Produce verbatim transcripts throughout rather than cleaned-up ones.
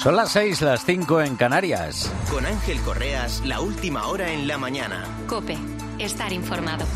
Son las seis, las cinco en Canarias. Con Ángel Correas, la última hora en la mañana. COPE, estar informado.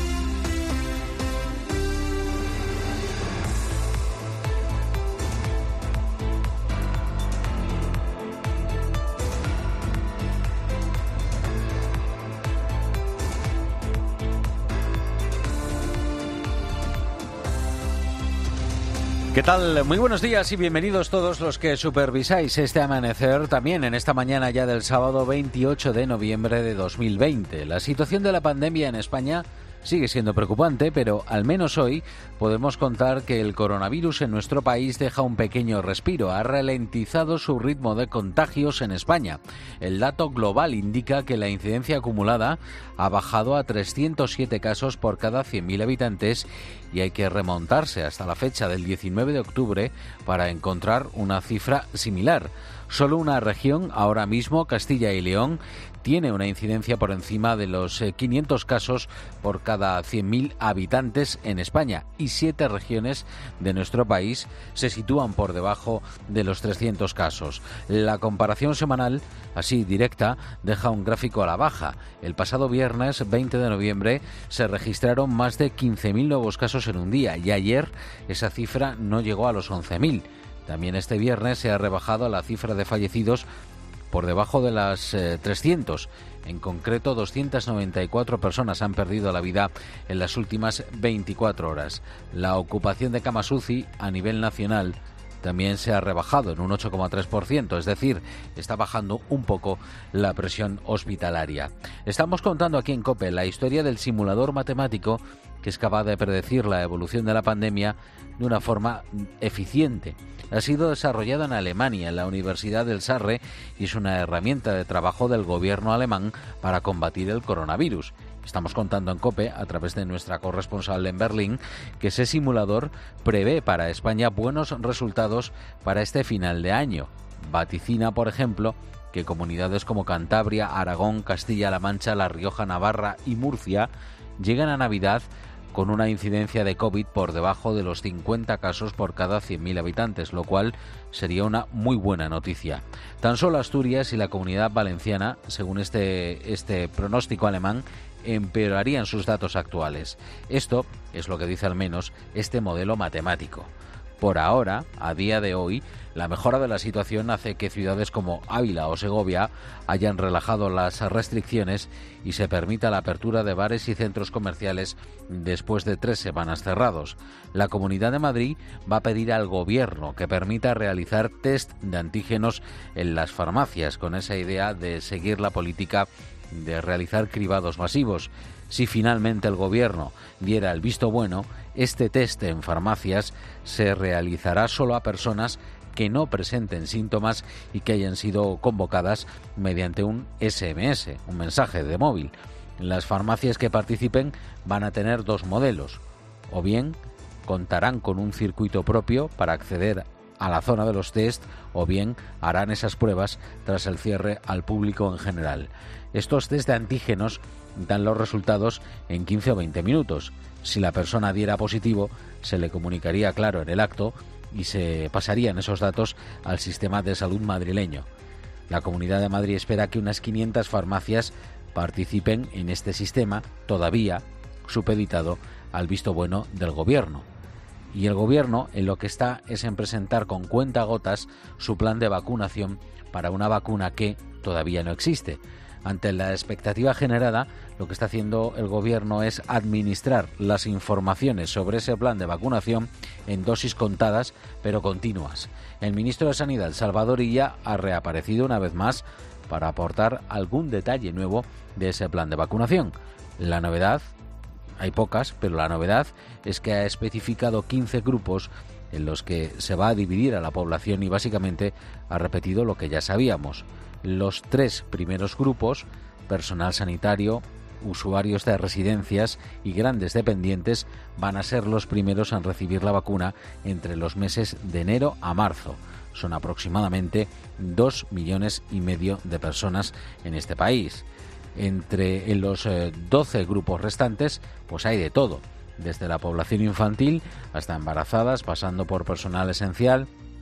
¿Qué tal? Muy buenos días y bienvenidos todos los que supervisáis este amanecer, también en esta mañana ya del sábado veintiocho de noviembre de dos mil veinte. La situación de la pandemia en España sigue siendo preocupante, pero al menos hoy podemos contar que el coronavirus en nuestro país deja un pequeño respiro. Ha ralentizado su ritmo de contagios en España. El dato global indica que la incidencia acumulada ha bajado a trescientos siete casos por cada cien mil habitantes y hay que remontarse hasta la fecha del diecinueve de octubre para encontrar una cifra similar. Solo una región, ahora mismo Castilla y León, tiene una incidencia por encima de los quinientos casos por cada cien mil habitantes en España y siete regiones de nuestro país se sitúan por debajo de los trescientos casos. La comparación semanal, así directa, deja un gráfico a la baja. El pasado viernes veinte de noviembre se registraron más de quince mil nuevos casos en un día y ayer esa cifra no llegó a los once mil. También este viernes se ha rebajado la cifra de fallecidos por debajo de las eh, trescientos. En concreto, doscientas noventa y cuatro personas han perdido la vida en las últimas veinticuatro horas. La ocupación de camas U C I a nivel nacional también se ha rebajado en un ocho coma tres por ciento, es decir, está bajando un poco la presión hospitalaria. Estamos contando aquí en COPE la historia del simulador matemático que es capaz de predecir la evolución de la pandemia de una forma eficiente. Ha sido desarrollado en Alemania, en la Universidad del Sarre, y es una herramienta de trabajo del gobierno alemán para combatir el coronavirus. Estamos contando en COPE, a través de nuestra corresponsal en Berlín, que ese simulador prevé para España buenos resultados para este final de año. Vaticina, por ejemplo, que comunidades como Cantabria, Aragón, Castilla-La Mancha, La Rioja, Navarra y Murcia llegan a Navidad con una incidencia de COVID por debajo de los cincuenta casos por cada cien mil habitantes, lo cual sería una muy buena noticia. Tan solo Asturias y la Comunidad Valenciana, según este, este pronóstico alemán, empeorarían sus datos actuales. Esto es lo que dice al menos este modelo matemático. Por ahora, a día de hoy, la mejora de la situación hace que ciudades como Ávila o Segovia hayan relajado las restricciones y se permita la apertura de bares y centros comerciales después de tres semanas cerrados. La Comunidad de Madrid va a pedir al Gobierno que permita realizar test de antígenos en las farmacias, con esa idea de seguir la política de realizar cribados masivos. Si finalmente el Gobierno diera el visto bueno, este test en farmacias se realizará solo a personas que no presenten síntomas y que hayan sido convocadas mediante un ese eme ese, un mensaje de móvil. Las farmacias que participen van a tener dos modelos. O bien contarán con un circuito propio para acceder a la zona de los test, o bien harán esas pruebas tras el cierre al público en general. Estos test de antígenos dan los resultados en quince o veinte minutos. Si la persona diera positivo, se le comunicaría claro en el acto y se pasarían esos datos al sistema de salud madrileño. La Comunidad de Madrid espera que unas quinientas farmacias participen en este sistema, todavía supeditado al visto bueno del Gobierno. Y el Gobierno en lo que está es en presentar con cuentagotas su plan de vacunación para una vacuna que todavía no existe. Ante la expectativa generada, lo que está haciendo el Gobierno es administrar las informaciones sobre ese plan de vacunación en dosis contadas, pero continuas. El ministro de Sanidad, Salvador Illa, ha reaparecido una vez más para aportar algún detalle nuevo de ese plan de vacunación. La novedad, hay pocas, pero la novedad es que ha especificado quince grupos en los que se va a dividir a la población y básicamente ha repetido lo que ya sabíamos. Los tres primeros grupos, personal sanitario, usuarios de residencias y grandes dependientes, van a ser los primeros en recibir la vacuna entre los meses de enero a marzo. Son aproximadamente dos millones y medio de personas en este país. Entre en los eh, doce grupos restantes, pues hay de todo, desde la población infantil hasta embarazadas, pasando por personal esencial,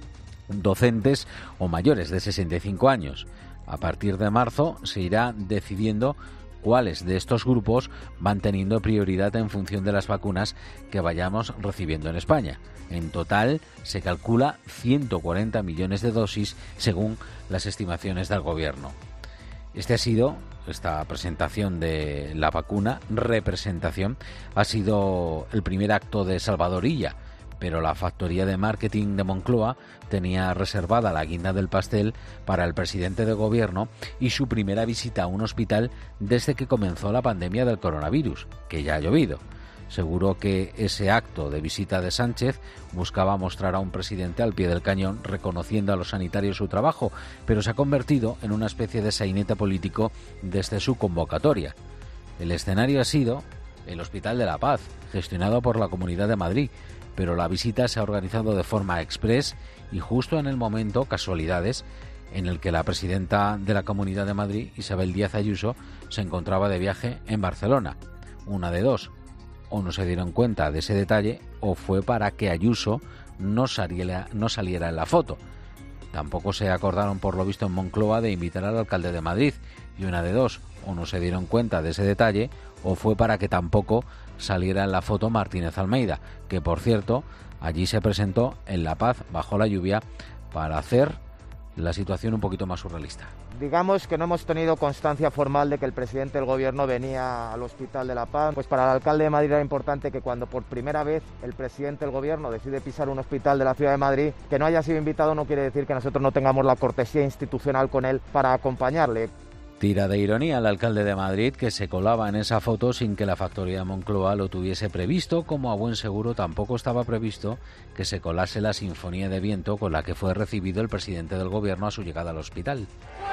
docentes o mayores de sesenta y cinco años. A partir de marzo se irá decidiendo cuáles de estos grupos van teniendo prioridad en función de las vacunas que vayamos recibiendo en España. En total se calcula ciento cuarenta millones de dosis según las estimaciones del Gobierno. Este ha sido, esta presentación de la vacuna, representación, ha sido el primer acto de Salvador Illa, pero la factoría de marketing de Moncloa tenía reservada la guinda del pastel para el presidente de Gobierno y su primera visita a un hospital desde que comenzó la pandemia del coronavirus, que ya ha llovido. Seguro que ese acto de visita de Sánchez buscaba mostrar a un presidente al pie del cañón, reconociendo a los sanitarios su trabajo, pero se ha convertido en una especie de sainete político desde su convocatoria. El escenario ha sido el Hospital de la Paz, gestionado por la Comunidad de Madrid, pero la visita se ha organizado de forma express y justo en el momento, casualidades, en el que la presidenta de la Comunidad de Madrid, Isabel Díaz Ayuso, se encontraba de viaje en Barcelona. Una de dos, o no se dieron cuenta de ese detalle o fue para que Ayuso no saliera, no saliera en la foto. Tampoco se acordaron, por lo visto, en Moncloa de invitar al alcalde de Madrid. Y una de dos, o no se dieron cuenta de ese detalle o fue para que tampoco saliera en la foto Martínez Almeida, que por cierto allí se presentó en La Paz bajo la lluvia para hacer la situación un poquito más surrealista. Digamos que no hemos tenido constancia formal de que el presidente del Gobierno venía al Hospital de La Paz. Pues para el alcalde de Madrid era importante que cuando por primera vez el presidente del Gobierno decide pisar un hospital de la ciudad de Madrid, que no haya sido invitado no quiere decir que nosotros no tengamos la cortesía institucional con él para acompañarle. Tira de ironía al alcalde de Madrid, que se colaba en esa foto sin que la factoría de Moncloa lo tuviese previsto, como a buen seguro tampoco estaba previsto que se colase la sinfonía de viento con la que fue recibido el presidente del Gobierno a su llegada al hospital.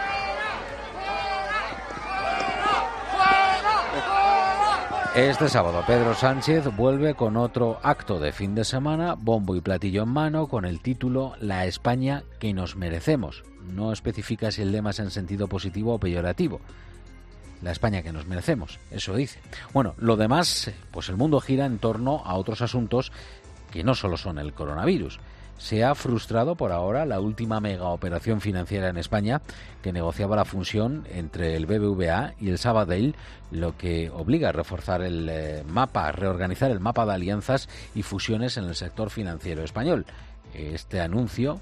Este sábado Pedro Sánchez vuelve con otro acto de fin de semana, bombo y platillo en mano, con el título La España que nos merecemos. No especifica si el lema es en sentido positivo o peyorativo. La España que nos merecemos, eso dice. Bueno, lo demás, pues el mundo gira en torno a otros asuntos que no solo son el coronavirus. Se ha frustrado por ahora la última mega operación financiera en España que negociaba la fusión entre el B B V A y el Sabadell, lo que obliga a reforzar el eh, mapa, a reorganizar el mapa de alianzas y fusiones en el sector financiero español. Este anuncio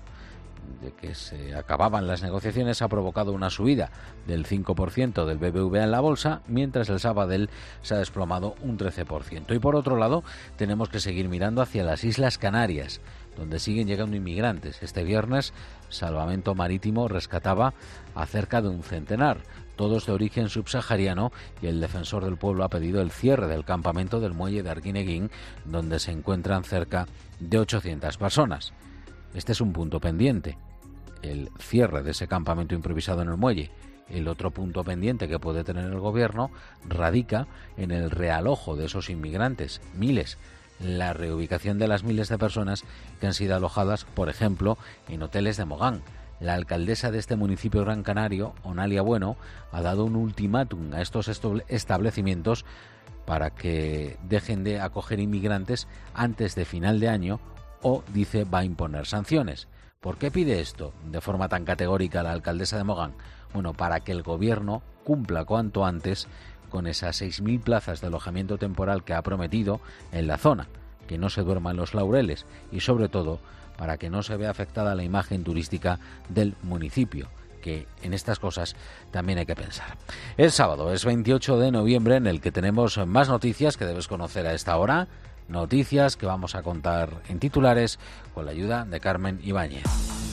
de que se acababan las negociaciones ha provocado una subida del cinco por ciento del B B V A en la bolsa, mientras el Sabadell se ha desplomado un trece por ciento. Y por otro lado, tenemos que seguir mirando hacia las Islas Canarias, donde siguen llegando inmigrantes. Este viernes, Salvamento Marítimo rescataba a cerca de un centenar, todos de origen subsahariano, y el Defensor del Pueblo ha pedido el cierre del campamento del muelle de Arguineguín, donde se encuentran cerca de ochocientas personas. Este es un punto pendiente, el cierre de ese campamento improvisado en el muelle. El otro punto pendiente que puede tener el Gobierno radica en el realojo de esos inmigrantes, miles, la reubicación de las miles de personas que han sido alojadas, por ejemplo, en hoteles de Mogán. La alcaldesa de este municipio gran canario, Onalia Bueno, ha dado un ultimátum a estos establecimientos para que dejen de acoger inmigrantes antes de final de año, o dice va a imponer sanciones. ¿Por qué pide esto de forma tan categórica la alcaldesa de Mogán? Bueno, para que el Gobierno cumpla cuanto antes con esas seis mil plazas de alojamiento temporal que ha prometido en la zona, que no se duerma en los laureles y sobre todo para que no se vea afectada la imagen turística del municipio, que en estas cosas también hay que pensar. El sábado es veintiocho de noviembre, en el que tenemos más noticias que debes conocer a esta hora, noticias que vamos a contar en titulares con la ayuda de Carmen Ibáñez.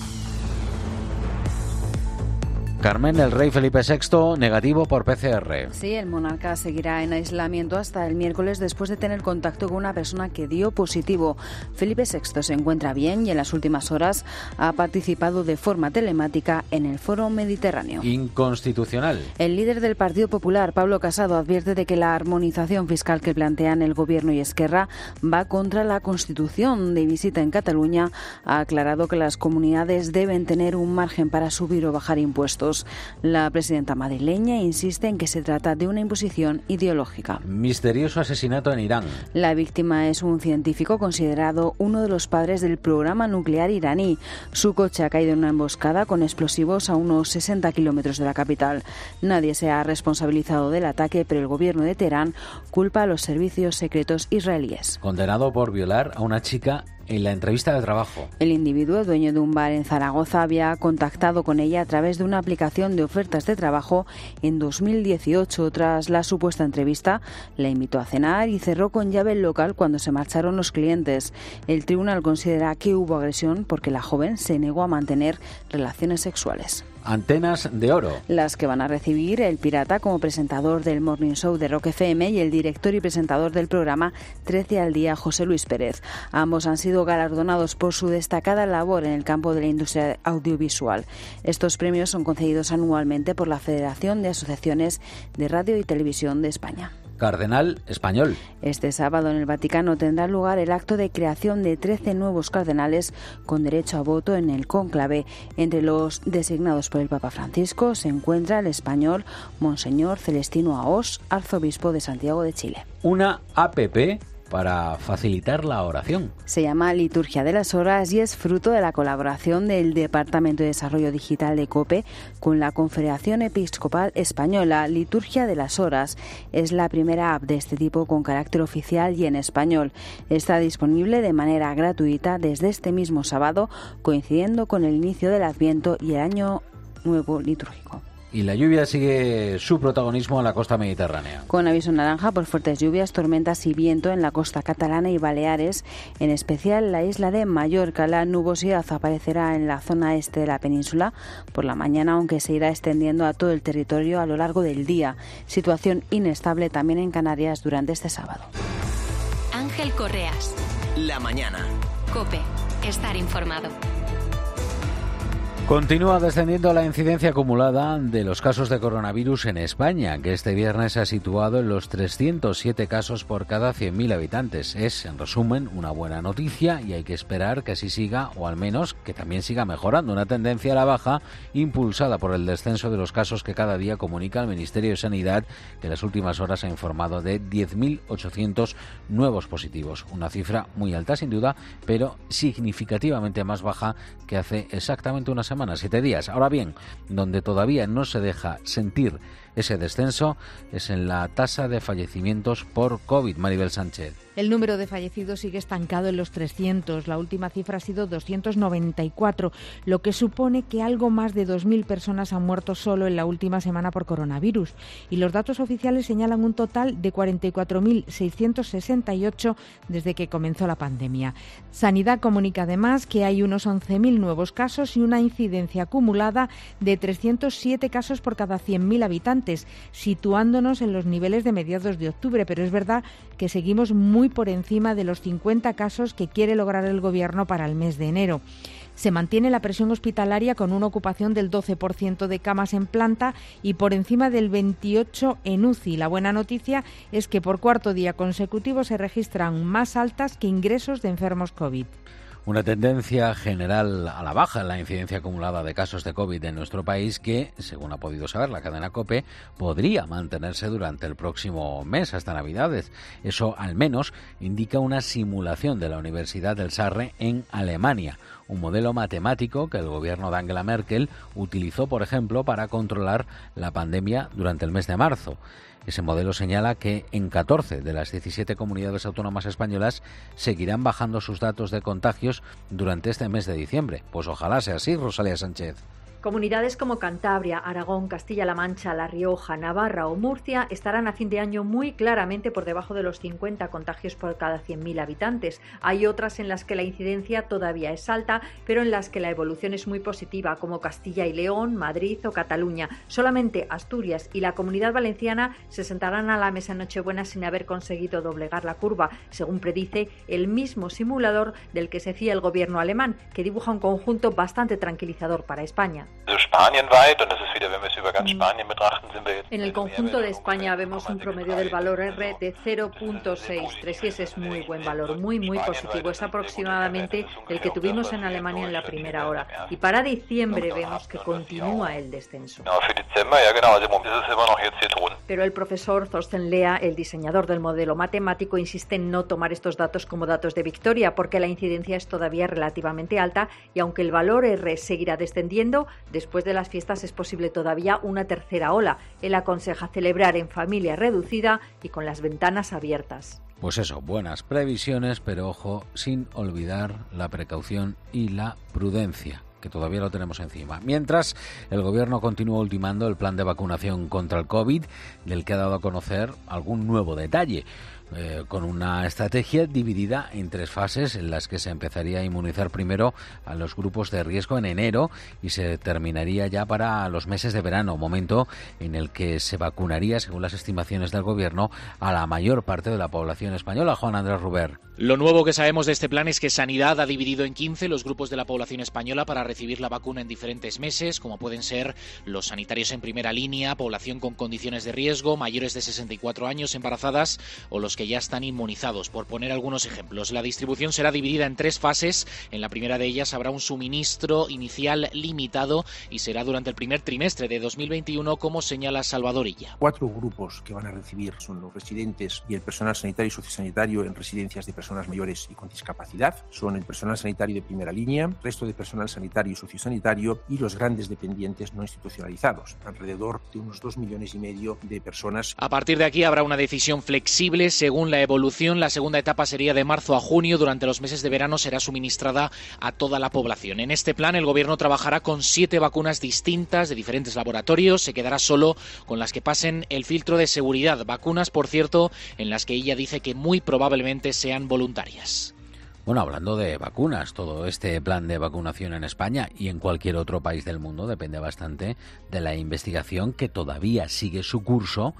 Carmen, el rey Felipe sexto negativo por P C R. Sí, el monarca seguirá en aislamiento hasta el miércoles después de tener contacto con una persona que dio positivo. Felipe sexto se encuentra bien y en las últimas horas ha participado de forma telemática en el Foro Mediterráneo. Inconstitucional. El líder del Partido Popular, Pablo Casado, advierte de que la armonización fiscal que plantean el Gobierno y Esquerra va contra la Constitución. De visita en Cataluña, ha aclarado que las comunidades deben tener un margen para subir o bajar impuestos. acusados. La presidenta madrileña insiste en que se trata de una imposición ideológica. Misterioso asesinato en Irán. La víctima es un científico considerado uno de los padres del programa nuclear iraní. Su coche ha caído en una emboscada con explosivos a unos sesenta kilómetros de la capital. Nadie se ha responsabilizado del ataque, pero el gobierno de Teherán culpa a los servicios secretos israelíes. Condenado por violar a una chica en la entrevista de trabajo. El individuo, dueño de un bar en Zaragoza, había contactado con ella a través de una aplicación de ofertas de trabajo en dos mil dieciocho. Tras la supuesta entrevista, la invitó a cenar y cerró con llave el local cuando se marcharon los clientes. El tribunal considera que hubo agresión porque la joven se negó a mantener relaciones sexuales. Antenas de oro. Las que van a recibir el Pirata como presentador del Morning Show de Rock F M y el director y presentador del programa trece al día, José Luis Pérez. Ambos han sido galardonados por su destacada labor en el campo de la industria audiovisual. Estos premios son concedidos anualmente por la Federación de Asociaciones de Radio y Televisión de España. Cardenal español. Este sábado en el Vaticano tendrá lugar el acto de creación de trece nuevos cardenales con derecho a voto en el cónclave. Entre los designados por el Papa Francisco se encuentra el español Monseñor Celestino Aós, arzobispo de Santiago de Chile. Una app para facilitar la oración. Se llama Liturgia de las Horas y es fruto de la colaboración del Departamento de Desarrollo Digital de COPE con la Confederación Episcopal Española. Liturgia de las Horas es la primera app de este tipo con carácter oficial y en español. Está disponible de manera gratuita desde este mismo sábado, coincidiendo con el inicio del Adviento y el Año Nuevo litúrgico. Y la lluvia sigue su protagonismo en la costa mediterránea. Con aviso naranja por fuertes lluvias, tormentas y viento en la costa catalana y Baleares, en especial la isla de Mallorca. La nubosidad aparecerá en la zona este de la península por la mañana, aunque se irá extendiendo a todo el territorio a lo largo del día. Situación inestable también en Canarias durante este sábado. Ángel Correas. La mañana. COPE. Estar informado. Continúa descendiendo la incidencia acumulada de los casos de coronavirus en España, que este viernes se ha situado en los trescientos siete casos por cada cien mil habitantes. Es, en resumen, una buena noticia y hay que esperar que así siga, o al menos que también siga mejorando. Una tendencia a la baja impulsada por el descenso de los casos que cada día comunica el Ministerio de Sanidad, que en las últimas horas ha informado de diez mil ochocientos nuevos positivos. Una cifra muy alta, sin duda, pero significativamente más baja que hace exactamente una semana. Siete días. Ahora bien, donde todavía no se deja sentir ese descenso es en la tasa de fallecimientos por COVID. Maribel Sánchez. El número de fallecidos sigue estancado en los trescientos. La última cifra ha sido doscientos noventa y cuatro, lo que supone que algo más de dos mil personas han muerto solo en la última semana por coronavirus. Y los datos oficiales señalan un total de cuarenta y cuatro mil seiscientos sesenta y ocho desde que comenzó la pandemia. Sanidad comunica además que hay unos once mil nuevos casos y una incidencia acumulada de trescientos siete casos por cada cien mil habitantes, situándonos en los niveles de mediados de octubre. Pero es verdad que seguimos muy por encima de los cincuenta casos que quiere lograr el Gobierno para el mes de enero. Se mantiene la presión hospitalaria con una ocupación del doce por ciento de camas en planta y por encima del veintiocho por ciento en U C I. La buena noticia es que por cuarto día consecutivo se registran más altas que ingresos de enfermos COVID. Una tendencia general a la baja en la incidencia acumulada de casos de COVID en nuestro país que, según ha podido saber la cadena COPE, podría mantenerse durante el próximo mes hasta Navidades. Eso, al menos, indica una simulación de la Universidad del Sarre en Alemania, un modelo matemático que el gobierno de Angela Merkel utilizó, por ejemplo, para controlar la pandemia durante el mes de marzo. Ese modelo señala que en catorce de las diecisiete comunidades autónomas españolas seguirán bajando sus datos de contagios durante este mes de diciembre. Pues ojalá sea así, Rosalía Sánchez. Comunidades como Cantabria, Aragón, Castilla-La Mancha, La Rioja, Navarra o Murcia estarán a fin de año muy claramente por debajo de los cincuenta contagios por cada cien mil habitantes. Hay otras en las que la incidencia todavía es alta, pero en las que la evolución es muy positiva, como Castilla y León, Madrid o Cataluña. Solamente Asturias y la Comunidad Valenciana se sentarán a la mesa en Nochebuena sin haber conseguido doblegar la curva, según predice el mismo simulador del que se fía el gobierno alemán, que dibuja un conjunto bastante tranquilizador para España. En el conjunto de España vemos un promedio del valor R de cero punto sesenta y tres y ese es muy buen valor, muy muy positivo. Es aproximadamente el que tuvimos en Alemania en la primera hora. Y para diciembre vemos que continúa el descenso. Pero el profesor Thorsten Lea, el diseñador del modelo matemático, insiste en no tomar estos datos como datos de victoria porque la incidencia es todavía relativamente alta y aunque el valor R seguirá descendiendo, después de las fiestas es posible todavía una tercera ola. Él aconseja celebrar en familia reducida y con las ventanas abiertas. Pues eso, buenas previsiones, pero ojo, sin olvidar la precaución y la prudencia, que todavía lo tenemos encima. Mientras, el Gobierno continúa ultimando el plan de vacunación contra el COVID, del que ha dado a conocer algún nuevo detalle. Eh, con una estrategia dividida en tres fases en las que se empezaría a inmunizar primero a los grupos de riesgo en enero y se terminaría ya para los meses de verano, momento en el que se vacunaría, según las estimaciones del Gobierno, a la mayor parte de la población española. Juan Andrés Ruber. Lo nuevo que sabemos de este plan es que Sanidad ha dividido en quince los grupos de la población española para recibir la vacuna en diferentes meses, como pueden ser los sanitarios en primera línea, población con condiciones de riesgo, mayores de sesenta y cuatro años, embarazadas o los que ya están inmunizados. Por poner algunos ejemplos, la distribución será dividida en tres fases. En la primera de ellas habrá un suministro inicial limitado y será durante el primer trimestre de dos mil veintiuno, como señala Salvador Illa. Cuatro grupos que van a recibir son los residentes y el personal sanitario y sociosanitario en residencias de personas mayores y con discapacidad. Son el personal sanitario de primera línea, el resto de personal sanitario y sociosanitario y los grandes dependientes no institucionalizados, alrededor de unos dos millones y medio de personas. A partir de aquí habrá una decisión flexible según la evolución. La segunda etapa sería de marzo a junio. Durante los meses de verano será suministrada a toda la población. En este plan, el Gobierno trabajará con siete vacunas distintas de diferentes laboratorios. Se quedará solo con las que pasen el filtro de seguridad. Vacunas, por cierto, en las que ella dice que muy probablemente sean voluntarias. Bueno, hablando de vacunas, todo este plan de vacunación en España y en cualquier otro país del mundo depende bastante de la investigación que todavía sigue su curso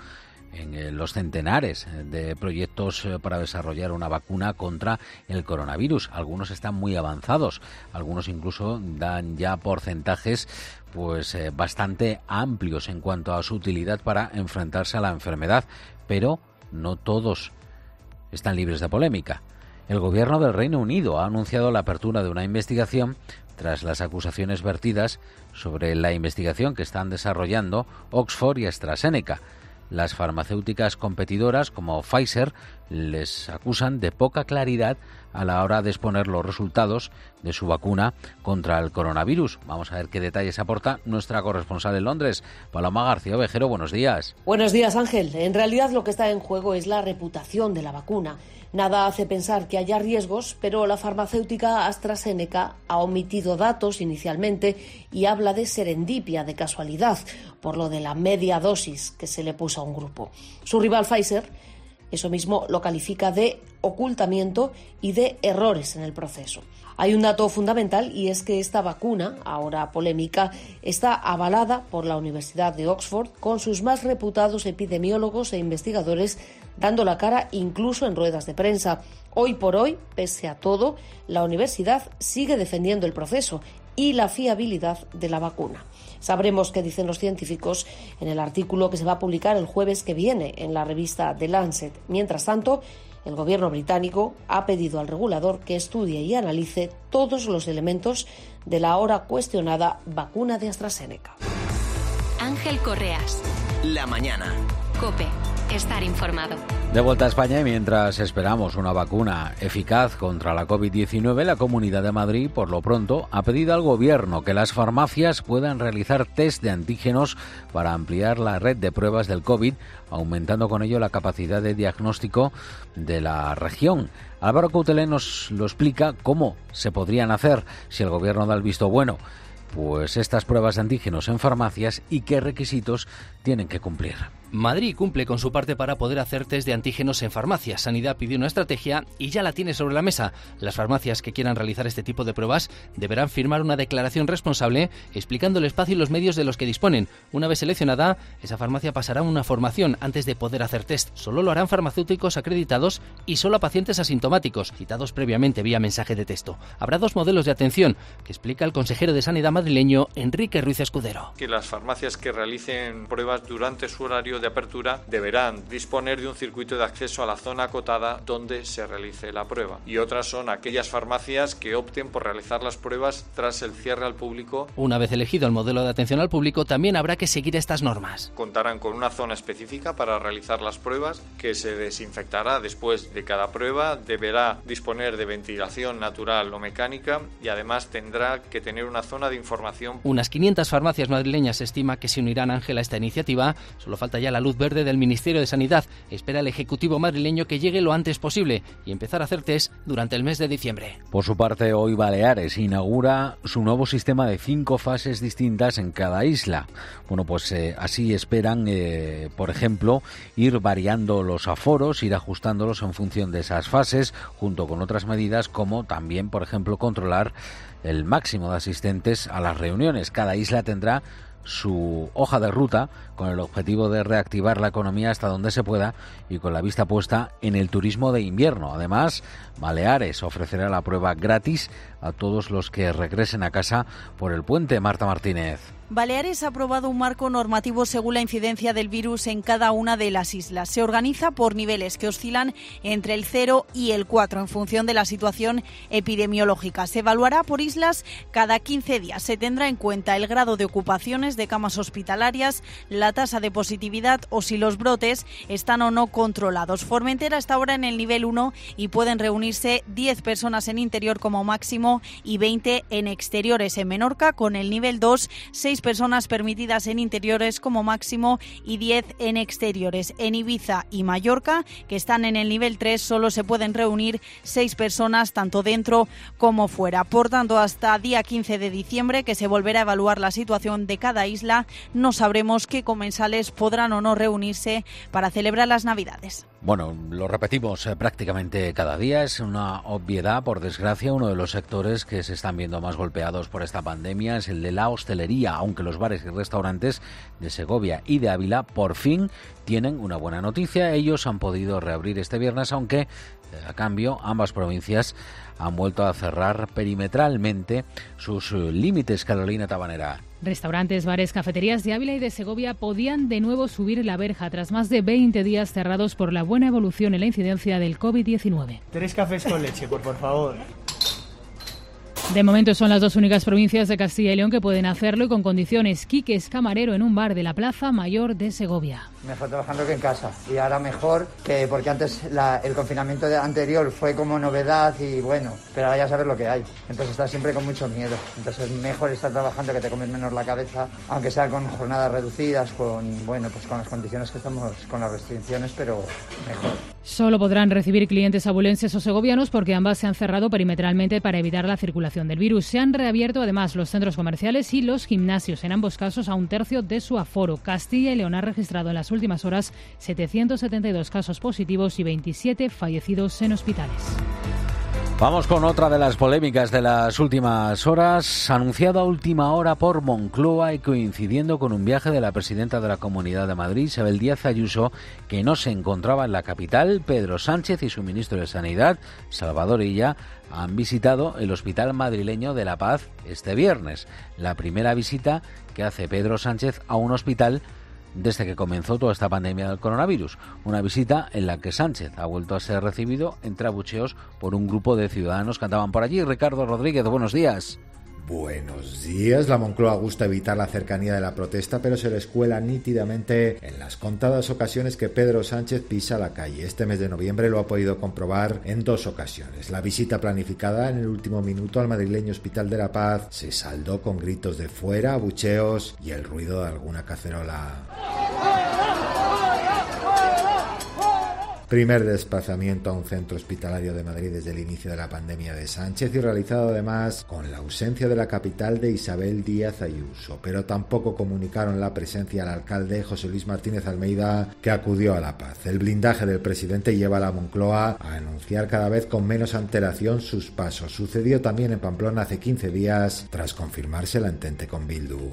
en los centenares de proyectos para desarrollar una vacuna contra el coronavirus. Algunos están muy avanzados, algunos incluso dan ya porcentajes pues eh, bastante amplios en cuanto a su utilidad para enfrentarse a la enfermedad, pero no todos están libres de polémica. El Gobierno del Reino Unido ha anunciado la apertura de una investigación tras las acusaciones vertidas sobre la investigación que están desarrollando Oxford y AstraZeneca. Las farmacéuticas competidoras como Pfizer les acusan de poca claridad a la hora de exponer los resultados de su vacuna contra el coronavirus. Vamos a ver qué detalles aporta nuestra corresponsal en Londres, Paloma García Ovejero. Buenos días. Buenos días, Ángel. En realidad lo que está en juego es la reputación de la vacuna. Nada hace pensar que haya riesgos, pero la farmacéutica AstraZeneca ha omitido datos inicialmente y habla de serendipia, de casualidad, por lo de la media dosis que se le puso a un grupo. Su rival Pfizer, eso mismo, lo califica de ocultamiento y de errores en el proceso. Hay un dato fundamental y es que esta vacuna, ahora polémica, está avalada por la Universidad de Oxford con sus más reputados epidemiólogos e investigadores dando la cara incluso en ruedas de prensa. Hoy por hoy, pese a todo, la universidad sigue defendiendo el proceso y la fiabilidad de la vacuna. Sabremos qué dicen los científicos en el artículo que se va a publicar el jueves que viene en la revista The Lancet. Mientras tanto, el gobierno británico ha pedido al regulador que estudie y analice todos los elementos de la ahora cuestionada vacuna de AstraZeneca. Ángel Correas. La mañana. COPE. Estar informado. De vuelta a España y mientras esperamos una vacuna eficaz contra la covid diecinueve, la Comunidad de Madrid, por lo pronto, ha pedido al Gobierno que las farmacias puedan realizar test de antígenos para ampliar la red de pruebas del COVID, aumentando con ello la capacidad de diagnóstico de la región. Álvaro Coutelé nos lo explica cómo se podrían hacer si el Gobierno da el visto bueno, pues estas pruebas de antígenos en farmacias y qué requisitos tienen que cumplir. Madrid cumple con su parte para poder hacer test de antígenos en farmacias. Sanidad pidió una estrategia y ya la tiene sobre la mesa. Las farmacias que quieran realizar este tipo de pruebas deberán firmar una declaración responsable explicando el espacio y los medios de los que disponen. Una vez seleccionada, esa farmacia pasará una formación antes de poder hacer test. Solo lo harán farmacéuticos acreditados y solo a pacientes asintomáticos, citados previamente vía mensaje de texto. Habrá dos modelos de atención, que explica el consejero de Sanidad madrileño, Enrique Ruiz Escudero. Que las farmacias que realicen pruebas durante su horario de apertura deberán disponer de un circuito de acceso a la zona acotada donde se realice la prueba. Y otras son aquellas farmacias que opten por realizar las pruebas tras el cierre al público. Una vez elegido el modelo de atención al público, también habrá que seguir estas normas. Contarán con una zona específica para realizar las pruebas que se desinfectará después de cada prueba, deberá disponer de ventilación natural o mecánica y además tendrá que tener una zona de información. Unas quinientas farmacias madrileñas se estima que se unirán, Ángel, a esta iniciativa. Solo falta ya la luz verde del Ministerio de Sanidad. Espera el Ejecutivo madrileño que llegue lo antes posible y empezar a hacer test durante el mes de diciembre. Por su parte, hoy Baleares inaugura su nuevo sistema de cinco fases distintas en cada isla. Bueno, pues eh, así esperan, eh, por ejemplo, ir variando los aforos, ir ajustándolos en función de esas fases, junto con otras medidas como también, por ejemplo, controlar el máximo de asistentes a las reuniones. Cada isla tendrá su hoja de ruta con el objetivo de reactivar la economía hasta donde se pueda y con la vista puesta en el turismo de invierno. Además, Baleares ofrecerá la prueba gratis a todos los que regresen a casa por el puente. Marta Martínez. Baleares ha aprobado un marco normativo según la incidencia del virus en cada una de las islas. Se organiza por niveles que oscilan entre el cero y el cuatro en función de la situación epidemiológica. Se evaluará por islas cada quince días. Se tendrá en cuenta el grado de ocupaciones de camas hospitalarias, la tasa de positividad o si los brotes están o no controlados. Formentera está ahora en el nivel uno y pueden reunirse diez personas en interior como máximo y veinte en exteriores. En Menorca, con el nivel dos, seis personas permitidas en interiores como máximo y diez en exteriores. En Ibiza y Mallorca, que están en el nivel tres, solo se pueden reunir seis personas tanto dentro como fuera. Por tanto, hasta día quince de diciembre, que se volverá a evaluar la situación de cada isla, no sabremos qué comensales podrán o no reunirse para celebrar las Navidades. Bueno, lo repetimos eh, prácticamente cada día, es una obviedad, por desgracia. Uno de los sectores que se están viendo más golpeados por esta pandemia es el de la hostelería, aunque los bares y restaurantes de Segovia y de Ávila por fin tienen una buena noticia. Ellos han podido reabrir este viernes, aunque a cambio ambas provincias han vuelto a cerrar perimetralmente sus límites. Carolina Tabanera. Restaurantes, bares, cafeterías de Ávila y de Segovia podían de nuevo subir la verja tras más de veinte días cerrados por la buena evolución en la incidencia del covid diecinueve. Tres cafés con leche, por, por favor. De momento son las dos únicas provincias de Castilla y León que pueden hacerlo y con condiciones. Quique es camarero en un bar de la Plaza Mayor de Segovia. Mejor trabajando que en casa y ahora mejor que porque antes la, el confinamiento anterior fue como novedad y bueno, pero ahora ya sabes lo que hay. Entonces estás siempre con mucho miedo. Entonces mejor estar trabajando que te comes menos la cabeza, aunque sea con jornadas reducidas, con bueno pues con las condiciones que estamos, con las restricciones, pero mejor. Solo podrán recibir clientes abulenses o segovianos porque ambas se han cerrado perimetralmente para evitar la circulación del virus. Se han reabierto además los centros comerciales y los gimnasios, en ambos casos a un tercio de su aforo. Castilla y León ha registrado en las últimas horas setecientos setenta y dos casos positivos y veintisiete fallecidos en hospitales. Vamos con otra de las polémicas de las últimas horas, anunciada a última hora por Moncloa y coincidiendo con un viaje de la presidenta de la Comunidad de Madrid, Isabel Díaz Ayuso, que no se encontraba en la capital. Pedro Sánchez y su ministro de Sanidad, Salvador Illa, han visitado el Hospital Madrileño de La Paz este viernes. La primera visita que hace Pedro Sánchez a un hospital desde que comenzó toda esta pandemia del coronavirus. Una visita en la que Sánchez ha vuelto a ser recibido entre abucheos por un grupo de ciudadanos que andaban por allí. Ricardo Rodríguez, buenos días. Buenos días. La Moncloa gusta evitar la cercanía de la protesta, pero se les cuela nítidamente en las contadas ocasiones que Pedro Sánchez pisa la calle. Este mes de noviembre lo ha podido comprobar en dos ocasiones. La visita planificada en el último minuto al madrileño Hospital de la Paz se saldó con gritos de fuera, abucheos y el ruido de alguna cacerola. Primer desplazamiento a un centro hospitalario de Madrid desde el inicio de la pandemia de Sánchez y realizado además con la ausencia de la capital de Isabel Díaz Ayuso, pero tampoco comunicaron la presencia al alcalde José Luis Martínez Almeida, que acudió a La Paz. El blindaje del presidente lleva a la Moncloa a anunciar cada vez con menos antelación sus pasos. Sucedió también en Pamplona hace quince días, tras confirmarse la entente con Bildu.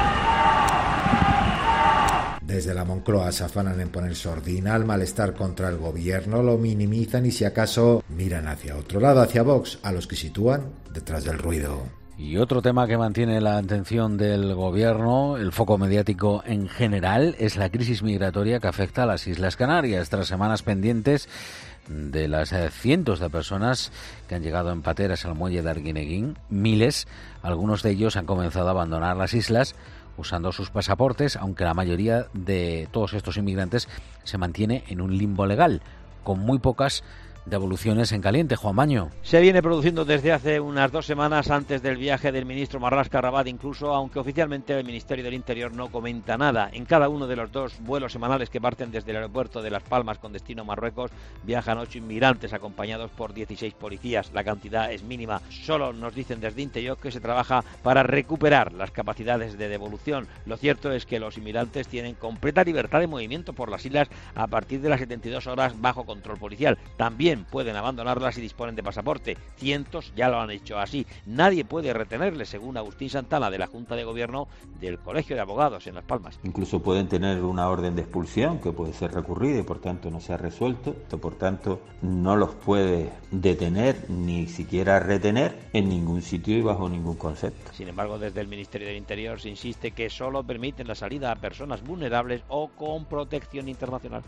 Desde la Moncloa se afanan en poner sordina al malestar contra el gobierno, lo minimizan y si acaso miran hacia otro lado, hacia Vox, a los que sitúan detrás del ruido. Y otro tema que mantiene la atención del gobierno, el foco mediático en general, es la crisis migratoria que afecta a las Islas Canarias. Tras semanas pendientes de las eh, cientos de personas que han llegado en pateras al muelle de Arguineguín, miles, algunos de ellos han comenzado a abandonar las islas usando sus pasaportes, aunque la mayoría de todos estos inmigrantes se mantiene en un limbo legal, con muy pocas devoluciones en caliente. Juan Maño. Se viene produciendo desde hace unas dos semanas antes del viaje del ministro Marlaska a Rabat, incluso aunque oficialmente el Ministerio del Interior no comenta nada. En cada uno de los dos vuelos semanales que parten desde el aeropuerto de Las Palmas con destino a Marruecos viajan ocho inmigrantes acompañados por dieciséis policías. La cantidad es mínima. Solo nos dicen desde Interior que se trabaja para recuperar las capacidades de devolución. Lo cierto es que los inmigrantes tienen completa libertad de movimiento por las islas a partir de las setenta y dos horas bajo control policial. También pueden abandonarlas si disponen de pasaporte. Cientos ya lo han hecho así. Nadie puede retenerles, según Agustín Santana, de la Junta de Gobierno del Colegio de Abogados en Las Palmas. Incluso pueden tener una orden de expulsión que puede ser recurrida y por tanto no se ha resuelto. Por tanto, no los puede detener ni siquiera retener en ningún sitio y bajo ningún concepto. Sin embargo, desde el Ministerio del Interior se insiste que solo permiten la salida a personas vulnerables o con protección internacional.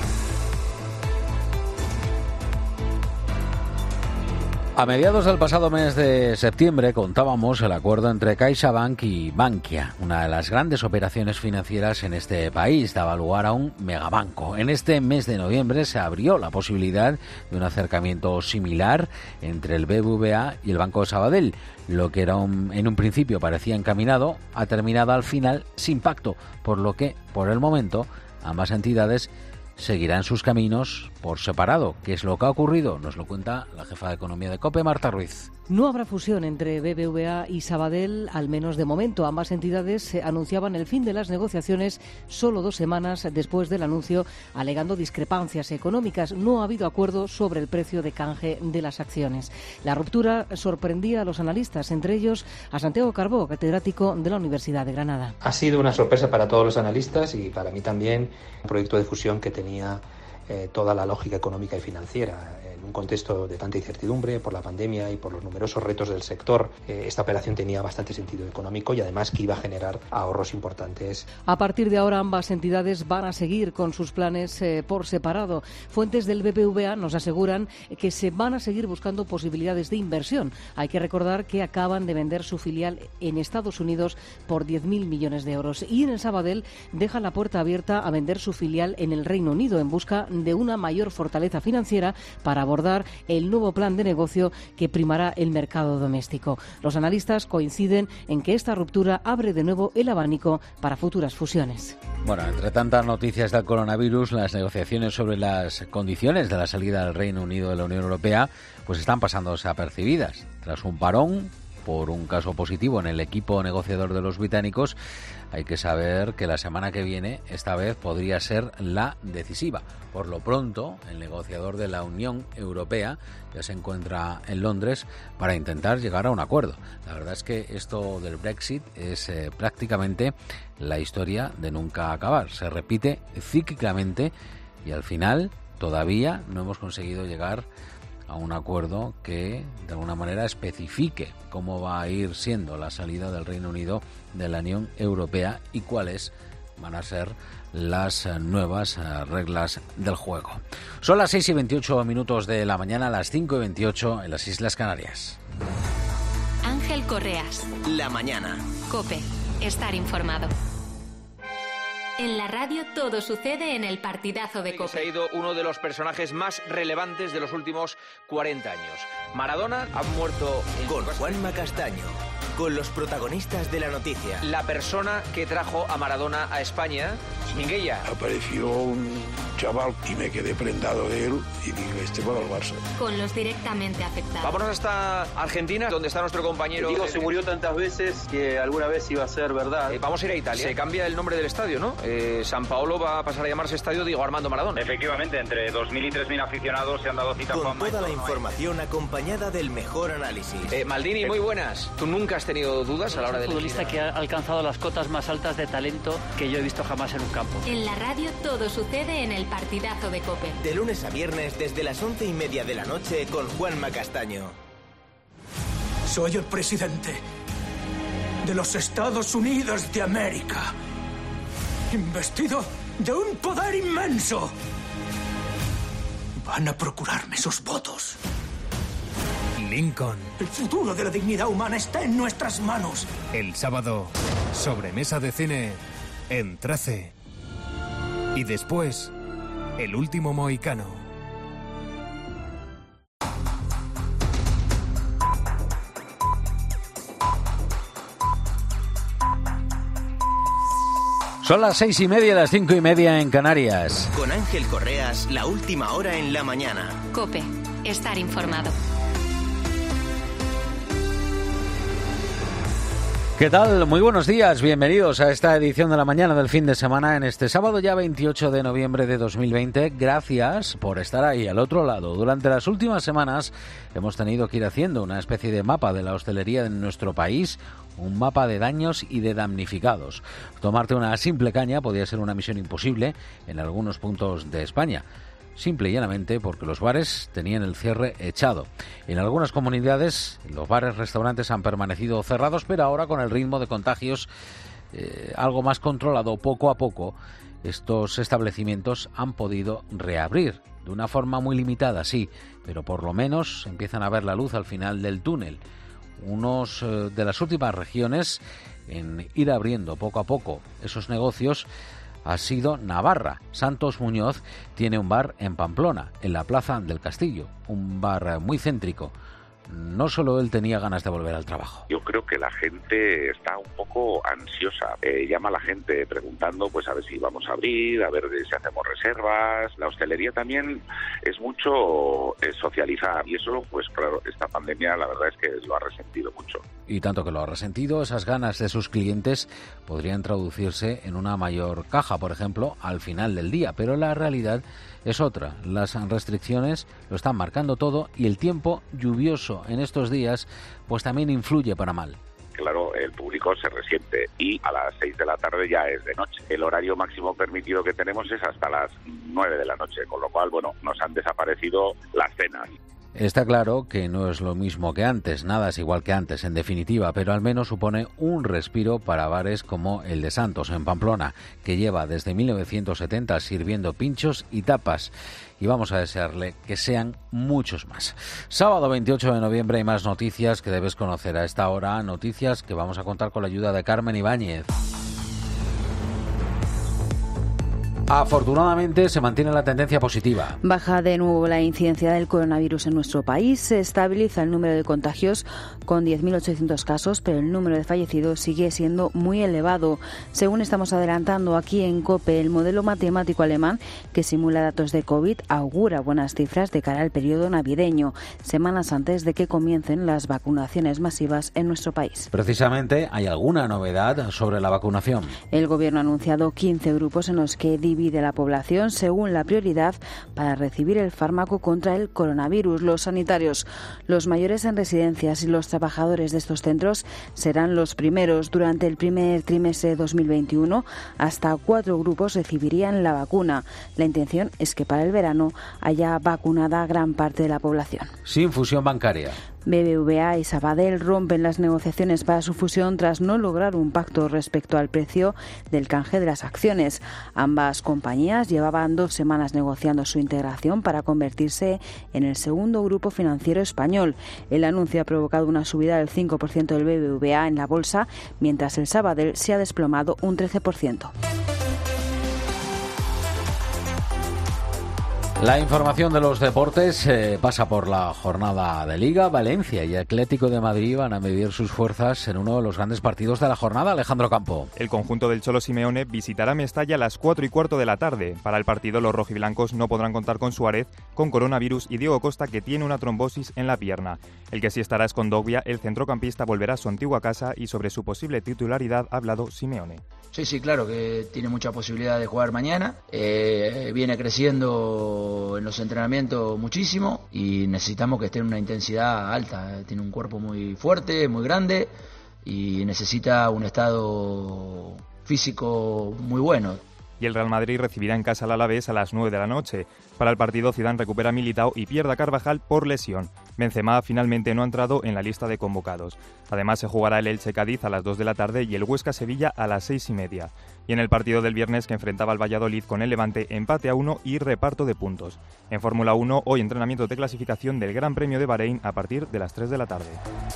A mediados del pasado mes de septiembre contábamos el acuerdo entre CaixaBank y Bankia, una de las grandes operaciones financieras en este país, daba lugar a un megabanco. En este mes de noviembre se abrió la posibilidad de un acercamiento similar entre el B B V A y el Banco de Sabadell. Lo que era un, en un principio parecía encaminado ha terminado al final sin pacto, por lo que, por el momento, ambas entidades seguirán sus caminos por separado. ¿Qué es lo que ha ocurrido? Nos lo cuenta la jefa de Economía de COPE, Marta Ruiz. No habrá fusión entre B B V A y Sabadell, al menos de momento. Ambas entidades anunciaban el fin de las negociaciones solo dos semanas después del anuncio, alegando discrepancias económicas. No ha habido acuerdo sobre el precio de canje de las acciones. La ruptura sorprendía a los analistas, entre ellos a Santiago Carbó, catedrático de la Universidad de Granada. Ha sido una sorpresa para todos los analistas y para mí también, un proyecto de fusión que tenía eh, toda la lógica económica y financiera. En un contexto de tanta incertidumbre por la pandemia y por los numerosos retos del sector, eh, esta operación tenía bastante sentido económico y además que iba a generar ahorros importantes. A partir de ahora ambas entidades van a seguir con sus planes eh, por separado. Fuentes del B B V A nos aseguran que se van a seguir buscando posibilidades de inversión. Hay que recordar que acaban de vender su filial en Estados Unidos por diez mil millones de euros y en el Sabadell dejan la puerta abierta a vender su filial en el Reino Unido en busca de una mayor fortaleza financiera para abordar el nuevo plan de negocio que primará el mercado doméstico. Los analistas coinciden en que esta ruptura abre de nuevo el abanico para futuras fusiones. Bueno, entre tantas noticias del coronavirus, las negociaciones sobre las condiciones de la salida del Reino Unido de la Unión Europea pues están pasando desapercibidas. Tras un parón por un caso positivo en el equipo negociador de los británicos, hay que saber que la semana que viene, esta vez, podría ser la decisiva. Por lo pronto, el negociador de la Unión Europea ya se encuentra en Londres para intentar llegar a un acuerdo. La verdad es que esto del Brexit es eh, prácticamente la historia de nunca acabar. Se repite cíclicamente y al final todavía no hemos conseguido llegar a un acuerdo que de alguna manera especifique cómo va a ir siendo la salida del Reino Unido de la Unión Europea y cuáles van a ser las nuevas reglas del juego. Son las seis y veintiocho minutos de la mañana, las cinco y veintiocho en las Islas Canarias. Ángel Correas. La mañana. COPE. Estar informado. En la radio todo sucede en el partidazo de COPE. Se ha ido uno de los personajes más relevantes de los últimos cuarenta años. Maradona ha muerto en... Con Juanma Castaño. con los protagonistas de la noticia. La persona que trajo a Maradona a España, Minguella. Apareció un chaval y me quedé prendado de él y dije, este para el Barça. Con los directamente afectados. Vámonos hasta Argentina, donde está nuestro compañero. Digo, se murió tantas veces que alguna vez iba a ser verdad. Eh, vamos a ir a Italia. Se cambia el nombre del estadio, ¿no? Eh, San Paolo va a pasar a llamarse Estadio Diego Armando Maradona. Efectivamente, entre dos mil y tres mil aficionados se han dado cita. Con toda la información acompañada del mejor análisis. Eh, Maldini, muy buenas. ¿Tú nunca has tenido dudas a la hora de elegir? Es un futbolista que ha alcanzado las cotas más altas de talento que yo he visto jamás en un campo. En la radio todo sucede en el partidazo de COPE. De lunes a viernes desde las once y media de la noche con Juanma Castaño. Soy el presidente de los Estados Unidos de América, investido de un poder inmenso. Van a procurarme sus votos. Lincoln. El futuro de la dignidad humana está en nuestras manos. El sábado, sobremesa de cine en trece. Y después, El último mohicano. Son las seis y media, las cinco y media en Canarias. Con Ángel Correas, la última hora en la mañana. COPE, estar informado. ¿Qué tal? Muy buenos días, bienvenidos a esta edición de la mañana del fin de semana en este sábado ya veintiocho de noviembre de dos mil veinte. Gracias por estar ahí al otro lado. Durante las últimas semanas hemos tenido que ir haciendo una especie de mapa de la hostelería en nuestro país, un mapa de daños y de damnificados. Tomarte una simple caña podía ser una misión imposible en algunos puntos de España. Simple y llanamente porque los bares tenían el cierre echado. En algunas comunidades los bares, restaurantes han permanecido cerrados, pero ahora con el ritmo de contagios eh, algo más controlado, poco a poco, estos establecimientos han podido reabrir. De una forma muy limitada, sí, pero por lo menos empiezan a ver la luz al final del túnel. Unos eh, de las últimas regiones en ir abriendo poco a poco esos negocios ha sido Navarra. Santos Muñoz tiene un bar en Pamplona, en la Plaza del Castillo, un bar muy céntrico. No solo él tenía ganas de volver al trabajo. Yo creo que la gente está un poco ansiosa. Eh, llama a la gente preguntando pues a ver si vamos a abrir, a ver si hacemos reservas. La hostelería también es mucho eh, socializar y eso, pues claro, esta pandemia la verdad es que lo ha resentido mucho. Y tanto que lo ha resentido, esas ganas de sus clientes podrían traducirse en una mayor caja, por ejemplo, al final del día. Pero la realidad es otra. Las restricciones lo están marcando todo y el tiempo lluvioso en estos días pues también influye para mal. Claro, el público se resiente y a las seis de la tarde ya es de noche. El horario máximo permitido que tenemos es hasta las nueve de la noche, con lo cual, bueno, nos han desaparecido las cenas. Está claro que no es lo mismo que antes, nada es igual que antes en definitiva, pero al menos supone un respiro para bares como el de Santos en Pamplona, que lleva desde mil novecientos setenta sirviendo pinchos y tapas. Y vamos a desearle que sean muchos más. Sábado veintiocho de noviembre hay más noticias que debes conocer a esta hora, noticias que vamos a contar con la ayuda de Carmen Ibáñez. Afortunadamente se mantiene la tendencia positiva. Baja de nuevo la incidencia del coronavirus en nuestro país. Se estabiliza el número de contagios con diez mil ochocientos casos, pero el número de fallecidos sigue siendo muy elevado. Según estamos adelantando aquí en COPE, el modelo matemático alemán que simula datos de COVID augura buenas cifras de cara al periodo navideño, semanas antes de que comiencen las vacunaciones masivas en nuestro país. Precisamente hay alguna novedad sobre la vacunación. El Gobierno ha anunciado quince grupos en los que divide la población según la prioridad para recibir el fármaco contra el coronavirus. Los sanitarios, los mayores en residencias y los trabajadores de estos centros serán los primeros. Durante el primer trimestre de dos mil veintiuno, hasta cuatro grupos recibirían la vacuna. La intención es que para el verano haya vacunada gran parte de la población. Sin fusión bancaria. B B V A y Sabadell rompen las negociaciones para su fusión tras no lograr un pacto respecto al precio del canje de las acciones. Ambas compañías llevaban dos semanas negociando su integración para convertirse en el segundo grupo financiero español. El anuncio ha provocado una subida del cinco por ciento del B B V A en la bolsa, mientras el Sabadell se ha desplomado un trece por ciento. La información de los deportes eh, pasa por la jornada de Liga. Valencia y Atlético de Madrid van a medir sus fuerzas en uno de los grandes partidos de la jornada. Alejandro Campo. El conjunto del Cholo Simeone visitará Mestalla a las cuatro y cuarto de la tarde. Para el partido, los rojiblancos no podrán contar con Suárez, con coronavirus y Diego Costa, que tiene una trombosis en la pierna. El que sí estará es Kondogbia. El centrocampista volverá a su antigua casa y sobre su posible titularidad ha hablado Simeone. Sí, sí, claro que tiene mucha posibilidad de jugar mañana. Eh, viene creciendo en los entrenamientos muchísimo y necesitamos que esté en una intensidad alta. Tiene un cuerpo muy fuerte, muy grande y necesita un estado físico muy bueno. Y el Real Madrid recibirá en casa al Alavés a las nueve de la noche. Para el partido, Zidane recupera a Militao y pierde a Carvajal por lesión. Benzema finalmente no ha entrado en la lista de convocados. Además, se jugará el Elche-Cádiz a las dos de la tarde y el Huesca-Sevilla a las seis y media. Y en el partido del viernes, que enfrentaba al Valladolid con el Levante, empate a uno y reparto de puntos. En Fórmula uno, hoy entrenamiento de clasificación del Gran Premio de Bahrein a partir de las tres de la tarde.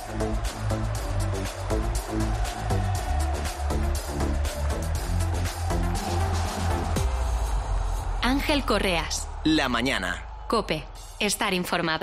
Ángel Correas. La mañana. COPE. Estar informado.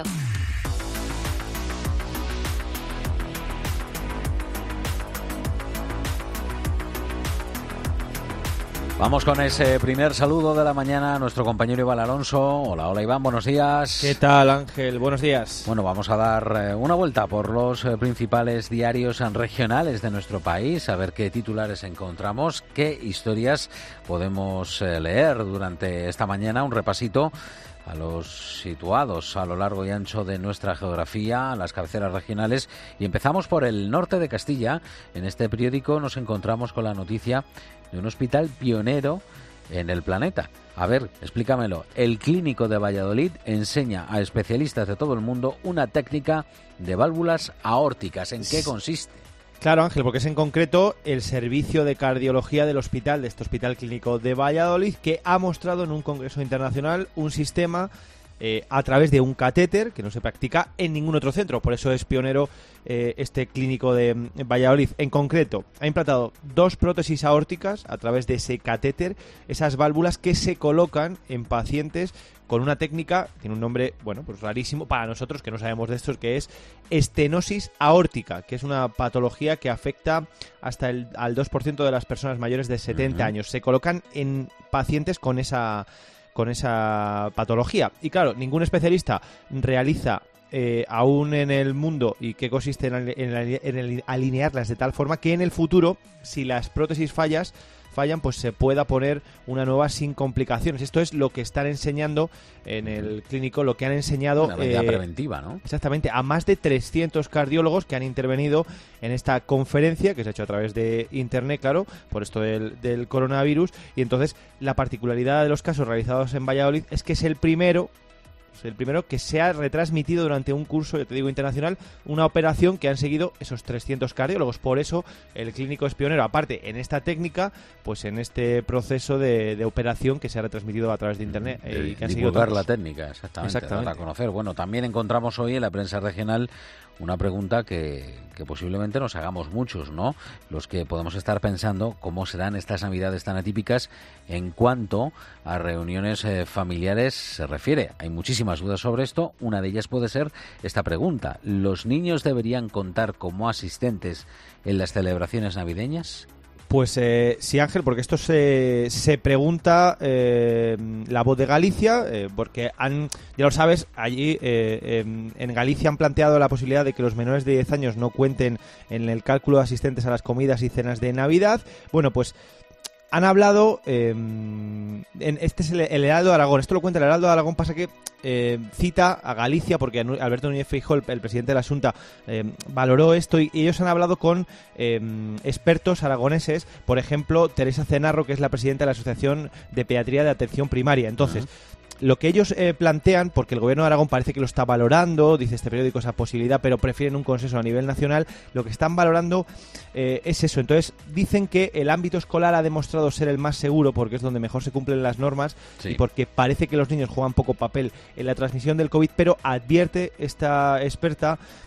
Vamos con ese primer saludo de la mañana a nuestro compañero Iván Alonso. Hola, hola Iván, buenos días. ¿Qué tal, Ángel? Buenos días. Bueno, vamos a dar eh, una vuelta por los eh, principales diarios regionales de nuestro país, a ver qué titulares encontramos, qué historias podemos eh, leer durante esta mañana. Un repasito a los situados a lo largo y ancho de nuestra geografía, a las cabeceras regionales. Y empezamos por el norte de Castilla. En este periódico nos encontramos con la noticia de un hospital pionero en el planeta. A ver, explícamelo. El Clínico de Valladolid enseña a especialistas de todo el mundo una técnica de válvulas aórticas. ¿En qué consiste? Claro, Ángel, porque es en concreto el servicio de cardiología del hospital, de este Hospital Clínico de Valladolid, que ha mostrado en un congreso internacional un sistema eh, a través de un catéter que no se practica en ningún otro centro. Por eso es pionero eh, este Clínico de Valladolid. En concreto, ha implantado dos prótesis aórticas a través de ese catéter, esas válvulas que se colocan en pacientes con una técnica, tiene un nombre, bueno, pues rarísimo para nosotros que no sabemos de esto, que es estenosis aórtica, que es una patología que afecta hasta el al dos por ciento de las personas mayores de setenta uh-huh. años. Se colocan en pacientes con esa con esa patología. Y claro, ningún especialista realiza eh, aún en el mundo y que consiste en, en, en el alinearlas de tal forma que en el futuro, si las prótesis fallas fallan, pues se pueda poner una nueva sin complicaciones. Esto es lo que están enseñando en el clínico, lo que han enseñado... Una medida eh, preventiva, ¿no? Exactamente, a más de trescientos cardiólogos que han intervenido en esta conferencia, que se ha hecho a través de internet, claro, por esto del, del coronavirus. Y entonces, la particularidad de los casos realizados en Valladolid es que es el primero... el primero que se ha retransmitido durante un curso, yo te digo, internacional, una operación que han seguido esos trescientos cardiólogos. Por eso el clínico es pionero, aparte en esta técnica, pues en este proceso de, de operación que se ha retransmitido a través de internet eh, y que han seguido divulgar todos. la técnica, exactamente, exactamente. Para conocer. Bueno, también encontramos hoy en la prensa regional una pregunta que, que posiblemente nos hagamos muchos, ¿no? Los que podemos estar pensando cómo serán estas navidades tan atípicas en cuanto a reuniones eh, familiares se refiere. Hay muchísimas dudas sobre esto. Una de ellas puede ser esta pregunta: ¿los niños deberían contar como asistentes en las celebraciones navideñas? Pues eh, sí, Ángel, porque esto se, se pregunta eh, La Voz de Galicia, eh, porque han, ya lo sabes, allí eh, en, en Galicia han planteado la posibilidad de que los menores de diez años no cuenten en el cálculo de asistentes a las comidas y cenas de Navidad. Bueno, pues han hablado, eh, en, este es el, el Heraldo de Aragón, esto lo cuenta el Heraldo de Aragón, pasa que eh, cita a Galicia porque Alberto Núñez Feijóo, el, el presidente de la Xunta, eh, valoró esto y, y ellos han hablado con eh, expertos aragoneses, por ejemplo, Teresa Cenarro, que es la presidenta de la Asociación de Pediatría de Atención Primaria. Entonces, uh-huh. Lo que ellos eh, plantean, porque el gobierno de Aragón parece que lo está valorando, dice este periódico esa posibilidad, pero prefieren un consenso a nivel nacional, lo que están valorando eh, es eso. Entonces dicen que el ámbito escolar ha demostrado ser el más seguro porque es donde mejor se cumplen las normas, sí. Y porque parece que los niños juegan poco papel en la transmisión del COVID, pero advierte esta experta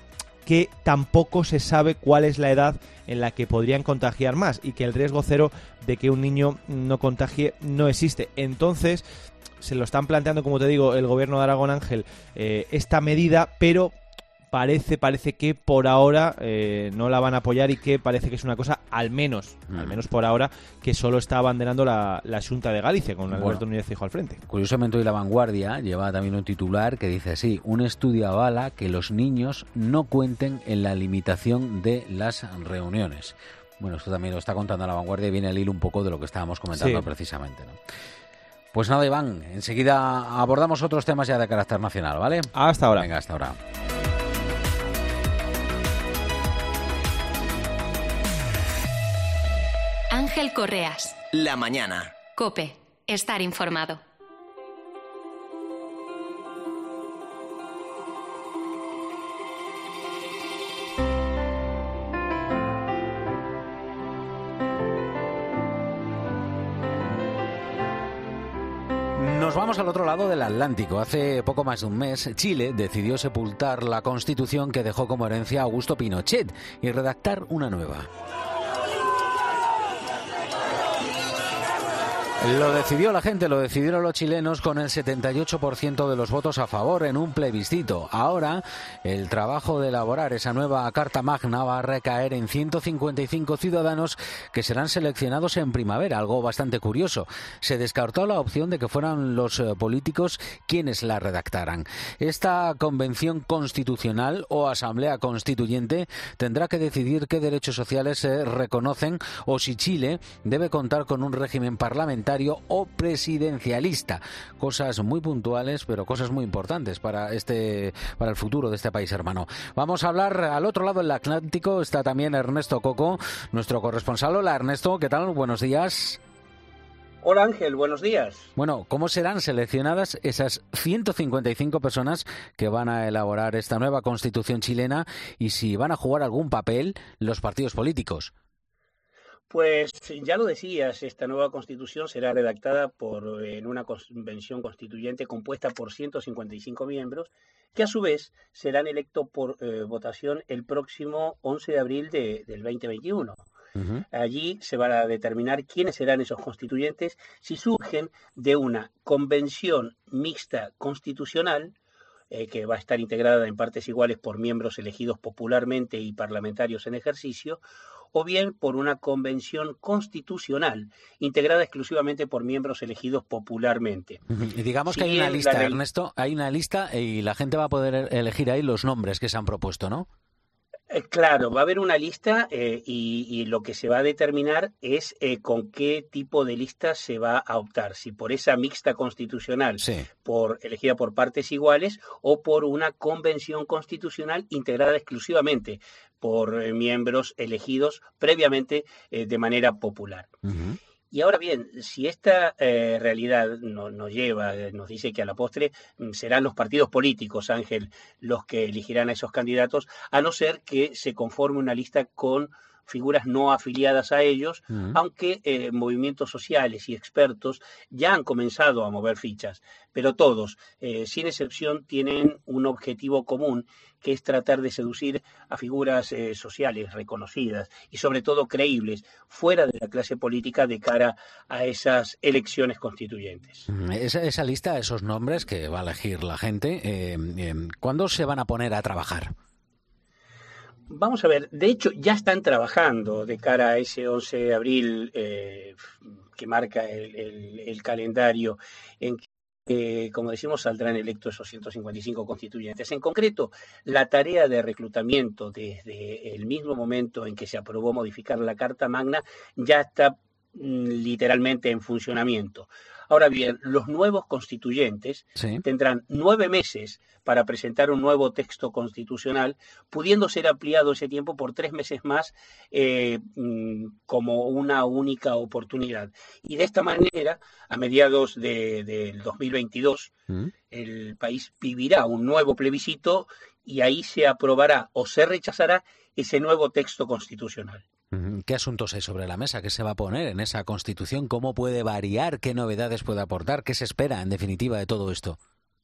que tampoco se sabe cuál es la edad en la que podrían contagiar más y que el riesgo cero de que un niño no contagie no existe. Entonces, se lo están planteando, como te digo, el gobierno de Aragón, Ángel, eh, esta medida, pero parece parece que por ahora eh, no la van a apoyar y que parece que es una cosa, al menos, mm. al menos por ahora, que solo está abanderando la, la Xunta de Galicia, con Alberto bueno, Núñez Feijóo al frente. Curiosamente hoy La Vanguardia lleva también un titular que dice así: un estudio avala que los niños no cuenten en la limitación de las reuniones. Bueno, esto también lo está contando La Vanguardia y viene al hilo un poco de lo que estábamos comentando sí. precisamente, ¿no? Pues nada, Iván, enseguida abordamos otros temas ya de carácter nacional, ¿vale? Hasta ahora. Venga, hasta ahora. Ángel Correas. La mañana. COPE. Estar informado. Nos vamos al otro lado del Atlántico. Hace poco más de un mes, Chile decidió sepultar la Constitución que dejó como herencia Augusto Pinochet y redactar una nueva. Lo decidió la gente, lo decidieron los chilenos con el setenta y ocho por ciento de los votos a favor en un plebiscito. Ahora, el trabajo de elaborar esa nueva Carta Magna va a recaer en ciento cincuenta y cinco ciudadanos que serán seleccionados en primavera, algo bastante curioso. Se descartó la opción de que fueran los políticos quienes la redactaran. Esta convención constitucional o asamblea constituyente tendrá que decidir qué derechos sociales se reconocen o si Chile debe contar con un régimen parlamentario o presidencialista, cosas muy puntuales pero cosas muy importantes para este para el futuro de este país hermano. Vamos a hablar al otro lado del Atlántico, está también Ernesto Coco, nuestro corresponsal. Hola Ernesto, ¿qué tal? Buenos días. Hola Ángel, buenos días. Bueno, ¿cómo serán seleccionadas esas ciento cincuenta y cinco personas que van a elaborar esta nueva Constitución chilena y si van a jugar algún papel los partidos políticos? Pues ya lo decías, esta nueva Constitución será redactada por en una convención constituyente compuesta por ciento cincuenta y cinco miembros, que a su vez serán electos por eh, votación el próximo once de abril de, del veinte veintiuno. Uh-huh. Allí se van a determinar quiénes serán esos constituyentes si surgen de una convención mixta constitucional, Eh, que va a estar integrada en partes iguales por miembros elegidos popularmente y parlamentarios en ejercicio, o bien por una convención constitucional integrada exclusivamente por miembros elegidos popularmente. Y digamos si que hay una lista, la... Ernesto, hay una lista y la gente va a poder elegir ahí los nombres que se han propuesto, ¿no? Eh, claro, va a haber una lista eh, y, y lo que se va a determinar es eh, con qué tipo de lista se va a optar, si por esa mixta constitucional, sí. por elegida por partes iguales, o por una convención constitucional integrada exclusivamente por eh, miembros elegidos previamente eh, de manera popular. Uh-huh. Y ahora bien, si esta eh, realidad no, nos lleva, nos dice que a la postre serán los partidos políticos, Ángel, los que elegirán a esos candidatos, a no ser que se conforme una lista con figuras no afiliadas a ellos, uh-huh. aunque eh, movimientos sociales y expertos ya han comenzado a mover fichas, pero todos, eh, sin excepción, tienen un objetivo común, que es tratar de seducir a figuras eh, sociales reconocidas y sobre todo creíbles fuera de la clase política de cara a esas elecciones constituyentes. Esa, esa lista, esos nombres que va a elegir la gente, eh, eh, ¿cuándo se van a poner a trabajar? Vamos a ver, de hecho ya están trabajando de cara a ese once de abril eh, que marca el, el, el calendario en que Eh, como decimos, saldrán electos esos ciento cincuenta y cinco constituyentes. En concreto, la tarea de reclutamiento desde el mismo momento en que se aprobó modificar la Carta Magna ya está mm, literalmente en funcionamiento. Ahora bien, los nuevos constituyentes sí. tendrán nueve meses para presentar un nuevo texto constitucional, pudiendo ser ampliado ese tiempo por tres meses más eh, como una única oportunidad. Y de esta manera, a mediados de, del dos mil veintidós, ¿Mm? el país vivirá un nuevo plebiscito y ahí se aprobará o se rechazará ese nuevo texto constitucional. ¿Qué asuntos hay sobre la mesa? ¿Qué se va a poner en esa Constitución? ¿Cómo puede variar? ¿Qué novedades puede aportar? ¿Qué se espera, en definitiva, de todo esto?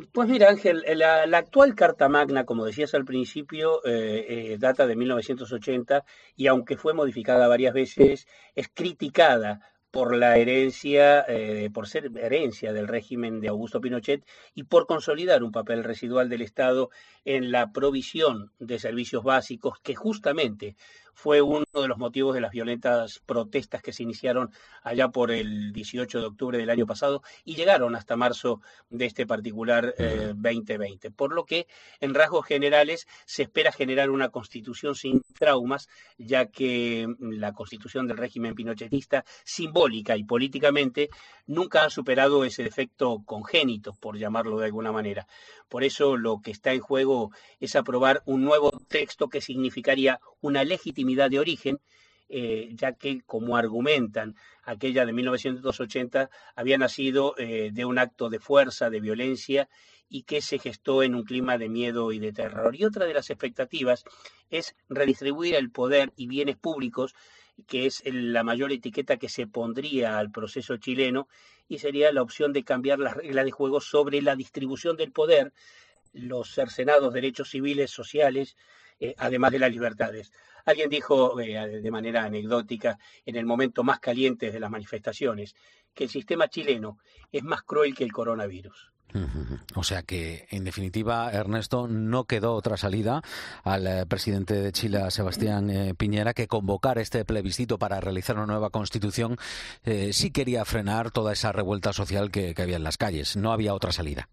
Pues mira, Ángel, la, la actual Carta Magna, como decías al principio, eh, eh, data de mil novecientos ochenta y aunque fue modificada varias veces, es criticada por la herencia, eh, por ser herencia del régimen de Augusto Pinochet y por consolidar un papel residual del Estado en la provisión de servicios básicos, que justamente fue uno de los motivos de las violentas protestas que se iniciaron allá por el dieciocho de octubre del año pasado y llegaron hasta marzo de este particular eh, veinte veinte. Por lo que, en rasgos generales, se espera generar una constitución sin traumas, ya que la constitución del régimen pinochetista, simbólica y políticamente, nunca ha superado ese defecto congénito, por llamarlo de alguna manera. Por eso lo que está en juego es aprobar un nuevo texto que significaría una legitimidad de origen, eh, ya que, como argumentan, aquella de mil novecientos ochenta había nacido eh, de un acto de fuerza, de violencia, y que se gestó en un clima de miedo y de terror. Y otra de las expectativas es redistribuir el poder y bienes públicos, que es la mayor etiqueta que se pondría al proceso chileno, y sería la opción de cambiar las reglas de juego sobre la distribución del poder, los cercenados derechos civiles, sociales, eh, además de las libertades. Alguien dijo eh, de manera anecdótica, en el momento más caliente de las manifestaciones, que el sistema chileno es más cruel que el coronavirus. O sea que, en definitiva, Ernesto, no quedó otra salida al eh, presidente de Chile, Sebastián eh, Piñera, que convocar este plebiscito para realizar una nueva constitución. Eh, sí quería frenar toda esa revuelta social que, que había en las calles. No había otra salida.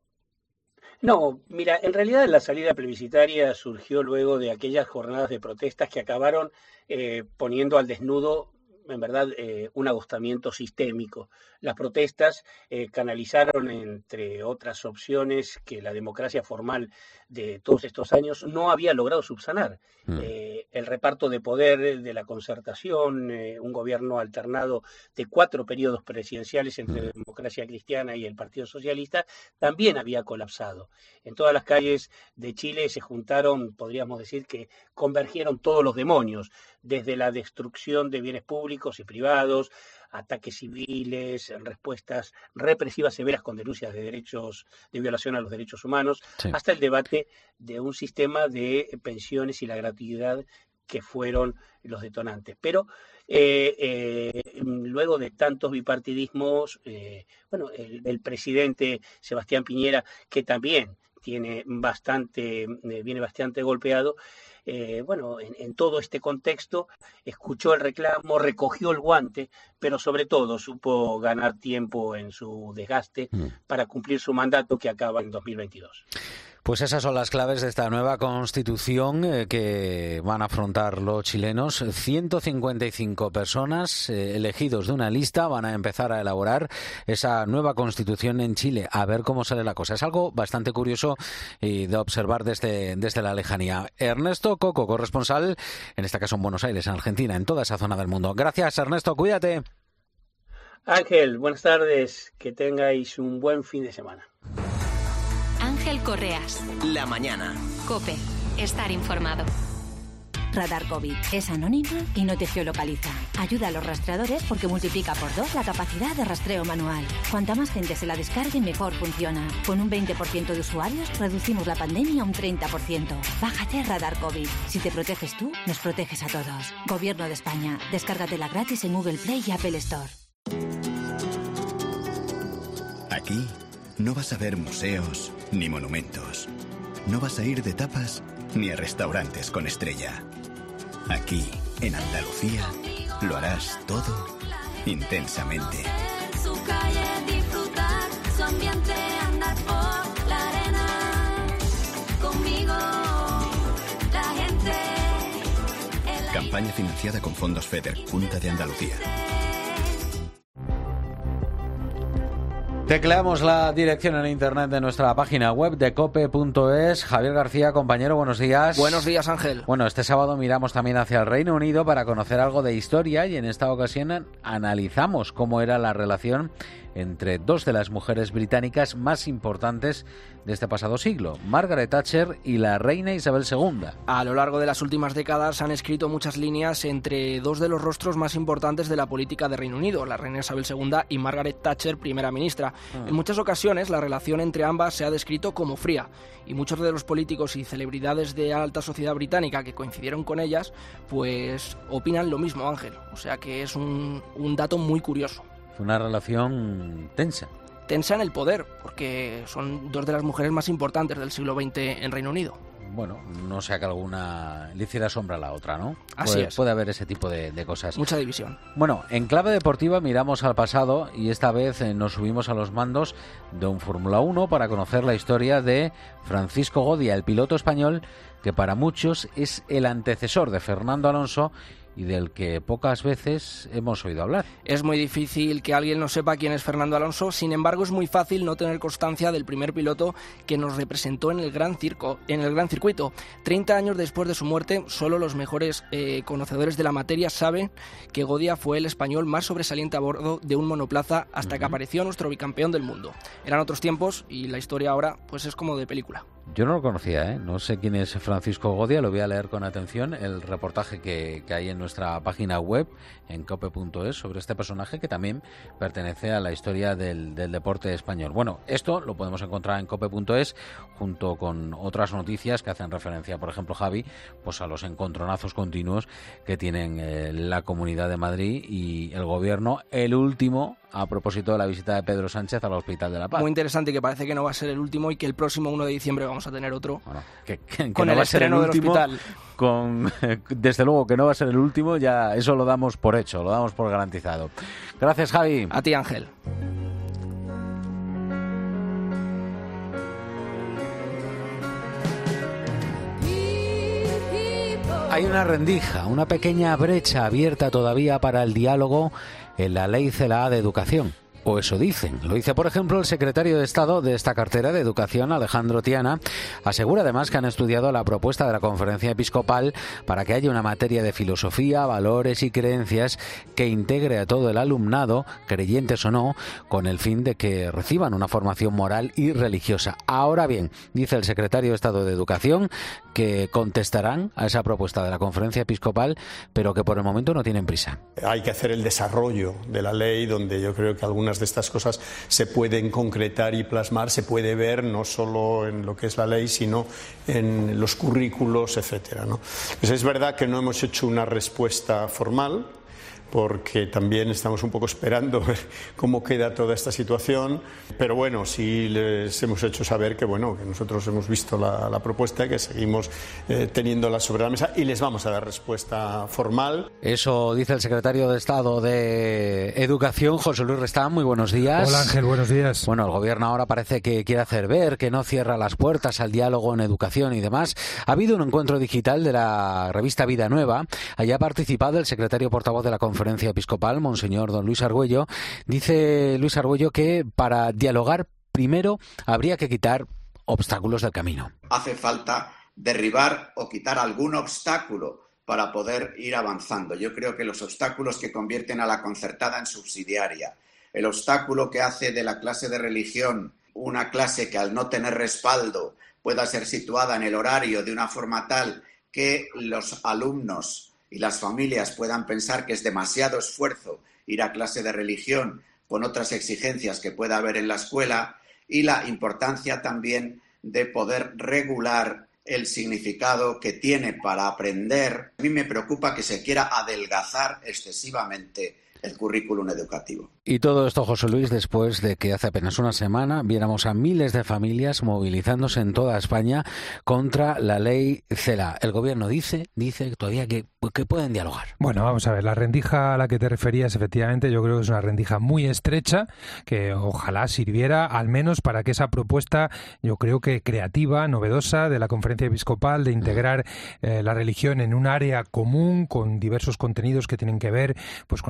No, mira, en realidad la salida plebiscitaria surgió luego de aquellas jornadas de protestas que acabaron eh, poniendo al desnudo, en verdad, eh, un agotamiento sistémico. Las protestas eh, canalizaron, entre otras opciones, que la democracia formal de todos estos años no había logrado subsanar. Mm. Eh, el reparto de poder de la concertación, eh, un gobierno alternado de cuatro periodos presidenciales entre mm. la democracia cristiana y el Partido Socialista, también había colapsado. En todas las calles de Chile se juntaron, podríamos decir que convergieron todos los demonios, desde la destrucción de bienes públicos y privados, ataques civiles, respuestas represivas severas con denuncias de derechos, de violación a los derechos humanos, sí. hasta el debate de un sistema de pensiones y la gratuidad que fueron los detonantes. Pero eh, eh, luego de tantos bipartidismos, eh, bueno, el, el presidente Sebastián Piñera, que también tiene bastante, eh, viene bastante golpeado, Eh, bueno, en, en todo este contexto escuchó el reclamo, recogió el guante, pero sobre todo supo ganar tiempo en su desgaste mm. para cumplir su mandato que acaba en dos mil veintidós. Pues esas son las claves de esta nueva constitución eh, que van a afrontar los chilenos. ciento cincuenta y cinco personas eh, elegidos de una lista van a empezar a elaborar esa nueva constitución en Chile. A ver cómo sale la cosa. Es algo bastante curioso y de observar desde, desde la lejanía. Ernesto Coco, corresponsal, en este caso en Buenos Aires, en Argentina, en toda esa zona del mundo. Gracias, Ernesto. Cuídate. Ángel, buenas tardes. Que tengáis un buen fin de semana. Ángel Correas. La mañana. COPE. Estar informado. Radar COVID. Es anónimo y no te geolocaliza. Ayuda a los rastreadores porque multiplica por dos la capacidad de rastreo manual. Cuanta más gente se la descargue, mejor funciona. Con un veinte por ciento de usuarios, reducimos la pandemia a un treinta por ciento. Bájate Radar COVID. Si te proteges tú, nos proteges a todos. Gobierno de España. Descárgatela gratis en Google Play y Apple Store. Aquí no vas a ver museos ni monumentos. No vas a ir de tapas ni a restaurantes con estrella. Aquí, en Andalucía, lo harás todo intensamente. En su calle disfrutar, su ambiente andar por la arena. Conmigo, la gente. Campaña financiada con fondos FEDER, Junta de Andalucía. Tecleamos la dirección en internet de nuestra página web de cope punto es. Javier García, compañero, buenos días. Buenos días, Ángel. Bueno, este sábado miramos también hacia el Reino Unido para conocer algo de historia y en esta ocasión analizamos cómo era la relación entre dos de las mujeres británicas más importantes de este pasado siglo, Margaret Thatcher y la reina Isabel segunda. A lo largo de las últimas décadas han escrito muchas líneas entre dos de los rostros más importantes de la política de Reino Unido, la reina Isabel segunda y Margaret Thatcher, primera ministra. Ah. En muchas ocasiones la relación entre ambas se ha descrito como fría, y muchos de los políticos y celebridades de alta sociedad británica que coincidieron con ellas, pues opinan lo mismo, Ángel. O sea que es un, un dato muy curioso. Fue una relación tensa. Tensa en el poder, porque son dos de las mujeres más importantes del siglo veinte en Reino Unido. Bueno, no sea que alguna le hiciera sombra a la otra, ¿no? Así puede, es. Puede haber ese tipo de, de cosas. Mucha división. Bueno, en clave deportiva miramos al pasado y esta vez eh, nos subimos a los mandos de un Fórmula uno para conocer la historia de Francisco Godia, el piloto español que para muchos es el antecesor de Fernando Alonso y del que pocas veces hemos oído hablar. Es muy difícil que alguien no sepa quién es Fernando Alonso, sin embargo es muy fácil no tener constancia del primer piloto que nos representó en el gran circo, en el gran circuito. Treinta años después de su muerte, solo los mejores eh, conocedores de la materia saben que Godia fue el español más sobresaliente a bordo de un monoplaza hasta uh-huh. que apareció nuestro bicampeón del mundo. Eran otros tiempos y la historia ahora pues es como de película. Yo no lo conocía, ¿eh? No sé quién es Francisco Godia, lo voy a leer con atención, el reportaje que, que hay en nuestra página web, en cope punto es, sobre este personaje que también pertenece a la historia del, del deporte español. Bueno, esto lo podemos encontrar en cope punto es, junto con otras noticias que hacen referencia, por ejemplo, Javi, pues a los encontronazos continuos que tienen eh, la Comunidad de Madrid y el Gobierno, el último a propósito de la visita de Pedro Sánchez al Hospital de la Paz. Muy interesante, que parece que no va a ser el último y que el próximo uno de diciembre vamos a tener otro. Bueno, que, que, con que no el va a ser el último, del hospital. Con, desde luego que no va a ser el último, ya eso lo damos por hecho, lo damos por garantizado. Gracias, Javi. A ti, Ángel. Hay una rendija, una pequeña brecha abierta todavía para el diálogo en la Ley Celaá de Educación. O eso dicen. Lo dice, por ejemplo, el secretario de Estado de esta cartera de Educación, Alejandro Tiana. Asegura además que han estudiado la propuesta de la Conferencia Episcopal para que haya una materia de filosofía, valores y creencias que integre a todo el alumnado, creyentes o no, con el fin de que reciban una formación moral y religiosa. Ahora bien, dice el secretario de Estado de Educación que contestarán a esa propuesta de la Conferencia Episcopal, pero que por el momento no tienen prisa. Hay que hacer el desarrollo de la ley, donde yo creo que algunas de estas cosas se pueden concretar y plasmar, se puede ver no solo en lo que es la ley, sino en los currículos, etcétera, ¿no? Pues es verdad que no hemos hecho una respuesta formal, porque también estamos un poco esperando ver cómo queda toda esta situación, pero bueno, sí les hemos hecho saber que bueno, que nosotros hemos visto la, la propuesta, que seguimos eh, teniéndola sobre la mesa y les vamos a dar respuesta formal. Eso dice el secretario de Estado de Educación, José Luis Restán. Muy buenos días. Hola, Ángel, buenos días. Bueno, el gobierno ahora parece que quiere hacer ver que no cierra las puertas al diálogo en educación y demás. Ha habido un encuentro digital de la revista Vida Nueva. Allí ha participado el secretario portavoz de la Conferencia Episcopal, Monseñor don Luis Argüello. Dice Luis Argüello que para dialogar primero habría que quitar obstáculos del camino. Hace falta derribar o quitar algún obstáculo para poder ir avanzando. Yo creo que los obstáculos que convierten a la concertada en subsidiaria, el obstáculo que hace de la clase de religión una clase que al no tener respaldo pueda ser situada en el horario de una forma tal que los alumnos y las familias puedan pensar que es demasiado esfuerzo ir a clase de religión con otras exigencias que pueda haber en la escuela, y la importancia también de poder regular el significado que tiene para aprender. A mí me preocupa que se quiera adelgazar excesivamente el currículum educativo. Y todo esto, José Luis, después de que hace apenas una semana viéramos a miles de familias movilizándose en toda España contra la ley Celaá. El gobierno dice, dice todavía que, que pueden dialogar. Bueno, vamos a ver, la rendija a la que te referías, efectivamente, yo creo que es una rendija muy estrecha, que ojalá sirviera al menos para que esa propuesta, yo creo que creativa, novedosa, de la Conferencia Episcopal, de integrar eh, la religión en un área común, con diversos contenidos que tienen que ver pues con la dimensión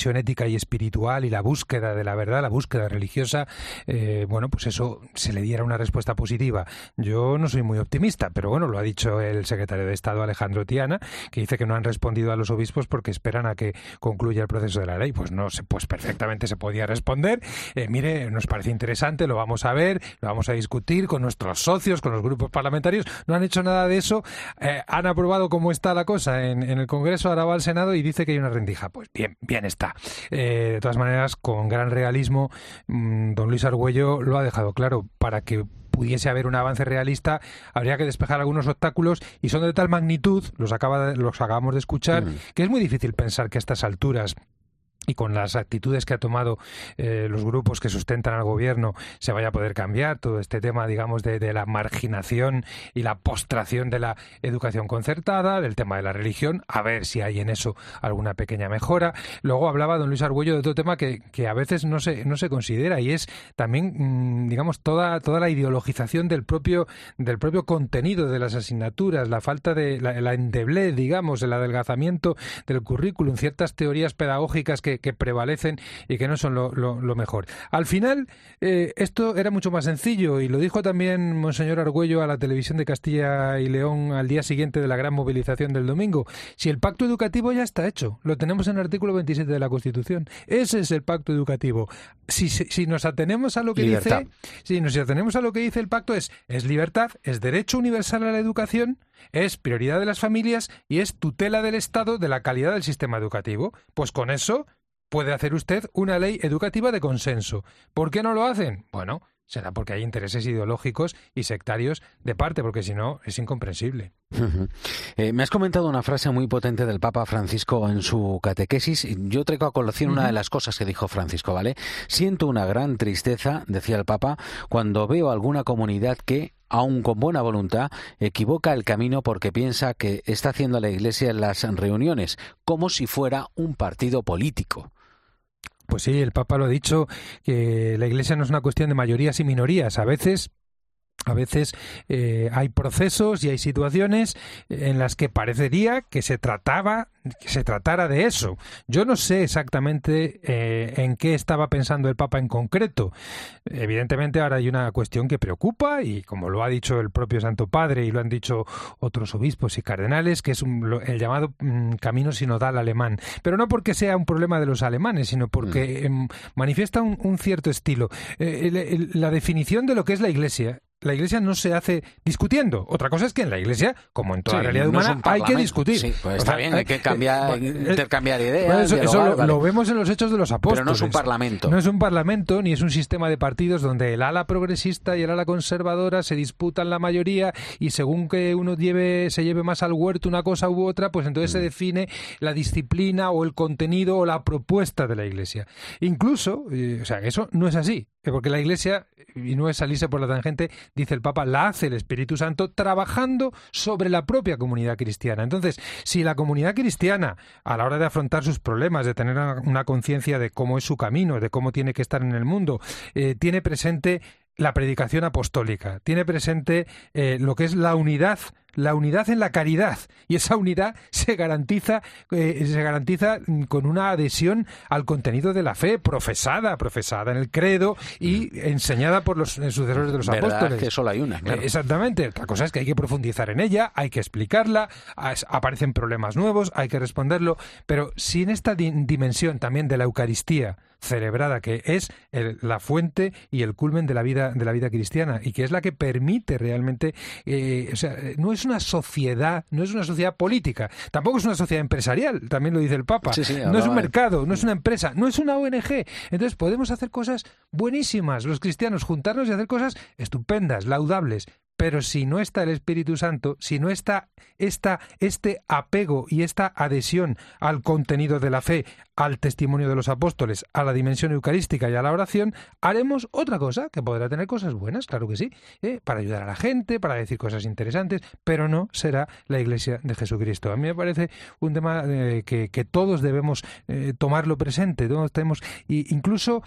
dimensión ética y espiritual y la búsqueda de la verdad, la búsqueda religiosa, eh, bueno, pues eso se le diera una respuesta positiva. Yo no soy muy optimista, pero bueno, lo ha dicho el secretario de Estado Alejandro Tiana, que dice que no han respondido a los obispos porque esperan a que concluya el proceso de la ley. Pues no, se, pues perfectamente se podía responder. Eh, mire, nos parece interesante, lo vamos a ver, lo vamos a discutir con nuestros socios, con los grupos parlamentarios. No han hecho nada de eso. Eh, han aprobado cómo está la cosa en, en el Congreso, ahora va al Senado y dice que hay una rendija. Pues bien, bien está. Eh, de todas maneras, con gran realismo, mmm, don Luis Argüello lo ha dejado claro. Para que pudiese haber un avance realista, habría que despejar algunos obstáculos y son de tal magnitud, los, acaba de, los acabamos de escuchar, mm. que es muy difícil pensar que a estas alturas y con las actitudes que ha tomado eh, los grupos que sustentan al gobierno se vaya a poder cambiar todo este tema, digamos, de, de la marginación y la postración de la educación concertada, del tema de la religión, a ver si hay en eso alguna pequeña mejora. Luego hablaba don Luis Argüello de otro tema que, que a veces no se, no se considera y es también, mmm, digamos, toda, toda la ideologización del propio, del propio contenido de las asignaturas, la falta de la, la endeblez, digamos, el adelgazamiento del currículum, ciertas teorías pedagógicas que que prevalecen y que no son lo, lo, lo mejor. Al final, eh, esto era mucho más sencillo y lo dijo también Monseñor Argüello a la televisión de Castilla y León al día siguiente de la gran movilización del domingo. Si el pacto educativo ya está hecho, lo tenemos en el artículo veintisiete de la Constitución. Ese es el pacto educativo. Si, si, si nos atenemos a lo que libertad. dice, si nos atenemos a lo que dice el pacto es, es libertad, es derecho universal a la educación, es prioridad de las familias y es tutela del Estado de la calidad del sistema educativo. Pues con eso puede hacer usted una ley educativa de consenso. ¿Por qué no lo hacen? Bueno, será porque hay intereses ideológicos y sectarios de parte, porque si no es incomprensible. Uh-huh. Eh, me has comentado una frase muy potente del Papa Francisco en su catequesis. Yo traigo a colación uh-huh. una de las cosas que dijo Francisco, ¿vale? Siento una gran tristeza, decía el Papa, cuando veo alguna comunidad que, aun con buena voluntad, equivoca el camino porque piensa que está haciendo la Iglesia en las reuniones, como si fuera un partido político. Pues sí, el Papa lo ha dicho, que la Iglesia no es una cuestión de mayorías y minorías. A veces... A veces eh, hay procesos y hay situaciones en las que parecería que se trataba, que se tratara de eso. Yo no sé exactamente eh, en qué estaba pensando el Papa en concreto. Evidentemente ahora hay una cuestión que preocupa y como lo ha dicho el propio Santo Padre y lo han dicho otros obispos y cardenales, que es un, el llamado mm, camino sinodal alemán. Pero no porque sea un problema de los alemanes, sino porque mm. eh, manifiesta un, un cierto estilo. Eh, el, el, la definición de lo que es la Iglesia. La Iglesia no se hace discutiendo. Otra cosa es que en la Iglesia, como en toda sí, realidad no humana, hay que discutir. Sí, pues está o sea, bien, hay que cambiar, eh, intercambiar ideas. Bueno, eso dialogar, eso lo, vale. lo vemos en los Hechos de los Apóstoles. Pero no es un parlamento. No es un parlamento, ni es un sistema de partidos donde el ala progresista y el ala conservadora se disputan la mayoría y según que uno lleve se lleve más al huerto una cosa u otra, pues entonces mm. se define la disciplina o el contenido o la propuesta de la Iglesia. Incluso, eh, o sea, eso no es así. Porque la Iglesia, y no es salirse por la tangente, dice el Papa, la hace el Espíritu Santo trabajando sobre la propia comunidad cristiana. Entonces, si la comunidad cristiana, a la hora de afrontar sus problemas, de tener una, una conciencia de cómo es su camino, de cómo tiene que estar en el mundo, eh, tiene presente la predicación apostólica, tiene presente eh, lo que es la unidad, la unidad en la caridad, y esa unidad se garantiza, eh, se garantiza con una adhesión al contenido de la fe profesada, profesada en el credo y enseñada por los sucesores de los ¿verdad? Apóstoles. Que solo hay una, claro. Eh, exactamente. Otra cosa es que hay que profundizar en ella, hay que explicarla, as, aparecen problemas nuevos, hay que responderlo, pero si en esta di- dimensión también de la Eucaristía celebrada, que es el, la fuente y el culmen de la vida de la vida cristiana y que es la que permite realmente, eh, o sea, no es una sociedad, no es una sociedad política, tampoco es una sociedad empresarial, también lo dice el Papa, sí, sí, no es un mercado, no es una empresa, no es una O N G, entonces podemos hacer cosas buenísimas, los cristianos, juntarnos y hacer cosas estupendas, laudables. Pero si no está el Espíritu Santo, si no está esta, este apego y esta adhesión al contenido de la fe, al testimonio de los apóstoles, a la dimensión eucarística y a la oración, haremos otra cosa, que podrá tener cosas buenas, claro que sí, ¿eh? para ayudar a la gente, para decir cosas interesantes, pero no será la Iglesia de Jesucristo. A mí me parece un tema eh, que, que todos debemos eh, tomarlo presente, todos tenemos, y incluso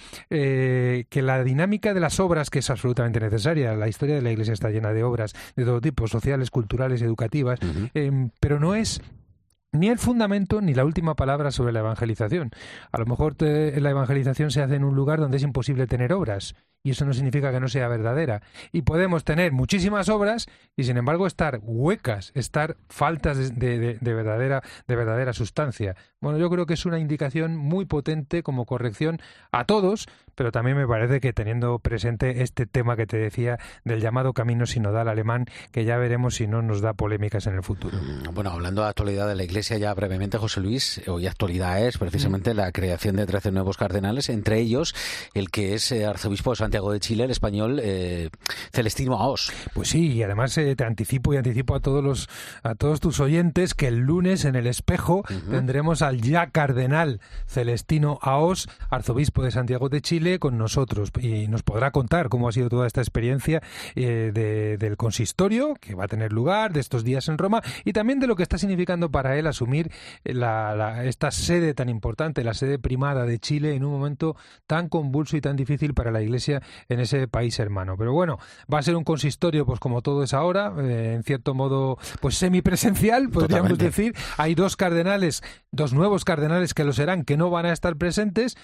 eh, que la dinámica de las obras, que es absolutamente necesaria, la historia de la Iglesia está llena de obras de todo tipo, sociales, culturales, educativas, uh-huh. eh, pero no es ni el fundamento ni la última palabra sobre la evangelización. A lo mejor te, la evangelización se hace en un lugar donde es imposible tener obras, y eso no significa que no sea verdadera. Y podemos tener muchísimas obras y, sin embargo, estar huecas, estar faltas de, de, de, verdadera, de verdadera sustancia. Bueno, yo creo que es una indicación muy potente como corrección a todos, pero también me parece que teniendo presente este tema que te decía del llamado camino sinodal alemán, que ya veremos si no nos da polémicas en el futuro. Bueno, hablando de actualidad de la Iglesia ya brevemente, José Luis, hoy actualidad es precisamente mm. la creación de trece nuevos cardenales, entre ellos el que es eh, arzobispo de Santiago de Chile, el español eh, Celestino Aos. Pues sí, y además eh, te anticipo y anticipo a todos los a todos tus oyentes que el lunes en El Espejo uh-huh. tendremos al ya cardenal Celestino Aos, arzobispo de Santiago de Chile, con nosotros, y nos podrá contar cómo ha sido toda esta experiencia eh, de, del consistorio que va a tener lugar, de estos días en Roma, y también de lo que está significando para él asumir la, la, esta sede tan importante, la sede primada de Chile, en un momento tan convulso y tan difícil para la Iglesia en ese país hermano. Pero bueno, va a ser un consistorio, pues como todo es ahora, eh, en cierto modo, pues semipresencial, podríamos Totalmente. decir. Hay dos cardenales, dos nuevos cardenales que lo serán, que no van a estar presentes,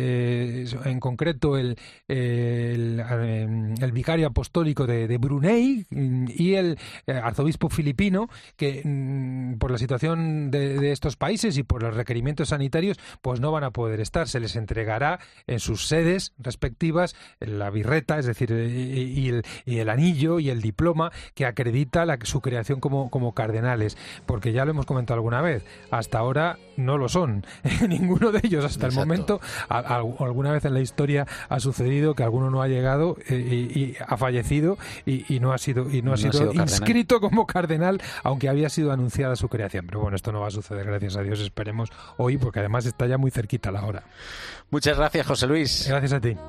eh, en concreto el, el, el, el vicario apostólico de, de Brunei y el arzobispo filipino, que por la situación de, de estos países y por los requerimientos sanitarios, pues no van a poder estar. Se les entregará en sus sedes respectivas la birreta, es decir, y el, y el anillo y el diploma que acredita la, su creación como, como cardenales, porque ya lo hemos comentado alguna vez, hasta ahora no lo son, ninguno de ellos hasta Exacto. el momento. A, a, alguna vez en la historia ha sucedido que alguno no ha llegado eh, y, y ha fallecido y, y no ha sido y no, no ha sido, sido inscrito como cardenal, aunque había sido anunciada su creación. Pero bueno, esto no va a suceder, gracias a Dios, esperemos hoy, porque además está ya muy cerquita la hora. Muchas gracias, José Luis. Gracias a ti.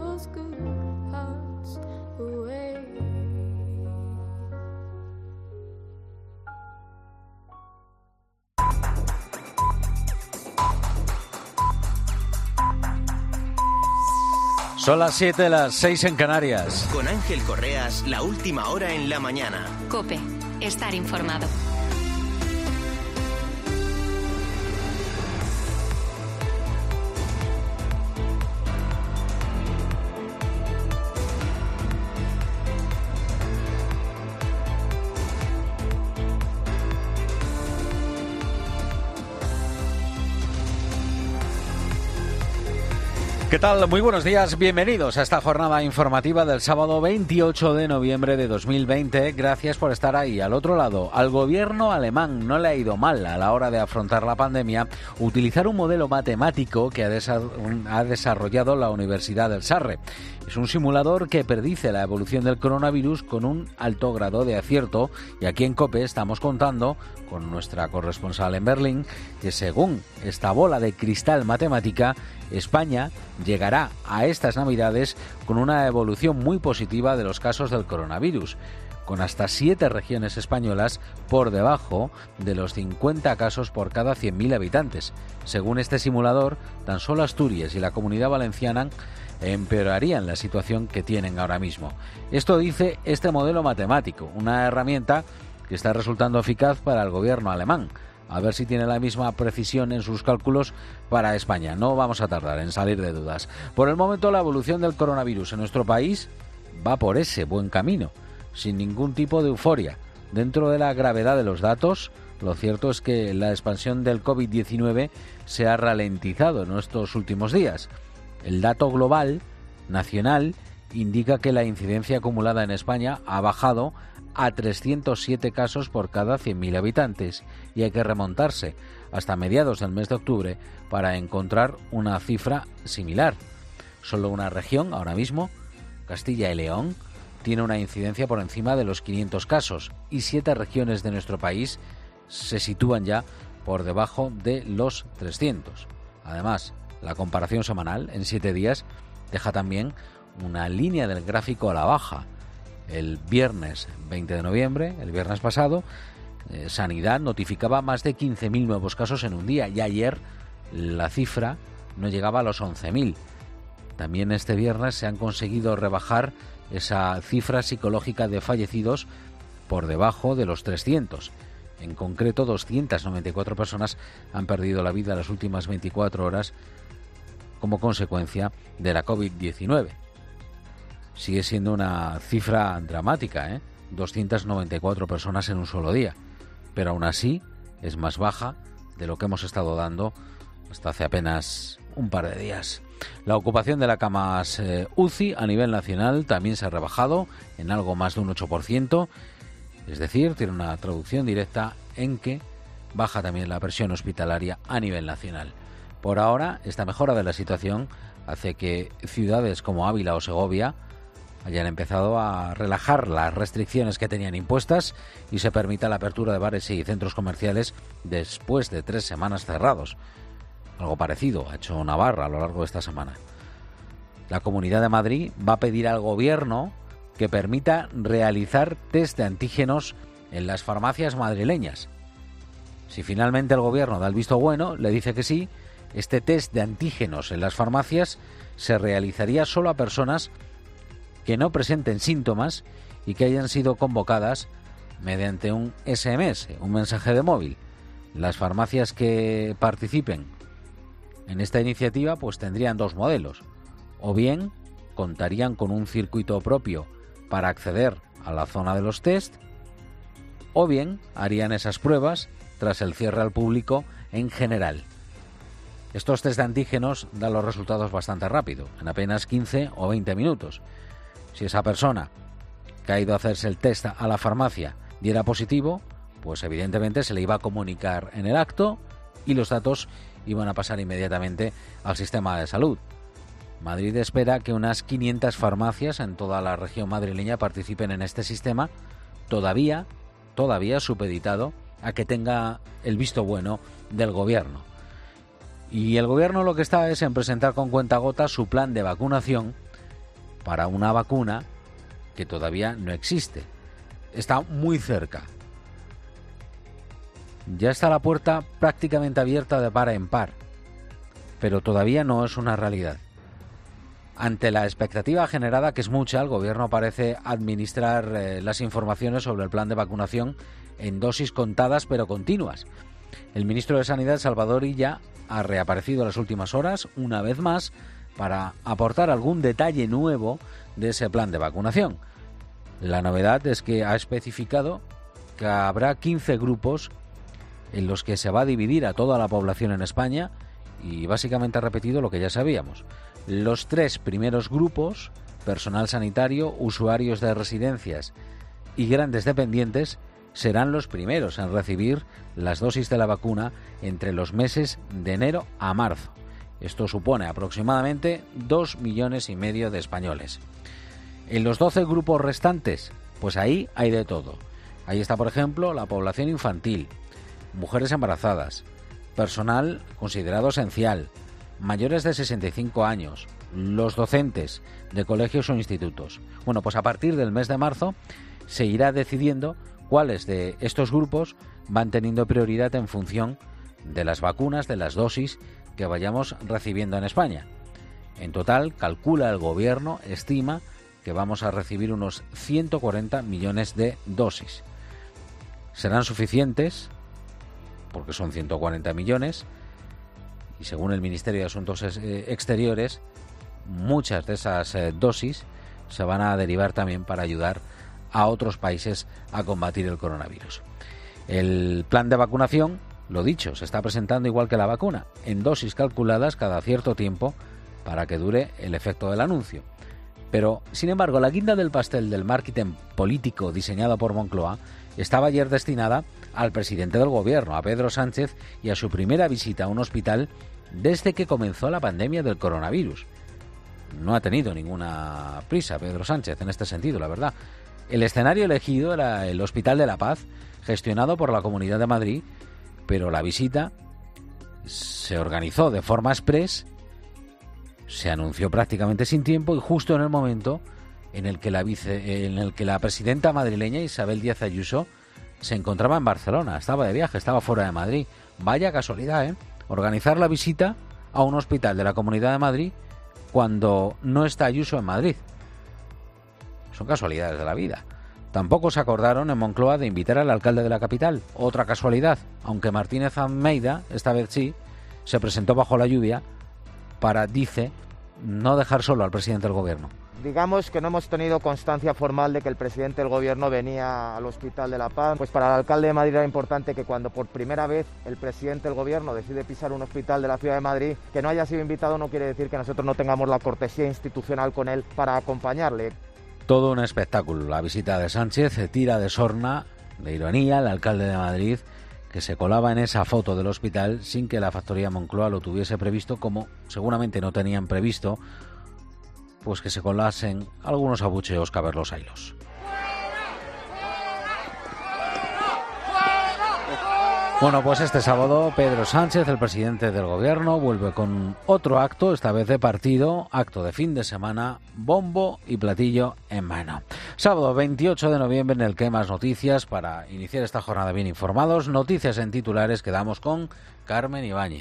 Son las siete, las seis en Canarias. Con Ángel Correas, la última hora en la mañana. COPE, estar informado. ¿Qué tal? Muy buenos días, bienvenidos a esta jornada informativa del sábado veintiocho de noviembre de dos mil veinte. Gracias por estar ahí, al otro lado. Al gobierno alemán no le ha ido mal a la hora de afrontar la pandemia utilizar un modelo matemático que ha, desa- ha desarrollado la Universidad del Sarre. Es un simulador que predice la evolución del coronavirus con un alto grado de acierto, y aquí en COPE estamos contando con nuestra corresponsal en Berlín que, según esta bola de cristal matemática, España llegará a estas Navidades con una evolución muy positiva de los casos del coronavirus, con hasta siete regiones españolas por debajo de los cincuenta casos por cada cien mil habitantes. Según este simulador, tan solo Asturias y la Comunidad Valenciana empeorarían la situación que tienen ahora mismo. Esto dice este modelo matemático, una herramienta que está resultando eficaz para el gobierno alemán. A ver si tiene la misma precisión en sus cálculos para España. No vamos a tardar en salir de dudas. Por el momento, la evolución del coronavirus en nuestro país va por ese buen camino, sin ningún tipo de euforia. Dentro de la gravedad de los datos, lo cierto es que la expansión del covid diecinueve se ha ralentizado en estos últimos días. El dato global, nacional, indica que la incidencia acumulada en España ha bajado a trescientos siete casos por cada cien mil habitantes, y hay que remontarse hasta mediados del mes de octubre para encontrar una cifra similar. Solo una región, ahora mismo, Castilla y León, tiene una incidencia por encima de los quinientos casos, y siete regiones de nuestro país se sitúan ya por debajo de los trescientos. Además, la comparación semanal en siete días deja también una línea del gráfico a la baja. El viernes veinte de noviembre, el viernes pasado, eh, Sanidad notificaba más de quince mil nuevos casos en un día, y ayer la cifra no llegaba a los once mil. También este viernes se han conseguido rebajar esa cifra psicológica de fallecidos por debajo de los trescientos. En concreto, doscientas noventa y cuatro personas han perdido la vida en las últimas veinticuatro horas como consecuencia de la covid diecinueve. Sigue siendo una cifra dramática, ¿eh? doscientas noventa y cuatro personas en un solo día, pero aún así es más baja de lo que hemos estado dando hasta hace apenas un par de días. La ocupación de las camas eh, U C I a nivel nacional también se ha rebajado en algo más de un ocho por ciento, es decir, tiene una traducción directa en que baja también la presión hospitalaria a nivel nacional. Por ahora, esta mejora de la situación hace que ciudades como Ávila o Segovia hayan empezado a relajar las restricciones que tenían impuestas y se permita la apertura de bares y centros comerciales después de tres semanas cerrados. Algo parecido ha hecho Navarra a lo largo de esta semana. La Comunidad de Madrid va a pedir al Gobierno que permita realizar test de antígenos en las farmacias madrileñas. Si finalmente el Gobierno da el visto bueno, le dice que sí, este test de antígenos en las farmacias se realizaría solo a personas que no presenten síntomas y que hayan sido convocadas mediante un ese eme ese, un mensaje de móvil. Las farmacias que participen en esta iniciativa pues tendrían dos modelos. O bien contarían con un circuito propio para acceder a la zona de los test, o bien harían esas pruebas tras el cierre al público en general. Estos test de antígenos dan los resultados bastante rápido, en apenas quince o veinte minutos. Si esa persona que ha ido a hacerse el test a la farmacia diera positivo, pues evidentemente se le iba a comunicar en el acto y los datos iban a pasar inmediatamente al sistema de salud. Madrid espera que unas quinientas farmacias en toda la región madrileña participen en este sistema, todavía, todavía supeditado a que tenga el visto bueno del Gobierno. Y el Gobierno lo que está es en presentar con cuentagotas su plan de vacunación para una vacuna que todavía no existe. Está muy cerca. Ya está la puerta prácticamente abierta de par en par, pero todavía no es una realidad. Ante la expectativa generada, que es mucha, el Gobierno parece administrar eh, las informaciones sobre el plan de vacunación en dosis contadas pero continuas. El ministro de Sanidad, Salvador Illa, ha reaparecido en las últimas horas, una vez más, para aportar algún detalle nuevo de ese plan de vacunación. La novedad es que ha especificado que habrá quince grupos en los que se va a dividir a toda la población en España y básicamente ha repetido lo que ya sabíamos. Los tres primeros grupos, personal sanitario, usuarios de residencias y grandes dependientes, serán los primeros en recibir las dosis de la vacuna entre los meses de enero a marzo. Esto supone aproximadamente dos millones y medio de españoles. En los doce grupos restantes, pues ahí hay de todo. Ahí está, por ejemplo, la población infantil, mujeres embarazadas, personal considerado esencial, mayores de sesenta y cinco años, los docentes de colegios o institutos. Bueno, pues a partir del mes de marzo se irá decidiendo cuáles de estos grupos van teniendo prioridad en función de las vacunas, de las dosis que vayamos recibiendo en España. En total, calcula el Gobierno, estima que vamos a recibir unos ciento cuarenta millones de dosis. ¿Serán suficientes? Porque son ciento cuarenta millones y según el Ministerio de Asuntos Exteriores, muchas de esas eh, dosis se van a derivar también para ayudar a otros países a combatir el coronavirus. El plan de vacunación, lo dicho, se está presentando igual que la vacuna, en dosis calculadas cada cierto tiempo para que dure el efecto del anuncio. Pero, sin embargo, la guinda del pastel del marketing político diseñado por Moncloa estaba ayer destinada al presidente del Gobierno, a Pedro Sánchez, y a su primera visita a un hospital desde que comenzó la pandemia del coronavirus. No ha tenido ninguna prisa Pedro Sánchez en este sentido, la verdad. El escenario elegido era el Hospital de la Paz, gestionado por la Comunidad de Madrid, pero la visita se organizó de forma express, se anunció prácticamente sin tiempo y justo en el momento en el que la vice, en el que la presidenta madrileña Isabel Díaz Ayuso se encontraba en Barcelona, estaba de viaje, estaba fuera de Madrid. Vaya casualidad, ¿eh? Organizar la visita a un hospital de la Comunidad de Madrid cuando no está Ayuso en Madrid. Son casualidades de la vida. Tampoco se acordaron en Moncloa de invitar al alcalde de la capital. Otra casualidad, aunque Martínez Almeida, esta vez sí, se presentó bajo la lluvia para, dice, no dejar solo al presidente del gobierno. Digamos que no hemos tenido constancia formal de que el presidente del gobierno venía al Hospital de la Paz. Pues para el alcalde de Madrid era importante que cuando por primera vez el presidente del gobierno decide pisar un hospital de la ciudad de Madrid, que no haya sido invitado no quiere decir que nosotros no tengamos la cortesía institucional con él para acompañarle. Todo un espectáculo. La visita de Sánchez tira de sorna, de ironía, el alcalde de Madrid, que se colaba en esa foto del hospital sin que la factoría Moncloa lo tuviese previsto, como seguramente no tenían previsto, pues que se colasen algunos abucheos caberlos ailos. Bueno, pues este sábado Pedro Sánchez, el presidente del gobierno, vuelve con otro acto, esta vez de partido, acto de fin de semana, bombo y platillo en mano. Sábado veintiocho de noviembre, en el que hay más noticias para iniciar esta jornada bien informados. Noticias en titulares que damos con Carmen Ibáñez.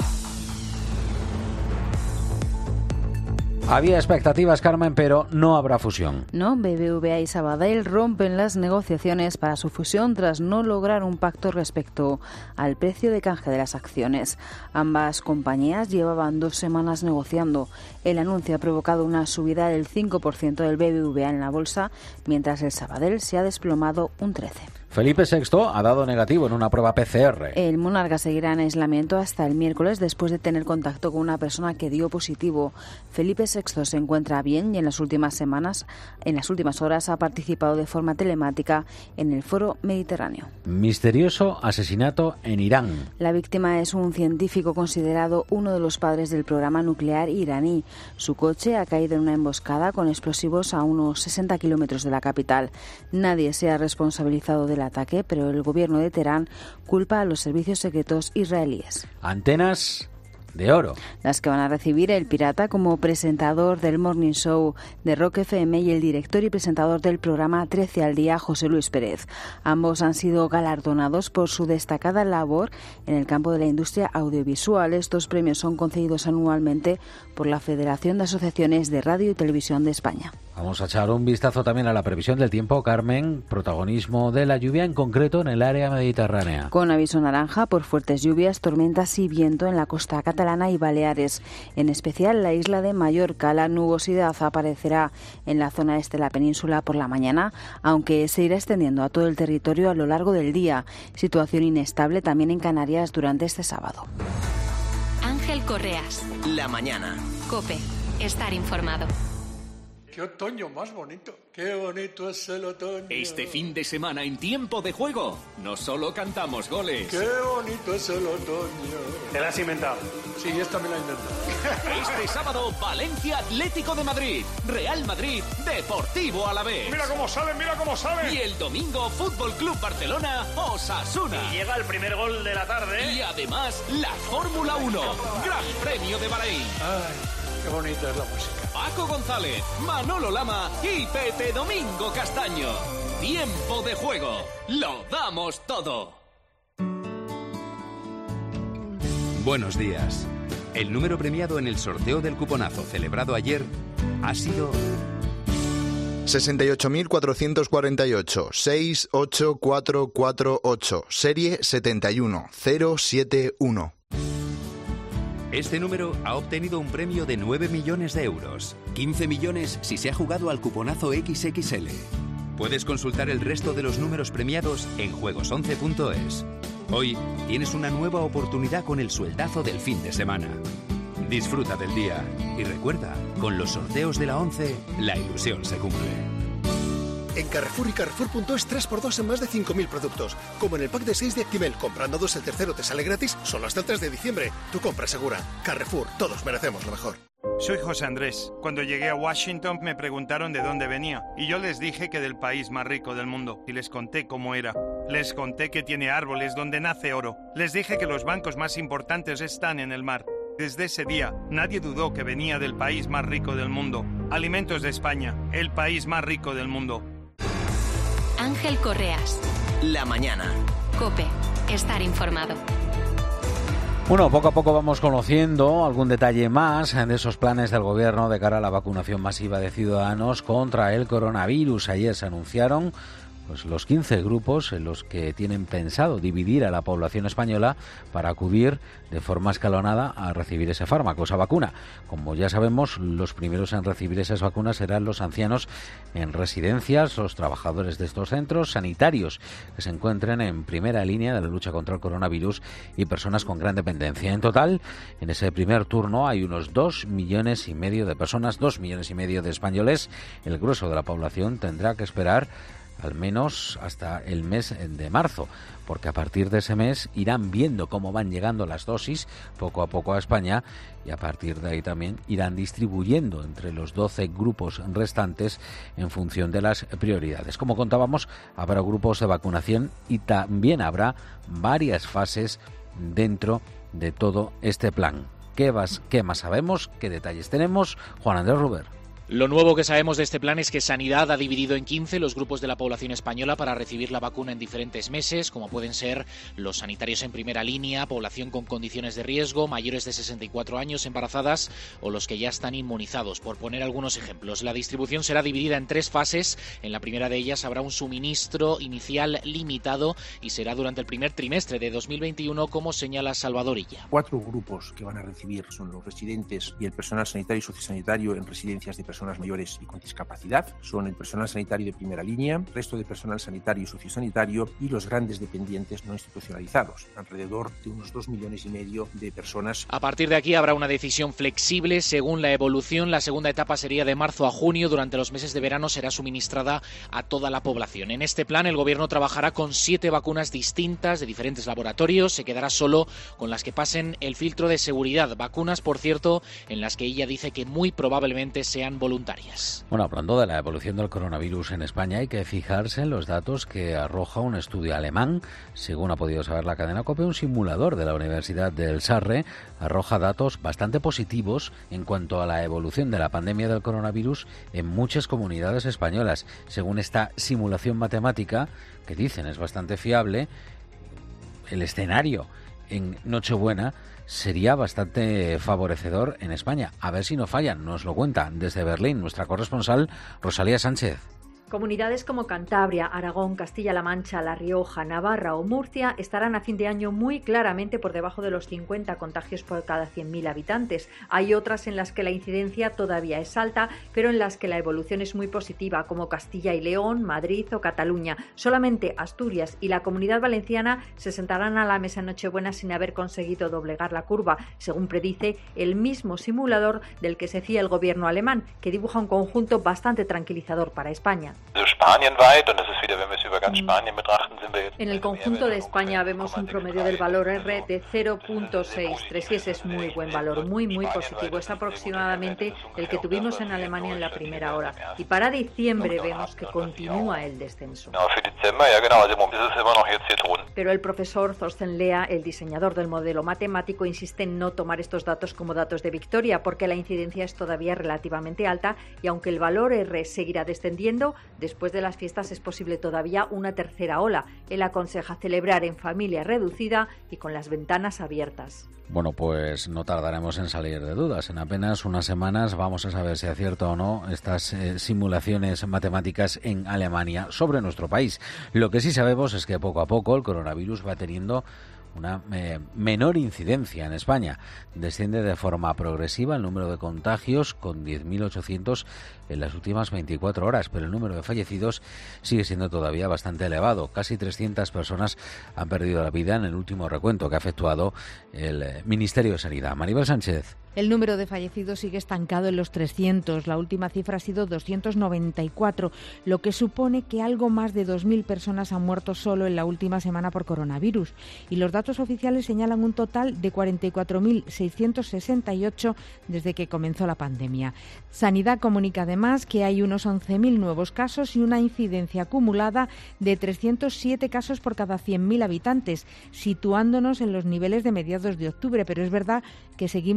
Había expectativas, Carmen, pero no habrá fusión. No, B B V A y Sabadell rompen las negociaciones para su fusión tras no lograr un pacto respecto al precio de canje de las acciones. Ambas compañías llevaban dos semanas negociando. El anuncio ha provocado una subida del cinco por ciento del B B V A en la bolsa, mientras el Sabadell se ha desplomado un trece por ciento. Felipe sexto ha dado negativo en una prueba P C R. El monarca seguirá en aislamiento hasta el miércoles después de tener contacto con una persona que dio positivo. Felipe sexto se encuentra bien y en las últimas semanas, en las últimas horas ha participado de forma telemática en el Foro Mediterráneo. Misterioso asesinato en Irán. La víctima es un científico considerado uno de los padres del programa nuclear iraní. Su coche ha caído en una emboscada con explosivos a unos sesenta kilómetros de la capital. Nadie se ha responsabilizado de la ataque, pero el gobierno de Teherán culpa a los servicios secretos israelíes. Antenas de oro. Las que van a recibir el pirata como presentador del Morning Show de Rock F M y el director y presentador del programa trece al día, José Luis Pérez. Ambos han sido galardonados por su destacada labor en el campo de la industria audiovisual. Estos premios son concedidos anualmente por la Federación de Asociaciones de Radio y Televisión de España. Vamos a echar un vistazo también a la previsión del tiempo, Carmen. Protagonismo de la lluvia, en concreto en el área mediterránea. Con aviso naranja por fuertes lluvias, tormentas y viento en la costa catalana y Baleares. En especial la isla de Mallorca. La nubosidad aparecerá en la zona este de la península por la mañana, aunque se irá extendiendo a todo el territorio a lo largo del día. Situación inestable también en Canarias durante este sábado. Ángel Correas. La mañana. COPE. Estar informado. ¡Qué otoño más bonito! ¡Qué bonito es el otoño! Este fin de semana en Tiempo de Juego, no solo cantamos goles. ¡Qué bonito es el otoño! Te la has inventado. Sí, esta me la he inventado. Este sábado, Valencia Atlético de Madrid, Real Madrid, Deportivo Alavés. ¡Mira cómo salen, mira cómo salen! Y el domingo, Fútbol Club Barcelona, Osasuna. Y llega el primer gol de la tarde. Y además, la Fórmula uno, Gran Premio de Bahrein. ¡Ay! Qué bonita es la música. Paco González, Manolo Lama y Pepe Domingo Castaño. Tiempo de Juego. Lo damos todo. Buenos días. El número premiado en el sorteo del cuponazo celebrado ayer ha sido sesenta y ocho mil cuatrocientos cuarenta y ocho, seis ocho cuatro cuatro ocho, serie setenta y uno cero siete uno. Este número ha obtenido un premio de nueve millones de euros. quince millones si se ha jugado al cuponazo equis equis ele. Puedes consultar el resto de los números premiados en juegos once punto es. Hoy tienes una nueva oportunidad con el sueldazo del fin de semana. Disfruta del día y recuerda, con los sorteos de la once, la ilusión se cumple. En Carrefour y Carrefour punto es tres por dos en más de cinco mil productos. Como en el pack de seis de Actimel, comprando dos el tercero te sale gratis, solo hasta el tres de diciembre. Tu compra segura. Carrefour, todos merecemos lo mejor. Soy José Andrés. Cuando llegué a Washington me preguntaron de dónde venía y yo les dije que del país más rico del mundo y les conté cómo era. Les conté que tiene árboles donde nace oro. Les dije que los bancos más importantes están en el mar. Desde ese día, nadie dudó que venía del país más rico del mundo. Alimentos de España, el país más rico del mundo. Ángel Correas. La mañana. COPE. Estar informado. Bueno, poco a poco vamos conociendo algún detalle más de esos planes del gobierno de cara a la vacunación masiva de ciudadanos contra el coronavirus. Ayer se anunciaron pues los quince grupos en los que tienen pensado dividir a la población española para acudir de forma escalonada a recibir ese fármaco, esa vacuna. Como ya sabemos, los primeros en recibir esas vacunas serán los ancianos en residencias, los trabajadores de estos centros, sanitarios que se encuentren en primera línea de la lucha contra el coronavirus y personas con gran dependencia. En total, en ese primer turno hay unos dos millones y medio de personas, dos millones y medio de españoles. El grueso de la población tendrá que esperar al menos hasta el mes de marzo, porque a partir de ese mes irán viendo cómo van llegando las dosis poco a poco a España y a partir de ahí también irán distribuyendo entre los doce grupos restantes en función de las prioridades. Como contábamos, habrá grupos de vacunación y también habrá varias fases dentro de todo este plan. ¿Qué, vas, qué más sabemos? ¿Qué detalles tenemos? Juan Andrés Ruber. Lo nuevo que sabemos de este plan es que Sanidad ha dividido en quince los grupos de la población española para recibir la vacuna en diferentes meses, como pueden ser los sanitarios en primera línea, población con condiciones de riesgo, mayores de sesenta y cuatro años, embarazadas o los que ya están inmunizados, por poner algunos ejemplos. La distribución será dividida en tres fases. En la primera de ellas habrá un suministro inicial limitado y será durante el primer trimestre de dos mil veintiuno, como señala Salvador Illa. Cuatro grupos que van a recibir son los residentes y el personal sanitario y sociosanitario en residencias de personas personas mayores y con discapacidad, son el personal sanitario de primera línea, el resto de personal sanitario y sociosanitario y los grandes dependientes no institucionalizados, alrededor de unos dos millones y medio de personas. A partir de aquí habrá una decisión flexible según la evolución. La segunda etapa sería de marzo a junio. Durante los meses de verano será suministrada a toda la población. En este plan el Gobierno trabajará con siete vacunas distintas de diferentes laboratorios. Se quedará solo con las que pasen el filtro de seguridad. Vacunas, por cierto, en las que ella dice que muy probablemente sean voluntarias. Bueno, hablando de la evolución del coronavirus en España, hay que fijarse en los datos que arroja un estudio alemán. Según ha podido saber la cadena COPE, un simulador de la Universidad del Sarre arroja datos bastante positivos en cuanto a la evolución de la pandemia del coronavirus en muchas comunidades españolas. Según esta simulación matemática, que dicen es bastante fiable, el escenario en Nochebuena sería bastante favorecedor en España. A ver si no fallan, nos lo cuenta desde Berlín nuestra corresponsal Rosalía Sánchez. Comunidades como Cantabria, Aragón, Castilla-La Mancha, La Rioja, Navarra o Murcia estarán a fin de año muy claramente por debajo de los cincuenta contagios por cada cien mil habitantes. Hay otras en las que la incidencia todavía es alta, pero en las que la evolución es muy positiva, como Castilla y León, Madrid o Cataluña. Solamente Asturias y la Comunidad Valenciana se sentarán a la mesa en Nochebuena sin haber conseguido doblegar la curva, según predice el mismo simulador del que se fía el gobierno alemán, que dibuja un conjunto bastante tranquilizador para España. En el conjunto de España vemos un promedio del valor R de cero punto sesenta y tres y ese es muy buen valor, muy muy positivo. Es aproximadamente el que tuvimos en Alemania en la primera hora. Y para diciembre vemos que continúa el descenso. Pero el profesor Thorsten Lea, el diseñador del modelo matemático, insiste en no tomar estos datos como datos de victoria, porque la incidencia es todavía relativamente alta y aunque el valor R seguirá descendiendo, después de las fiestas es posible todavía una tercera ola. Él aconseja celebrar en familia reducida y con las ventanas abiertas. Bueno, pues no tardaremos en salir de dudas. En apenas unas semanas vamos a saber si acierta o no estas eh, simulaciones matemáticas en Alemania sobre nuestro país. Lo que sí sabemos es que poco a poco el coronavirus va teniendo una eh, menor incidencia en España. Desciende de forma progresiva el número de contagios con diez mil ochocientos en las últimas veinticuatro horas, pero el número de fallecidos sigue siendo todavía bastante elevado. Casi trescientas personas han perdido la vida en el último recuento que ha efectuado el Ministerio de Sanidad. Maribel Sánchez. El número de fallecidos sigue estancado en los trescientos. La última cifra ha sido doscientos noventa y cuatro, lo que supone que algo más de dos mil personas han muerto solo en la última semana por coronavirus. Y los datos oficiales señalan un total de cuarenta y cuatro mil seiscientos sesenta y ocho desde que comenzó la pandemia. Sanidad comunica además que hay unos once mil nuevos casos y una incidencia acumulada de trescientos siete casos por cada cien mil habitantes, situándonos en los niveles de mediados de octubre. Pero es verdad que seguimos muy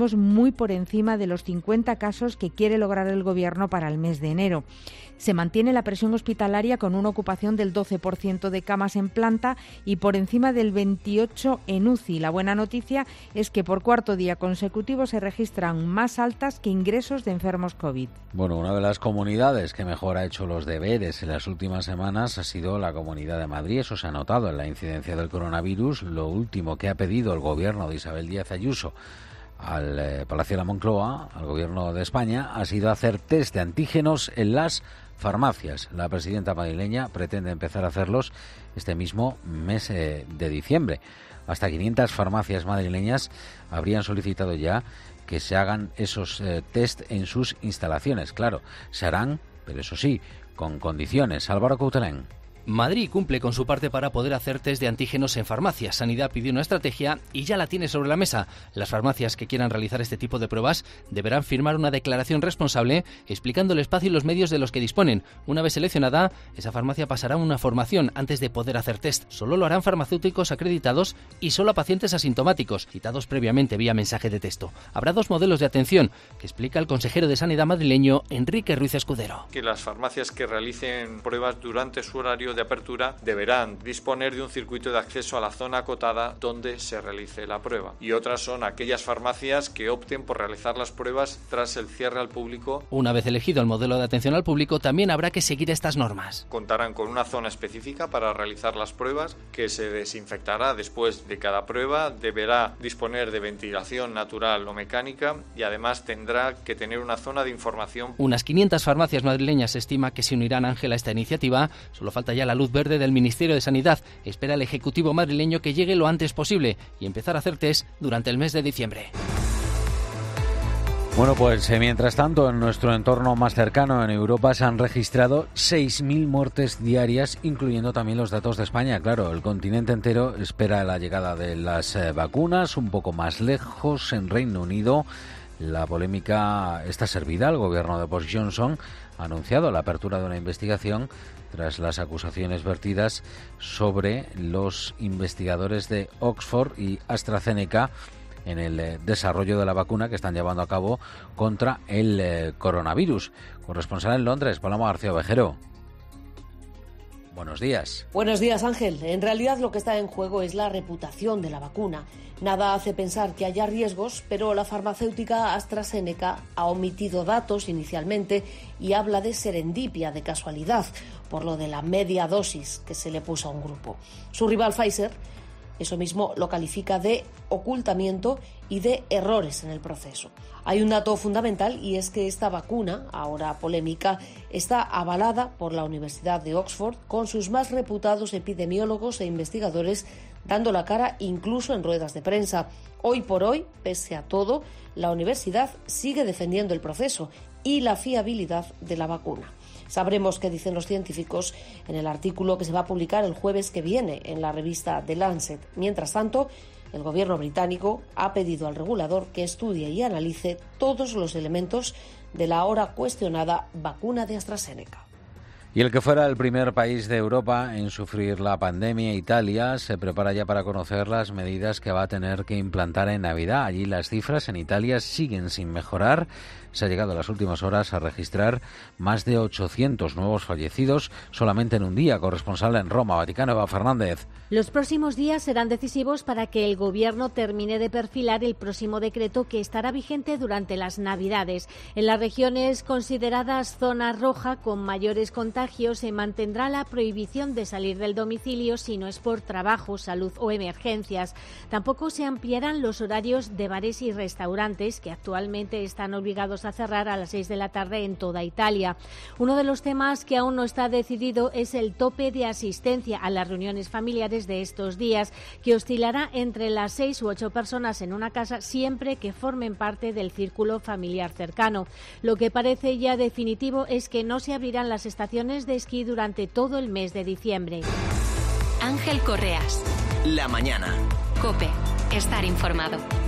muy por encima de los cincuenta casos que quiere lograr el Gobierno para el mes de enero. Se mantiene la presión hospitalaria con una ocupación del doce por ciento de camas en planta y por encima del veintiocho por ciento en U C I. La buena noticia es que por cuarto día consecutivo se registran más altas que ingresos de enfermos COVID. Bueno, una de las comunidades que mejor ha hecho los deberes en las últimas semanas ha sido la Comunidad de Madrid. Eso se ha notado en la incidencia del coronavirus. Lo último que ha pedido el gobierno de Isabel Díaz Ayuso al eh, Palacio de la Moncloa, al gobierno de España, ha sido hacer test de antígenos en las farmacias. La presidenta madrileña pretende empezar a hacerlos este mismo mes eh, de diciembre. Hasta quinientas farmacias madrileñas habrían solicitado ya que se hagan esos eh, test en sus instalaciones. Claro, se harán, pero eso sí, con condiciones. Álvaro Coutelén. Madrid cumple con su parte para poder hacer test de antígenos en farmacias. Sanidad pidió una estrategia y ya la tiene sobre la mesa. Las farmacias que quieran realizar este tipo de pruebas deberán firmar una declaración responsable explicando el espacio y los medios de los que disponen. Una vez seleccionada, esa farmacia pasará una formación antes de poder hacer test. Solo lo harán farmacéuticos acreditados y solo a pacientes asintomáticos, citados previamente vía mensaje de texto. Habrá dos modelos de atención, que explica el consejero de Sanidad madrileño, Enrique Ruiz Escudero. Que las farmacias que realicen pruebas durante su horario de apertura deberán disponer de un circuito de acceso a la zona acotada donde se realice la prueba. Y otras son aquellas farmacias que opten por realizar las pruebas tras el cierre al público. Una vez elegido el modelo de atención al público, también habrá que seguir estas normas. Contarán con una zona específica para realizar las pruebas que se desinfectará después de cada prueba, deberá disponer de ventilación natural o mecánica y además tendrá que tener una zona de información. Unas quinientas farmacias madrileñas se estima que se unirán, Ángel, a esta iniciativa. Solo falta ya la luz verde del Ministerio de Sanidad. Espera el Ejecutivo madrileño que llegue lo antes posible y empezar a hacer test durante el mes de diciembre. Bueno, pues eh, mientras tanto, en nuestro entorno más cercano, en Europa, se han registrado seis mil muertes diarias, incluyendo también los datos de España. Claro, el continente entero espera la llegada de las eh, vacunas. Un poco más lejos, en Reino Unido, la polémica está servida. El gobierno de Boris Johnson ha anunciado la apertura de una investigación tras las acusaciones vertidas sobre los investigadores de Oxford y AstraZeneca en el eh, desarrollo de la vacuna que están llevando a cabo contra el eh, coronavirus. Corresponsal en Londres, Paloma García Ovejero. Buenos días. Buenos días, Ángel. En realidad lo que está en juego es la reputación de la vacuna. Nada hace pensar que haya riesgos, pero la farmacéutica AstraZeneca ha omitido datos inicialmente y habla de serendipia, de casualidad, por lo de la media dosis que se le puso a un grupo. Su rival Pfizer, eso mismo, lo califica de ocultamiento y de errores en el proceso. Hay un dato fundamental y es que esta vacuna, ahora polémica, está avalada por la Universidad de Oxford con sus más reputados epidemiólogos e investigadores dando la cara incluso en ruedas de prensa. Hoy por hoy, pese a todo, la universidad sigue defendiendo el proceso y la fiabilidad de la vacuna. Sabremos qué dicen los científicos en el artículo que se va a publicar el jueves que viene en la revista The Lancet. Mientras tanto, el gobierno británico ha pedido al regulador que estudie y analice todos los elementos de la ahora cuestionada vacuna de AstraZeneca. Y el que fuera el primer país de Europa en sufrir la pandemia, Italia, se prepara ya para conocer las medidas que va a tener que implantar en Navidad. Allí las cifras en Italia siguen sin mejorar. Se ha llegado en las últimas horas a registrar más de ochocientos nuevos fallecidos solamente en un día. Corresponsal en Roma, Vaticano, Eva Fernández. Los próximos días serán decisivos para que el Gobierno termine de perfilar el próximo decreto que estará vigente durante las Navidades. En las regiones consideradas zona roja con mayores contagios se mantendrá la prohibición de salir del domicilio si no es por trabajo, salud o emergencias. Tampoco se ampliarán los horarios de bares y restaurantes que actualmente están obligados a cerrar a las seis de la tarde en toda Italia. Uno de los temas que aún no está decidido es el tope de asistencia a las reuniones familiares de estos días, que oscilará entre las seis u ocho personas en una casa siempre que formen parte del círculo familiar cercano. Lo que parece ya definitivo es que no se abrirán las estaciones de esquí durante todo el mes de diciembre. Ángel Correas. La mañana. COPE. Estar informado.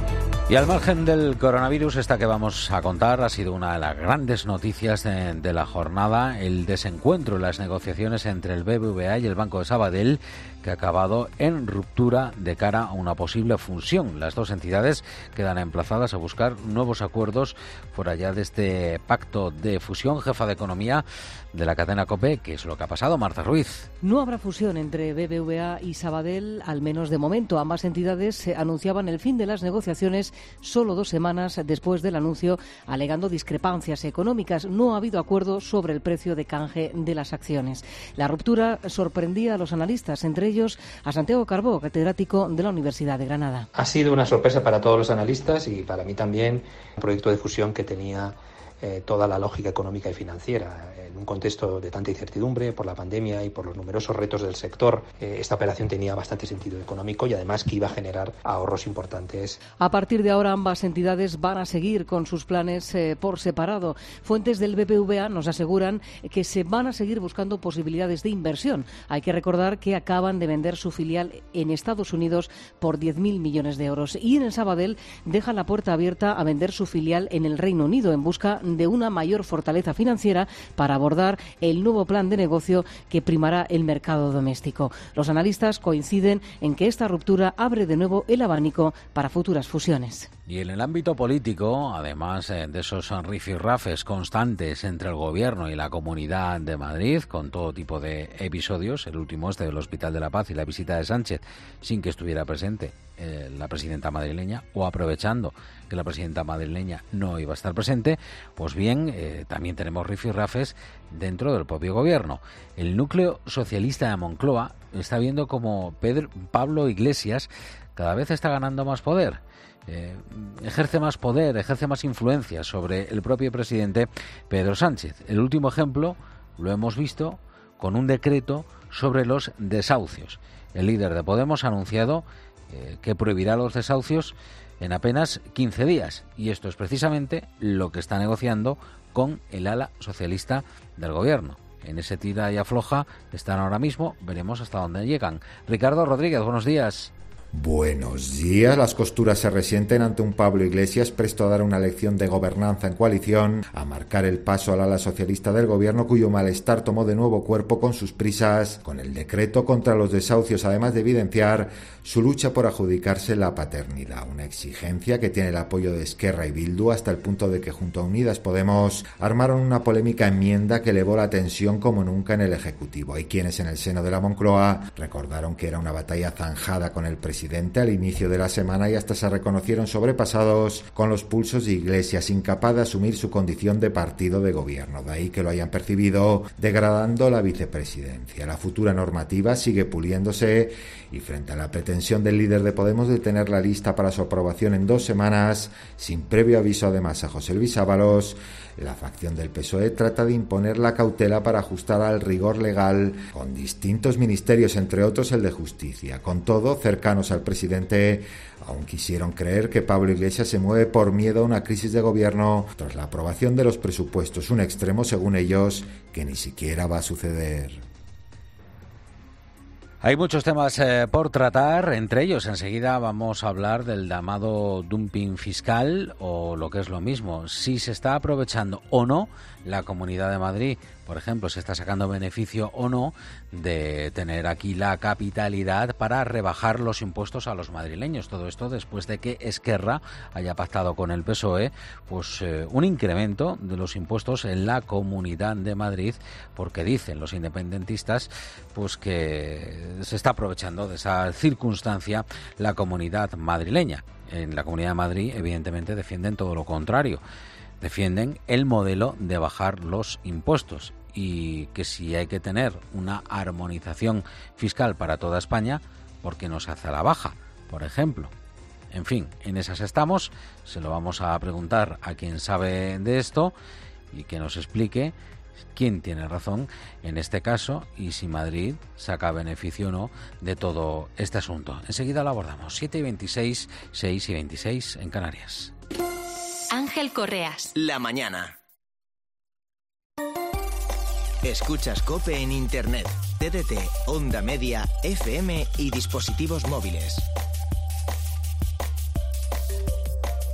Y al margen del coronavirus, esta que vamos a contar ha sido una de las grandes noticias de, de la jornada, el desencuentro en las negociaciones entre el B B V A y el Banco de Sabadell, que ha acabado en ruptura de cara a una posible fusión. Las dos entidades quedan emplazadas a buscar nuevos acuerdos fuera ya de este pacto de fusión. Jefa de Economía de la cadena COPE, ¿qué es lo que ha pasado? Marta Ruiz. No habrá fusión entre B B V A y Sabadell, al menos de momento. Ambas entidades anunciaban el fin de las negociaciones solo dos semanas después del anuncio, alegando discrepancias económicas. No ha habido acuerdo sobre el precio de canje de las acciones. La ruptura sorprendía a los analistas, entre ellos a Santiago Carbó, catedrático de la Universidad de Granada. Ha sido una sorpresa para todos los analistas y para mí también, un proyecto de fusión que tenía eh, toda la lógica económica y financiera. En un contexto de tanta incertidumbre por la pandemia y por los numerosos retos del sector, eh, esta operación tenía bastante sentido económico y además que iba a generar ahorros importantes. A partir de ahora ambas entidades van a seguir con sus planes eh, por separado. Fuentes del B B V A nos aseguran que se van a seguir buscando posibilidades de inversión. Hay que recordar que acaban de vender su filial en Estados Unidos por diez mil millones de euros y en el Sabadell deja la puerta abierta a vender su filial en el Reino Unido en busca de una mayor fortaleza financiera para abordar el nuevo plan de negocio que primará el mercado doméstico. Los analistas coinciden en que esta ruptura abre de nuevo el abanico para futuras fusiones. Y en el ámbito político, además de esos rifirrafes constantes entre el Gobierno y la Comunidad de Madrid, con todo tipo de episodios, el último este del Hospital de la Paz y la visita de Sánchez sin que estuviera presente eh, la presidenta madrileña, o aprovechando que la presidenta madrileña no iba a estar presente, pues bien, eh, también tenemos rifirrafes dentro del propio Gobierno. El núcleo socialista de Moncloa está viendo como Pedro, Pablo Iglesias cada vez está ganando más poder. Eh, ejerce más poder, ejerce más influencia sobre el propio presidente Pedro Sánchez. El último ejemplo lo hemos visto con un decreto sobre los desahucios. El líder de Podemos ha anunciado eh, que prohibirá los desahucios en apenas quince días, y esto es precisamente lo que está negociando con el ala socialista del Gobierno. En ese tira y afloja están ahora mismo, veremos hasta dónde llegan. Ricardo Rodríguez, buenos días. Buenos días. Las costuras se resienten ante un Pablo Iglesias presto a dar una lección de gobernanza en coalición, a marcar el paso al ala socialista del Gobierno, cuyo malestar tomó de nuevo cuerpo con sus prisas, con el decreto contra los desahucios, además de evidenciar su lucha por adjudicarse la paternidad, una exigencia que tiene el apoyo de Esquerra y Bildu, hasta el punto de que junto a Unidas Podemos armaron una polémica enmienda que elevó la tensión como nunca en el Ejecutivo. Hay quienes en el seno de la Moncloa recordaron que era una batalla zanjada con el presidente al inicio de la semana y hasta se reconocieron sobrepasados con los pulsos de Iglesias, incapaz de asumir su condición de partido de gobierno. De ahí que lo hayan percibido degradando la vicepresidencia. La futura normativa sigue puliéndose y frente a la pretensión del líder de Podemos de tener la lista para su aprobación en dos semanas, sin previo aviso además a José Luis Ábalos, la facción del P S O E trata de imponer la cautela para ajustar al rigor legal con distintos ministerios, entre otros el de Justicia. Con todo, cercanos al presidente aún quisieron creer que Pablo Iglesias se mueve por miedo a una crisis de gobierno tras la aprobación de los presupuestos, un extremo según ellos que ni siquiera va a suceder. Hay muchos temas eh, por tratar, entre ellos enseguida vamos a hablar del llamado dumping fiscal, o lo que es lo mismo, si se está aprovechando o no la Comunidad de Madrid, por ejemplo, se está sacando beneficio o no de tener aquí la capitalidad para rebajar los impuestos a los madrileños. Todo esto después de que Esquerra haya pactado con el P S O E pues eh, un incremento de los impuestos en la Comunidad de Madrid, porque dicen los independentistas pues que se está aprovechando de esa circunstancia la comunidad madrileña. En la Comunidad de Madrid, evidentemente, defienden todo lo contrario. Defienden el modelo de bajar los impuestos y que si hay que tener una armonización fiscal para toda España, ¿por qué no se hace a la baja, por ejemplo? En fin, en esas estamos. Se lo vamos a preguntar a quien sabe de esto y que nos explique quién tiene razón en este caso y si Madrid saca beneficio o no de todo este asunto. Enseguida lo abordamos. siete y veintiséis, seis y veintiséis en Canarias. Ángel Correas. La mañana. Escuchas COPE en Internet, T D T, Onda Media, F M y dispositivos móviles.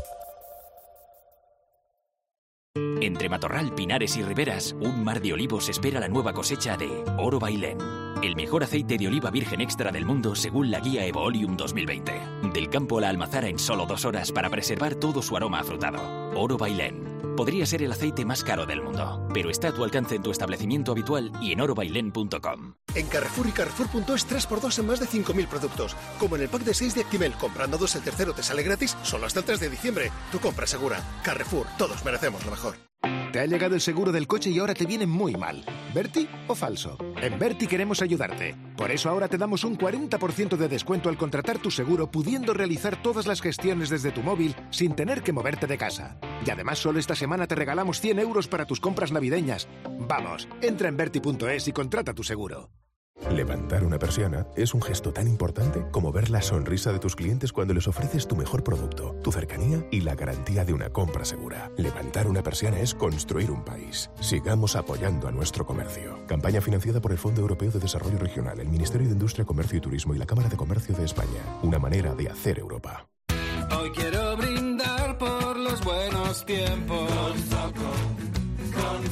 Entre Matorral, Pinares y Riberas, un mar de olivos espera la nueva cosecha de Oro Bailén, el mejor aceite de oliva virgen extra del mundo según la guía Evoolium dos mil veinte. Del campo a la almazara en solo dos horas para preservar todo su aroma afrutado. Oro Bailén. Podría ser el aceite más caro del mundo, pero está a tu alcance en tu establecimiento habitual y en oro bailén punto com. En Carrefour y Carrefour punto es tres por dos en más de cinco mil productos. Como en el pack de seis de Actimel, comprando dos el tercero te sale gratis, solo hasta el tres de diciembre. Tu compra segura. Carrefour, todos merecemos lo mejor. Te ha llegado el seguro del coche y ahora te viene muy mal. ¿Berti o falso? En Berti queremos ayudarte. Por eso ahora te damos un cuarenta por ciento de descuento al contratar tu seguro, pudiendo realizar todas las gestiones desde tu móvil sin tener que moverte de casa. Y además solo esta semana te regalamos cien euros para tus compras navideñas. Vamos, entra en Berti punto es y contrata tu seguro. Levantar una persiana es un gesto tan importante como ver la sonrisa de tus clientes cuando les ofreces tu mejor producto, tu cercanía y la garantía de una compra segura. Levantar una persiana es construir un país. Sigamos apoyando a nuestro comercio. Campaña financiada por el Fondo Europeo de Desarrollo Regional, el Ministerio de Industria, Comercio y Turismo y la Cámara de Comercio de España. Una manera de hacer Europa. Hoy quiero brindar por los buenos tiempos. Con Zoco, con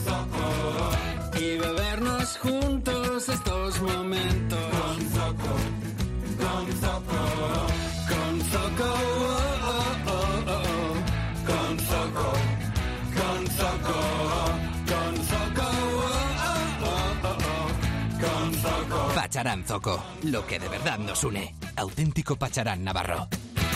Zoco. Y bebernos juntos estos momentos. Con Zoco, con Zoco. Con Zoco, oh, oh, oh, oh. Con Zoco, con Zoco. Con Zoco, oh, oh, oh, oh. Con Zoco. Pacharán Zoco, lo que de verdad nos une. Auténtico Pacharán Navarro.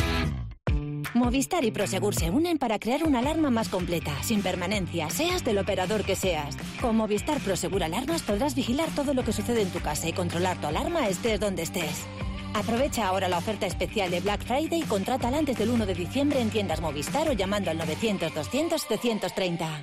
Movistar y Prosegur se unen para crear una alarma más completa, sin permanencia, seas del operador que seas. Con Movistar Prosegur Alarmas podrás vigilar todo lo que sucede en tu casa y controlar tu alarma estés donde estés. Aprovecha ahora la oferta especial de Black Friday y contrátala antes del uno de diciembre en tiendas Movistar o llamando al novecientos doscientos setecientos treinta.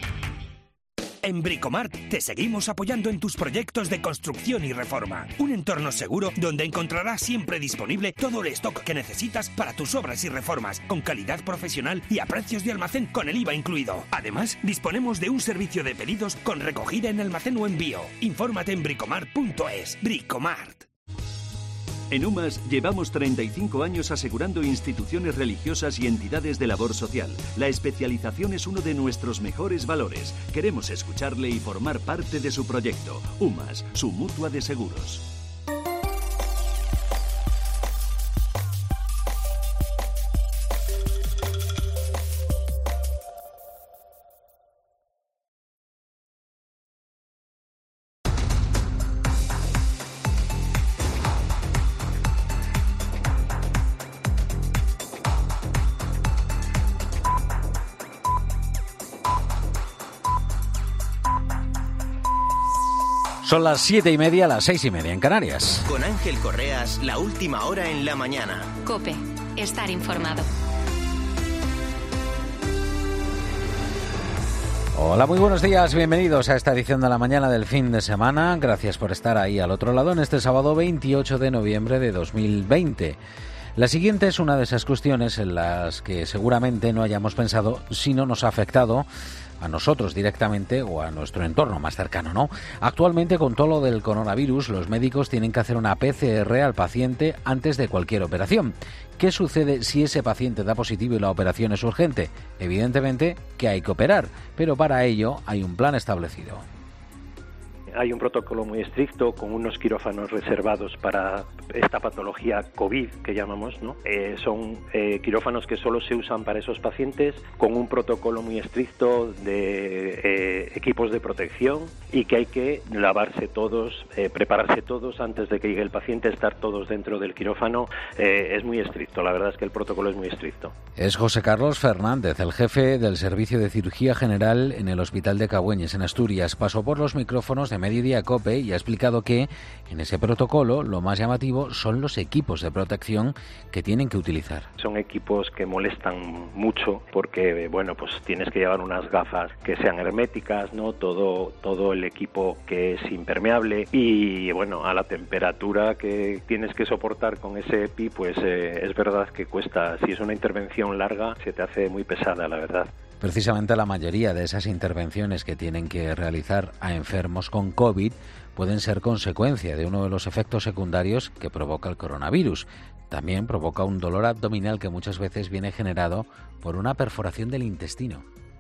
En Bricomart te seguimos apoyando en tus proyectos de construcción y reforma. Un entorno seguro donde encontrarás siempre disponible todo el stock que necesitas para tus obras y reformas, con calidad profesional y a precios de almacén con el I V A incluido. Además, disponemos de un servicio de pedidos con recogida en almacén o envío. Infórmate en bricomart punto es. Bricomart. En UMAS llevamos treinta y cinco años asegurando instituciones religiosas y entidades de labor social. La especialización es uno de nuestros mejores valores. Queremos escucharle y formar parte de su proyecto. UMAS, su mutua de seguros. Son las siete y media, las seis y media en Canarias. Con Ángel Correas, la última hora en la mañana. COPE, estar informado. Hola, muy buenos días, bienvenidos a esta edición de la mañana del fin de semana. Gracias por estar ahí al otro lado en este sábado veintiocho de noviembre de dos mil veinte. La siguiente es una de esas cuestiones en las que seguramente no hayamos pensado si no nos ha afectado a nosotros directamente o a nuestro entorno más cercano, ¿no? Actualmente, con todo lo del coronavirus, los médicos tienen que hacer una P C R al paciente antes de cualquier operación. ¿Qué sucede si ese paciente da positivo y la operación es urgente? Evidentemente que hay que operar, pero para ello hay un plan establecido. Hay un protocolo muy estricto con unos quirófanos reservados para esta patología COVID que llamamos, ¿no? Eh, son eh, quirófanos que solo se usan para esos pacientes, con un protocolo muy estricto de eh, equipos de protección y que hay que lavarse todos, eh, prepararse todos antes de que llegue el paciente, estar todos dentro del quirófano. Eh, es muy estricto, la verdad es que el protocolo es muy estricto. Es José Carlos Fernández, el jefe del Servicio de Cirugía General en el Hospital de Cabueñes, en Asturias. Pasó por los micrófonos de Mediodía COPE y ha explicado que en ese protocolo lo más llamativo son los equipos de protección que tienen que utilizar. Son equipos que molestan mucho porque, bueno, pues tienes que llevar unas gafas que sean herméticas, ¿no? Todo, todo el equipo que es impermeable y, bueno, a la temperatura que tienes que soportar con ese E P I, pues eh, es verdad que cuesta. Si es una intervención larga, se te hace muy pesada, la verdad. Precisamente la mayoría de esas intervenciones que tienen que realizar a enfermos con COVID pueden ser consecuencia de uno de los efectos secundarios que provoca el coronavirus. También provoca un dolor abdominal que muchas veces viene generado por una perforación del intestino.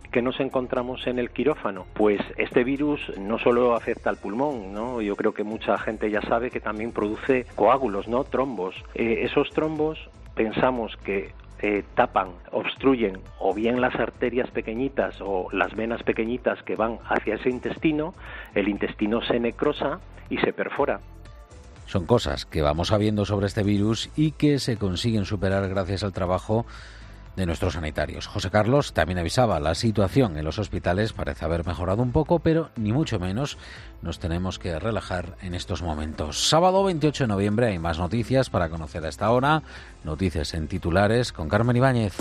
¿Qué nos encontramos en el quirófano? Pues este virus no solo afecta al pulmón, ¿no? Yo creo que mucha gente ya sabe que también produce coágulos, ¿no? Trombos. Eh, esos trombos pensamos que eh, tapan, obstruyen o bien las arterias pequeñitas o las venas pequeñitas que van hacia ese intestino, el intestino se necrosa y se perfora. Son cosas que vamos sabiendo sobre este virus y que se consiguen superar gracias al trabajo de nuestros sanitarios. José Carlos también avisaba, la situación en los hospitales parece haber mejorado un poco, pero ni mucho menos nos tenemos que relajar en estos momentos. Sábado veintiocho de noviembre hay más noticias para conocer a esta hora, noticias en titulares con Carmen Ibáñez.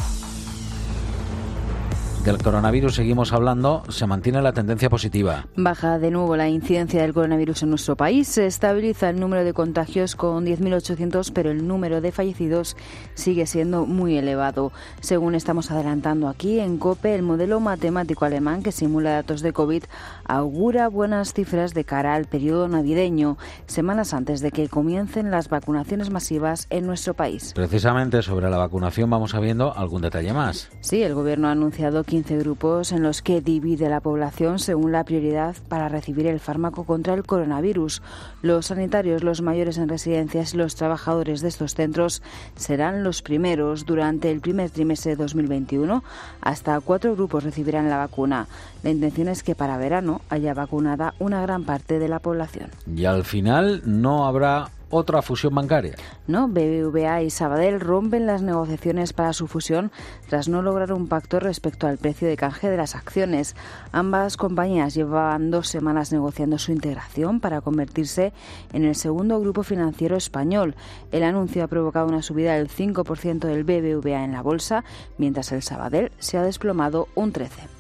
Del coronavirus seguimos hablando, se mantiene la tendencia positiva. Baja de nuevo la incidencia del coronavirus en nuestro país, se estabiliza el número de contagios con diez mil ochocientos, pero el número de fallecidos sigue siendo muy elevado. Según estamos adelantando aquí en COPE, el modelo matemático alemán que simula datos de COVID augura buenas cifras de cara al periodo navideño, semanas antes de que comiencen las vacunaciones masivas en nuestro país. Precisamente sobre la vacunación vamos sabiendo algún detalle más. Sí, el Gobierno ha anunciado quince grupos en los que divide la población según la prioridad para recibir el fármaco contra el coronavirus. Los sanitarios, los mayores en residencias y los trabajadores de estos centros serán los primeros durante el primer trimestre de dos mil veintiuno. Hasta cuatro grupos recibirán la vacuna. La intención es que para verano haya vacunada una gran parte de la población. Y al final no habrá otra fusión bancaria. No, B B V A y Sabadell rompen las negociaciones para su fusión tras no lograr un pacto respecto al precio de canje de las acciones. Ambas compañías llevaban dos semanas negociando su integración para convertirse en el segundo grupo financiero español. El anuncio ha provocado una subida del cinco por ciento del B B V A en la bolsa, mientras el Sabadell se ha desplomado un trece por ciento.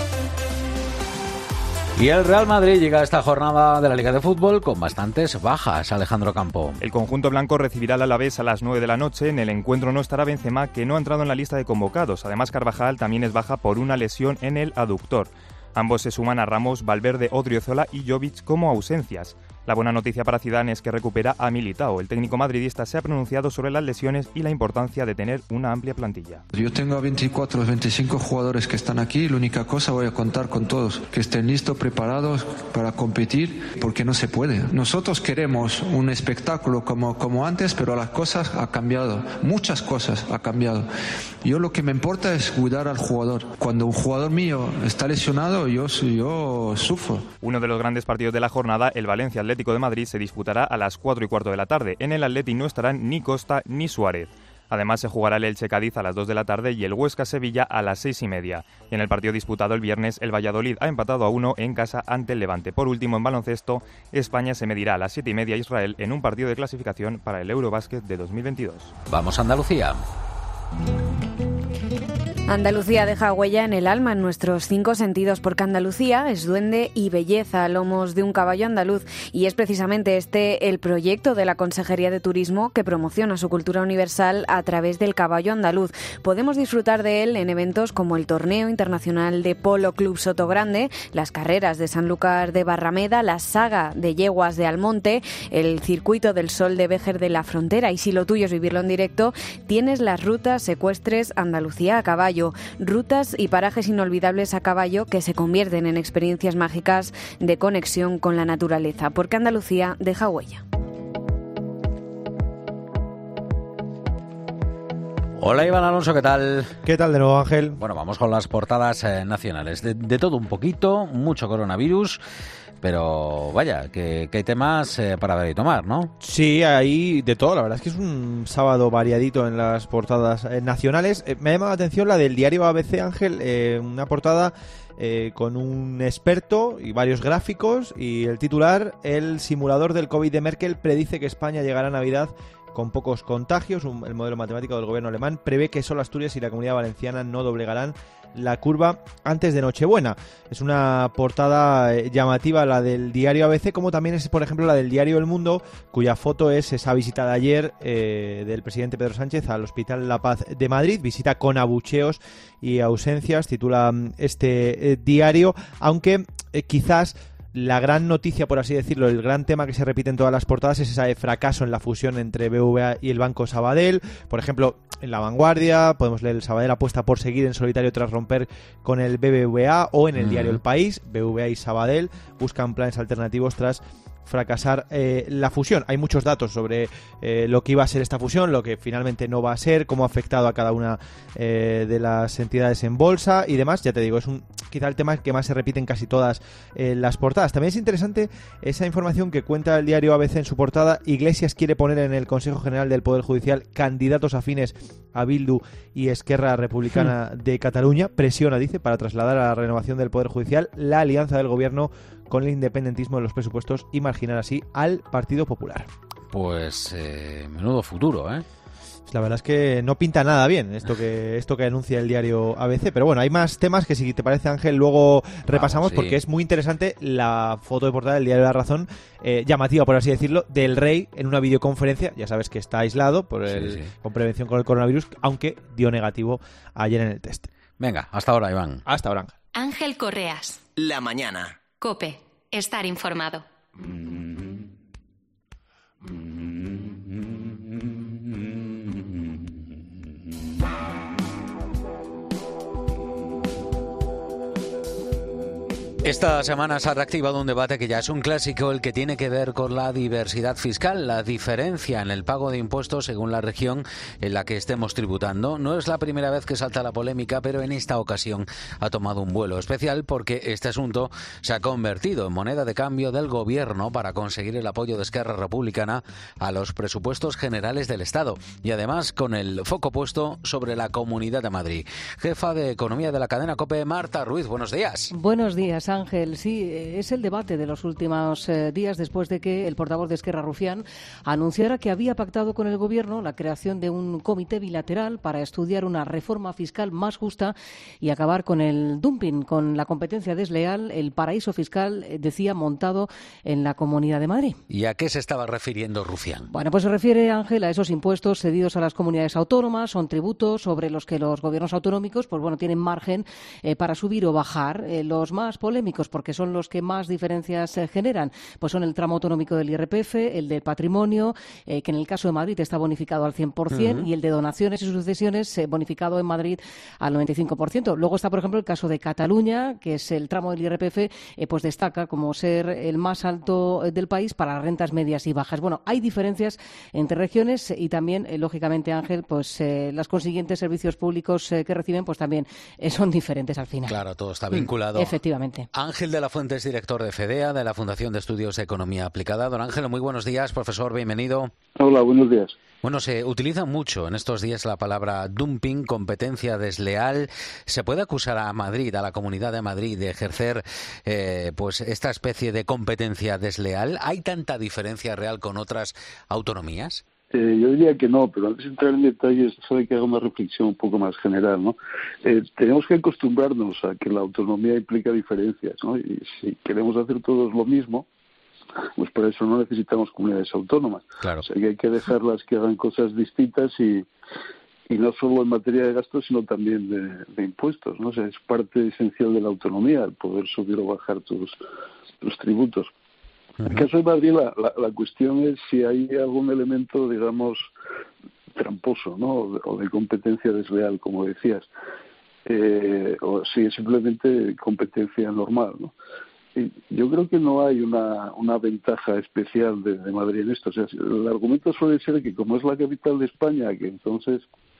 Y el Real Madrid llega a esta jornada de la Liga de Fútbol con bastantes bajas. Alejandro Campo. El conjunto blanco recibirá al Alavés a las nueve de la noche. En el encuentro no estará Benzema, que no ha entrado en la lista de convocados. Además, Carvajal también es baja por una lesión en el aductor. Ambos se suman a Ramos, Valverde, Odriozola y Jovic como ausencias. La buena noticia para Zidane es que recupera a Militao. El técnico madridista se ha pronunciado sobre las lesiones y la importancia de tener una amplia plantilla. Yo tengo a veinticuatro, veinticinco jugadores que están aquí. La única cosa, voy a contar con todos, que estén listos, preparados para competir, porque no se puede. Nosotros queremos un espectáculo como, como antes, pero las cosas han cambiado. Muchas cosas han cambiado. Yo lo que me importa es cuidar al jugador. Cuando un jugador mío está lesionado, yo, yo sufro. Uno de los grandes partidos de la jornada, el Valencia Atlético de Madrid, se disputará a las cuatro y cuarto de la tarde. En el Atleti no estarán ni Costa ni Suárez. Además, se jugará el Elche Cádiz a las dos de la tarde y el Huesca Sevilla a las seis y media. Y en el partido disputado el viernes, el Valladolid ha empatado a uno en casa ante el Levante. Por último, en baloncesto, España se medirá a las siete y media a Israel en un partido de clasificación para el Eurobásquet de dos mil veintidós. Vamos a Andalucía. Andalucía deja huella en el alma, en nuestros cinco sentidos, porque Andalucía es duende y belleza a lomos de un caballo andaluz, y es precisamente este el proyecto de la Consejería de Turismo que promociona su cultura universal a través del caballo andaluz. Podemos disfrutar de él en eventos como el Torneo Internacional de Polo Club Sotogrande, las carreras de Sanlúcar de Barrameda, la saga de yeguas de Almonte, el Circuito del Sol de Béjar de la Frontera, y si lo tuyo es vivirlo en directo, tienes las rutas ecuestres Andalucía a caballo. Rutas y parajes inolvidables a caballo que se convierten en experiencias mágicas de conexión con la naturaleza, porque Andalucía deja huella. Hola Iván Alonso, ¿qué tal? ¿Qué tal de nuevo, Ángel? Bueno, vamos con las portadas eh, nacionales. De, de todo un poquito, mucho coronavirus, pero vaya, que, que hay temas eh, para ver y tomar, ¿no? Sí, hay de todo. La verdad es que es un sábado variadito en las portadas eh, nacionales. Eh, me ha llamado la atención la del diario A B C, Ángel, eh, una portada eh, con un experto y varios gráficos, y el titular: el simulador del COVID de Merkel predice que España llegará a Navidad con pocos contagios. Un, el modelo matemático del gobierno alemán prevé que solo Asturias y la Comunidad Valenciana no doblegarán la curva antes de Nochebuena. Es una portada eh, llamativa la del diario A B C, como también es, por ejemplo, la del diario El Mundo, cuya foto es esa visita de ayer eh, del presidente Pedro Sánchez al Hospital La Paz de Madrid, visita con abucheos y ausencias, titula este eh, diario, aunque eh, quizás la gran noticia, por así decirlo, el gran tema que se repite en todas las portadas es ese fracaso en la fusión entre B B V A y el Banco Sabadell. Por ejemplo, en La Vanguardia podemos leer: el Sabadell apuesta por seguir en solitario tras romper con el B B V A, o en el mm. diario El País, B B V A y Sabadell buscan planes alternativos tras fracasar eh, la fusión. Hay muchos datos sobre eh, lo que iba a ser esta fusión, lo que finalmente no va a ser, cómo ha afectado a cada una eh, de las entidades en bolsa y demás. Ya te digo, es un quizá el tema que más se repite en casi todas eh, las portadas. También es interesante esa información que cuenta el diario A B C en su portada. Iglesias quiere poner en el Consejo General del Poder Judicial candidatos afines a Bildu y Esquerra Republicana de Cataluña. Presiona, dice, para trasladar a la renovación del Poder Judicial la alianza del gobierno con el independentismo de los presupuestos y marginar así al Partido Popular. Pues eh, menudo futuro, ¿eh? La verdad es que no pinta nada bien esto que esto que anuncia el diario A B C, pero bueno, hay más temas que, si te parece, Ángel, luego repasamos. Vamos, sí. Porque es muy interesante la foto de portada del diario La Razón, eh, llamativa, por así decirlo, del rey en una videoconferencia. Ya sabes que está aislado por el, sí, sí. con prevención con el coronavirus, aunque dio negativo ayer en el test. Venga, hasta ahora, Iván. Hasta ahora, Ángel. Ángel Correas. La mañana. COPE. Estar informado. Esta semana se ha reactivado un debate que ya es un clásico, el que tiene que ver con la diversidad fiscal, la diferencia en el pago de impuestos según la región en la que estemos tributando. No es la primera vez que salta la polémica, pero en esta ocasión ha tomado un vuelo especial porque este asunto se ha convertido en moneda de cambio del gobierno para conseguir el apoyo de Esquerra Republicana a los presupuestos generales del Estado, y además con el foco puesto sobre la Comunidad de Madrid. Jefa de Economía de la cadena COPE, Marta Ruiz, buenos días. Buenos días, Ángel. Sí, es el debate de los últimos eh, días después de que el portavoz de Esquerra, Rufián, anunciara que había pactado con el Gobierno la creación de un comité bilateral para estudiar una reforma fiscal más justa y acabar con el dumping, con la competencia desleal, el paraíso fiscal, eh, decía, montado en la Comunidad de Madrid. ¿Y a qué se estaba refiriendo Rufián? Bueno, pues se refiere, Ángel, a esos impuestos cedidos a las comunidades autónomas. Son tributos sobre los que los gobiernos autonómicos, pues bueno, tienen margen eh, para subir o bajar. Eh, los más polémicos, porque son los que más diferencias eh, generan, pues son el tramo autonómico del I R P F, el del patrimonio, eh, que en el caso de Madrid está bonificado al cien por ciento, uh-huh. y el de donaciones y sucesiones eh, bonificado en Madrid al noventa y cinco por ciento. Luego está, por ejemplo, el caso de Cataluña, que es el tramo del I R P F, eh, pues destaca como ser el más alto del país para las rentas medias y bajas. Bueno, hay diferencias entre regiones y también, eh, lógicamente, Ángel, pues eh, los consiguientes servicios públicos eh, que reciben, pues también eh, son diferentes al final. Claro, todo está vinculado. Mm, efectivamente. Ángel de la Fuente es director de FEDEA, de la Fundación de Estudios de Economía Aplicada. Don Ángel, muy buenos días, profesor, bienvenido. Hola, buenos días. Bueno, se utiliza mucho en estos días la palabra dumping, competencia desleal. ¿Se puede acusar a Madrid, a la Comunidad de Madrid, de ejercer eh, pues esta especie de competencia desleal? ¿Hay tanta diferencia real con otras autonomías? Eh, yo diría que no, pero antes de entrar en detalles, sabe que haga una reflexión un poco más general, ¿no? Eh, tenemos que acostumbrarnos a que la autonomía implica diferencias, ¿no? Y si queremos hacer todos lo mismo, pues para eso no necesitamos comunidades autónomas. Claro. O sea, que hay que dejarlas que hagan cosas distintas y, y no solo en materia de gastos, sino también de, de impuestos, ¿no? O sea, es parte esencial de la autonomía, el poder subir o bajar tus, tus tributos. En el caso de Madrid, la, la, la cuestión es si hay algún elemento, digamos, tramposo, ¿no? O de, o de competencia desleal, como decías, eh, o si es simplemente competencia normal, ¿no? Y yo creo que no hay una, una ventaja especial de, de Madrid en esto. O sea, el argumento suele ser que como es la capital de España, que entonces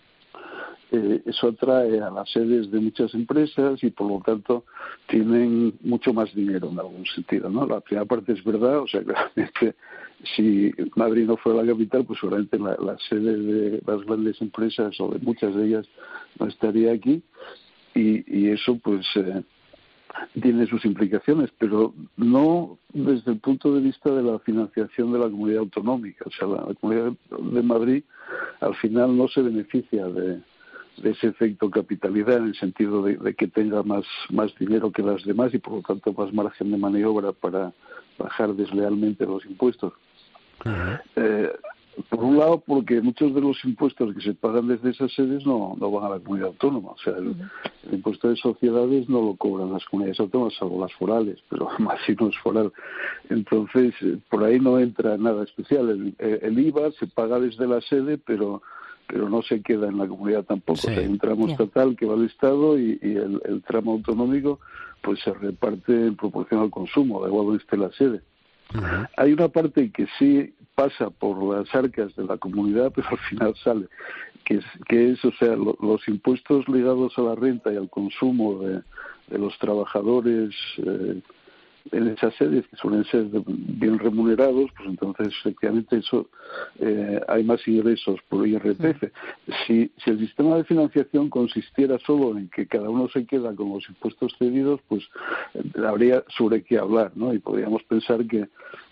Eh, eso atrae a las sedes de muchas empresas y por lo tanto tienen mucho más dinero en algún sentido, ¿no? La primera parte es verdad, o sea, claramente si Madrid no fuera la capital, pues seguramente la, la sede de las grandes empresas o de muchas de ellas no estaría aquí y, y eso pues eh, tiene sus implicaciones, pero no desde el punto de vista de la financiación de la comunidad autonómica. O sea, la, la Comunidad de Madrid al final no se beneficia de de ese efecto capitalidad en el sentido de, de que tenga más más dinero que las demás y por lo tanto más margen de maniobra para bajar deslealmente los impuestos. Uh-huh. Eh, Por un lado, porque muchos de los impuestos que se pagan desde esas sedes no, no van a la comunidad autónoma. O sea, el, el impuesto de sociedades no lo cobran las comunidades autónomas, salvo las forales, pero más si no es foral. Entonces, por ahí no entra nada especial. El, el I V A se paga desde la sede, pero pero no se queda en la comunidad tampoco. Sí. O sea, hay un tramo yeah. estatal que va al Estado y, y el, el tramo autonómico pues se reparte en proporción al consumo, da igual donde esté la sede. Uh-huh. Hay una parte que sí pasa por las arcas de la comunidad, pero al final sale, que es, que es o sea, lo, los impuestos ligados a la renta y al consumo de, de los trabajadores eh, en esas sedes, que suelen ser bien remunerados, pues entonces efectivamente eso eh, hay más ingresos por I R P F. Si, si el sistema de financiación consistiera solo en que cada uno se queda con los impuestos cedidos, pues eh, habría sobre qué hablar, ¿no? Y podríamos pensar que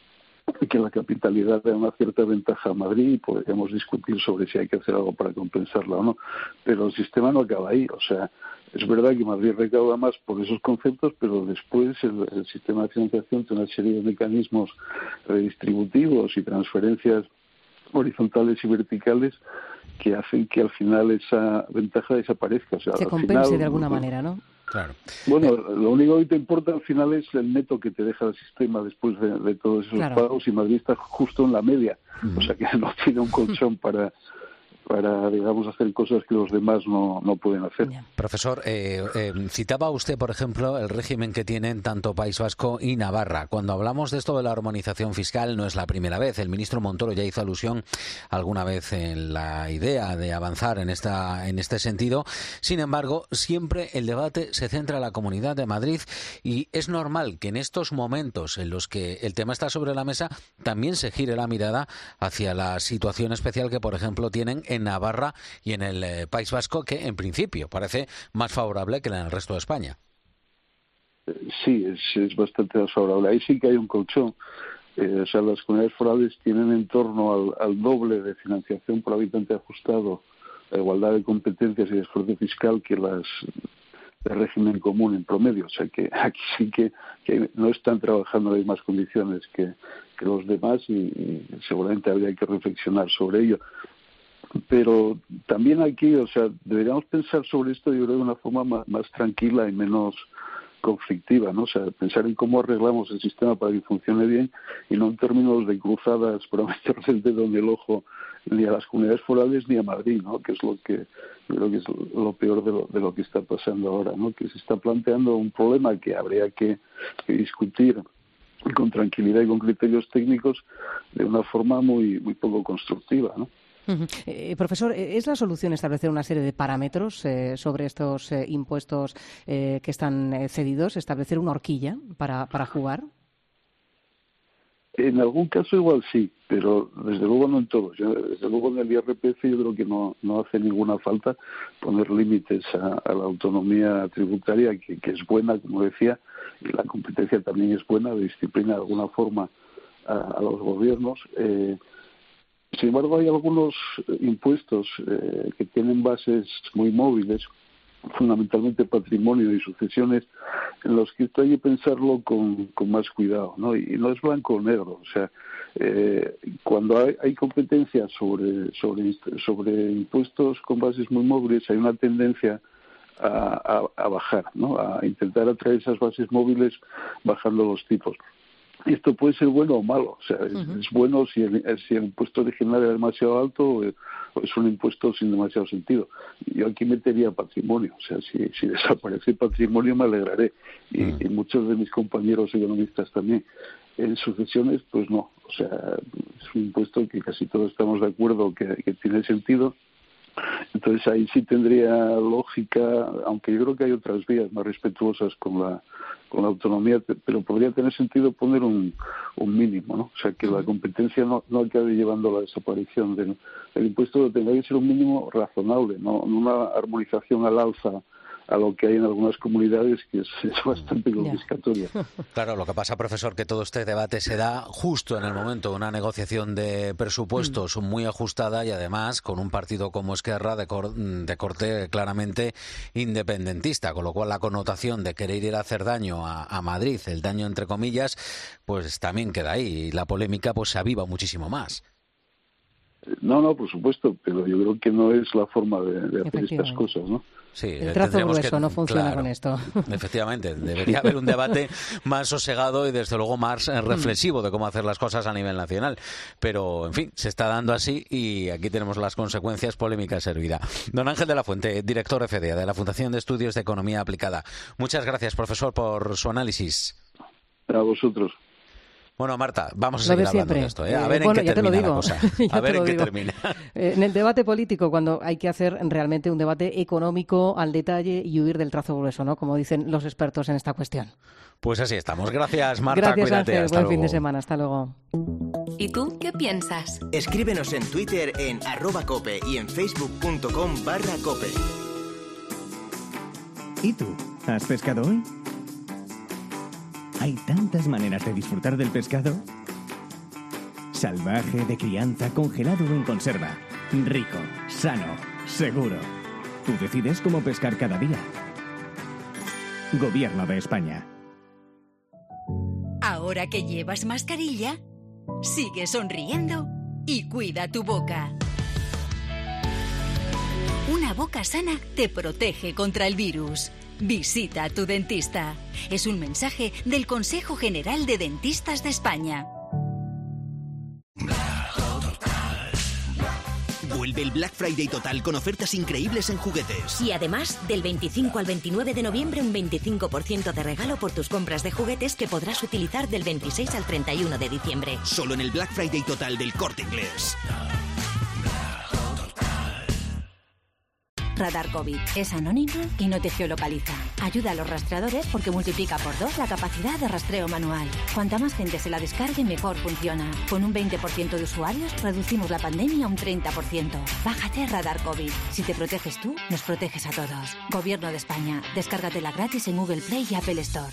que la capitalidad da una cierta ventaja a Madrid y podríamos discutir sobre si hay que hacer algo para compensarla o no. Pero el sistema no acaba ahí. O sea, es verdad que Madrid recauda más por esos conceptos, pero después el, el sistema de financiación tiene una serie de mecanismos redistributivos y transferencias horizontales y verticales que hacen que al final esa ventaja desaparezca. O sea, se al compense final, de alguna manera, ¿no? Claro. Bueno, lo único que te importa al final es el neto que te deja el sistema después de, de todos esos claro. pagos, y Madrid está justo en la media, uh-huh. o sea que no tiene un colchón para para, digamos, hacer cosas que los demás no, no pueden hacer. Profesor, eh, eh, citaba usted, por ejemplo, el régimen que tienen tanto País Vasco y Navarra. Cuando hablamos de esto de la armonización fiscal, no es la primera vez. El ministro Montoro ya hizo alusión alguna vez en la idea de avanzar en esta en este sentido. Sin embargo, siempre el debate se centra en la Comunidad de Madrid, y es normal que en estos momentos en los que el tema está sobre la mesa también se gire la mirada hacia la situación especial que, por ejemplo, tienen en Navarra y en el eh, País Vasco, que en principio parece más favorable que en el resto de España. Sí, es, es bastante más favorable. Ahí sí que hay un colchón. Eh, o sea, las comunidades forales tienen en torno al, al doble de financiación por habitante ajustado, la igualdad de competencias y de esfuerzo fiscal que las de régimen común en promedio. O sea, que aquí sí que, que no están trabajando en las mismas condiciones que, que los demás, y, y seguramente habría que reflexionar sobre ello. Pero también aquí, o sea, deberíamos pensar sobre esto, yo creo, de una forma más, más tranquila y menos conflictiva, ¿no? O sea, pensar en cómo arreglamos el sistema para que funcione bien, y no en términos de cruzadas para meterle el dedo en el ojo ni a las comunidades forales ni a Madrid, ¿no? Que es lo que yo creo que es lo peor de lo, de lo que está pasando ahora, ¿no? Que se está planteando un problema que habría que, que discutir con tranquilidad y con criterios técnicos de una forma muy muy poco constructiva, ¿no? Uh-huh. Eh, profesor, ¿es la solución establecer una serie de parámetros eh, sobre estos eh, impuestos eh, que están eh, cedidos, establecer una horquilla para, para jugar? En algún caso igual sí, pero desde luego no en todos. Yo, desde luego en el I R P F yo creo que no, no hace ninguna falta poner límites a, a la autonomía tributaria, que, que es buena, como decía, y la competencia también es buena, de disciplina de alguna forma a, a los gobiernos. Eh, Sin embargo, hay algunos impuestos eh, que tienen bases muy móviles, fundamentalmente patrimonio y sucesiones, en los que esto hay que pensarlo con, con más cuidado, ¿no? Y, y no es blanco o negro. O sea, eh, cuando hay, hay competencia sobre, sobre, sobre impuestos con bases muy móviles, hay una tendencia a, a, a bajar, ¿no? A intentar atraer esas bases móviles bajando los tipos. Esto puede ser bueno o malo. O sea, es, uh-huh. es bueno si el, si el impuesto original es demasiado alto, o es un impuesto sin demasiado sentido. Yo aquí metería patrimonio. O sea, si, si desaparece patrimonio me alegraré. Y, uh-huh. y muchos de mis compañeros economistas también. En sucesiones, pues no. O sea, es un impuesto que casi todos estamos de acuerdo que, que tiene sentido. Entonces ahí sí tendría lógica, aunque yo creo que hay otras vías más respetuosas con la con la autonomía, pero podría tener sentido poner un, un mínimo, ¿no? O sea, que la competencia no, no acabe llevando a la desaparición del, del impuesto, pero tendría que ser un mínimo razonable, no, no una armonización al alza a lo que hay en algunas comunidades, que es, es bastante confiscatoria. Claro, lo que pasa, profesor, que todo este debate se da justo en el momento de una negociación de presupuestos mm. muy ajustada, y además con un partido como Esquerra de, cor- de corte claramente independentista, con lo cual la connotación de querer ir a hacer daño a, a Madrid, el daño entre comillas, pues también queda ahí, y la polémica pues se aviva muchísimo más. No, no, por supuesto, pero yo creo que no es la forma de, de hacer estas cosas, ¿no? Sí, el trazo grueso que, no funciona claro, con esto. Efectivamente, debería haber un debate más sosegado y desde luego más reflexivo de cómo hacer las cosas a nivel nacional. Pero, en fin, se está dando así y aquí tenemos las consecuencias, polémica servida. Don Ángel de la Fuente, director F D A de la Fundación de Estudios de Economía Aplicada. Muchas gracias, profesor, por su análisis. A vosotros. Bueno, Marta, vamos a seguir hablando siempre. de esto, ¿eh? A ver eh, bueno, en qué termina la cosa. A ver en qué termina. En el debate político, cuando hay que hacer realmente un debate económico al detalle y huir del trazo grueso, ¿no? Como dicen los expertos en esta cuestión. Pues así estamos. Gracias, Marta. Gracias, cuídate. Ángel. Hasta Buen luego. fin de semana. Hasta luego. ¿Y tú qué piensas? Escríbenos en Twitter en arroba cope y en facebook.com barra cope. ¿Y tú? ¿Has pescado hoy? Hay tantas maneras de disfrutar del pescado. Salvaje, de crianza, congelado o en conserva. Rico, sano, seguro. Tú decides cómo pescar cada día. Gobierno de España. Ahora que llevas mascarilla, sigue sonriendo y cuida tu boca. Una boca sana te protege contra el virus. Visita a tu dentista. Es un mensaje del Consejo General de Dentistas de España. Vuelve el Black Friday total con ofertas increíbles en juguetes. Y además, del veinticinco al veintinueve de noviembre, un veinticinco por ciento de regalo por tus compras de juguetes que podrás utilizar del veintiséis al treinta y uno de diciembre. Solo en el Black Friday total del Corte Inglés. Radar COVID es anónimo y no te geolocaliza. Ayuda a los rastreadores porque multiplica por dos la capacidad de rastreo manual. Cuanta más gente se la descargue, mejor funciona. Con un veinte por ciento de usuarios, reducimos la pandemia a un treinta por ciento. Bájate Radar COVID. Si te proteges tú, nos proteges a todos. Gobierno de España. Descárgatela gratis en Google Play y Apple Store.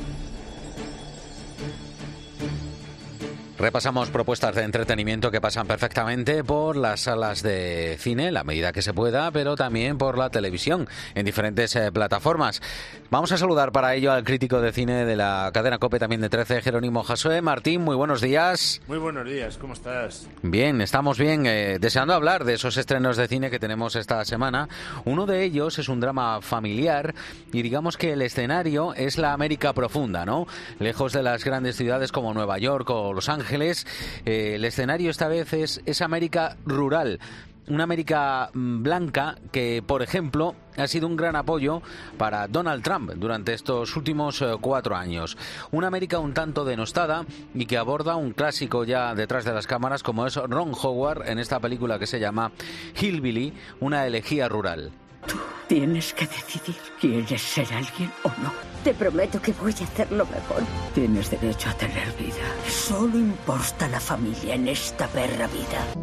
Repasamos propuestas de entretenimiento que pasan perfectamente por las salas de cine, la medida que se pueda, pero también por la televisión en diferentes eh, plataformas. Vamos a saludar para ello al crítico de cine de la cadena COPE, también de trece, Jerónimo Jasoe. Martín, muy buenos días. Muy buenos días, ¿cómo estás? Bien, estamos bien, eh, deseando hablar de esos estrenos de cine que tenemos esta semana. Uno de ellos es un drama familiar y digamos que el escenario es la América profunda, ¿no? Lejos de las grandes ciudades como Nueva York o Los Ángeles. Eh, el escenario esta vez es, es América rural, una América blanca que, por ejemplo, ha sido un gran apoyo para Donald Trump durante estos últimos eh, cuatro años. Una América un tanto denostada y que aborda un clásico ya detrás de las cámaras como es Ron Howard en esta película que se llama Hillbilly, una elegía rural. Tú tienes que decidir, ¿quieres ser alguien o no? Te prometo que voy a hacerlo mejor. Tienes derecho a tener vida. Solo importa la familia en esta perra vida.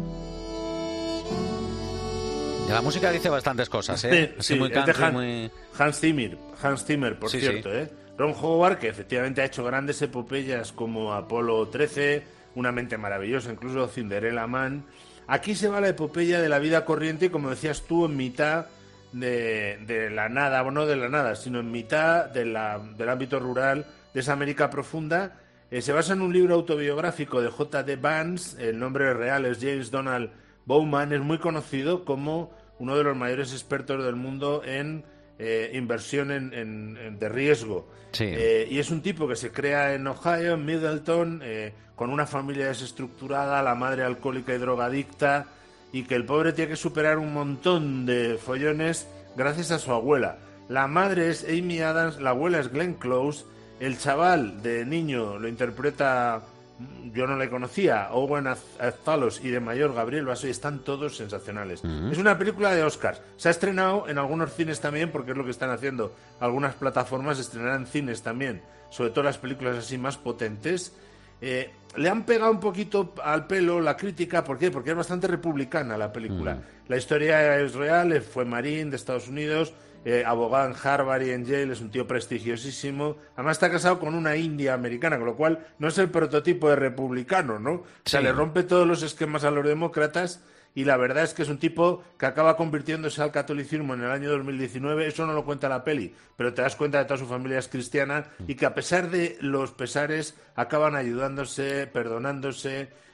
La música dice bastantes cosas, ¿eh? Sí, sí, muy es de country, Han, muy... Hans Zimmer, Hans Zimmer, por sí, cierto, sí. ¿eh? Ron Howard, que efectivamente ha hecho grandes epopeyas como Apolo trece, Una mente maravillosa, incluso Cinderella Man. Aquí se va la epopeya de la vida corriente y, como decías tú, en mitad de, de la nada, o no de la nada, sino en mitad de la, del ámbito rural de esa América profunda. Eh, se basa en un libro autobiográfico de J D Vance, el nombre real es James Donald Bowman, es muy conocido como uno de los mayores expertos del mundo en eh, inversión en, en, en de riesgo. Sí. Eh, y es un tipo que se crea en Ohio, en Middleton, eh, con una familia desestructurada, la madre alcohólica y drogadicta, y que el pobre tiene que superar un montón de follones gracias a su abuela. La madre es Amy Adams, la abuela es Glenn Close, el chaval de niño lo interpreta, yo no le conocía, Owen Azalos, y de mayor Gabriel Basso, y están todos sensacionales. Uh-huh. Es una película de Oscars. Se ha estrenado en algunos cines también, porque es lo que están haciendo algunas plataformas, estrenarán cines también, sobre todo las películas así más potentes. Eh, le han pegado un poquito al pelo la crítica, ¿por qué? Porque es bastante republicana la película. Uh-huh. La historia es real, fue marín de Estados Unidos, eh, abogado en Harvard y en Yale, es un tío prestigiosísimo. Además está casado con una india americana, con lo cual no es el prototipo de republicano, ¿no? O sea, sí. Le rompe todos los esquemas a los demócratas. Y la verdad es que es un tipo que acaba convirtiéndose al catolicismo en el año dos mil diecinueve. Eso no lo cuenta la peli, pero te das cuenta de que toda su familia es cristiana y que a pesar de los pesares acaban ayudándose, perdonándose.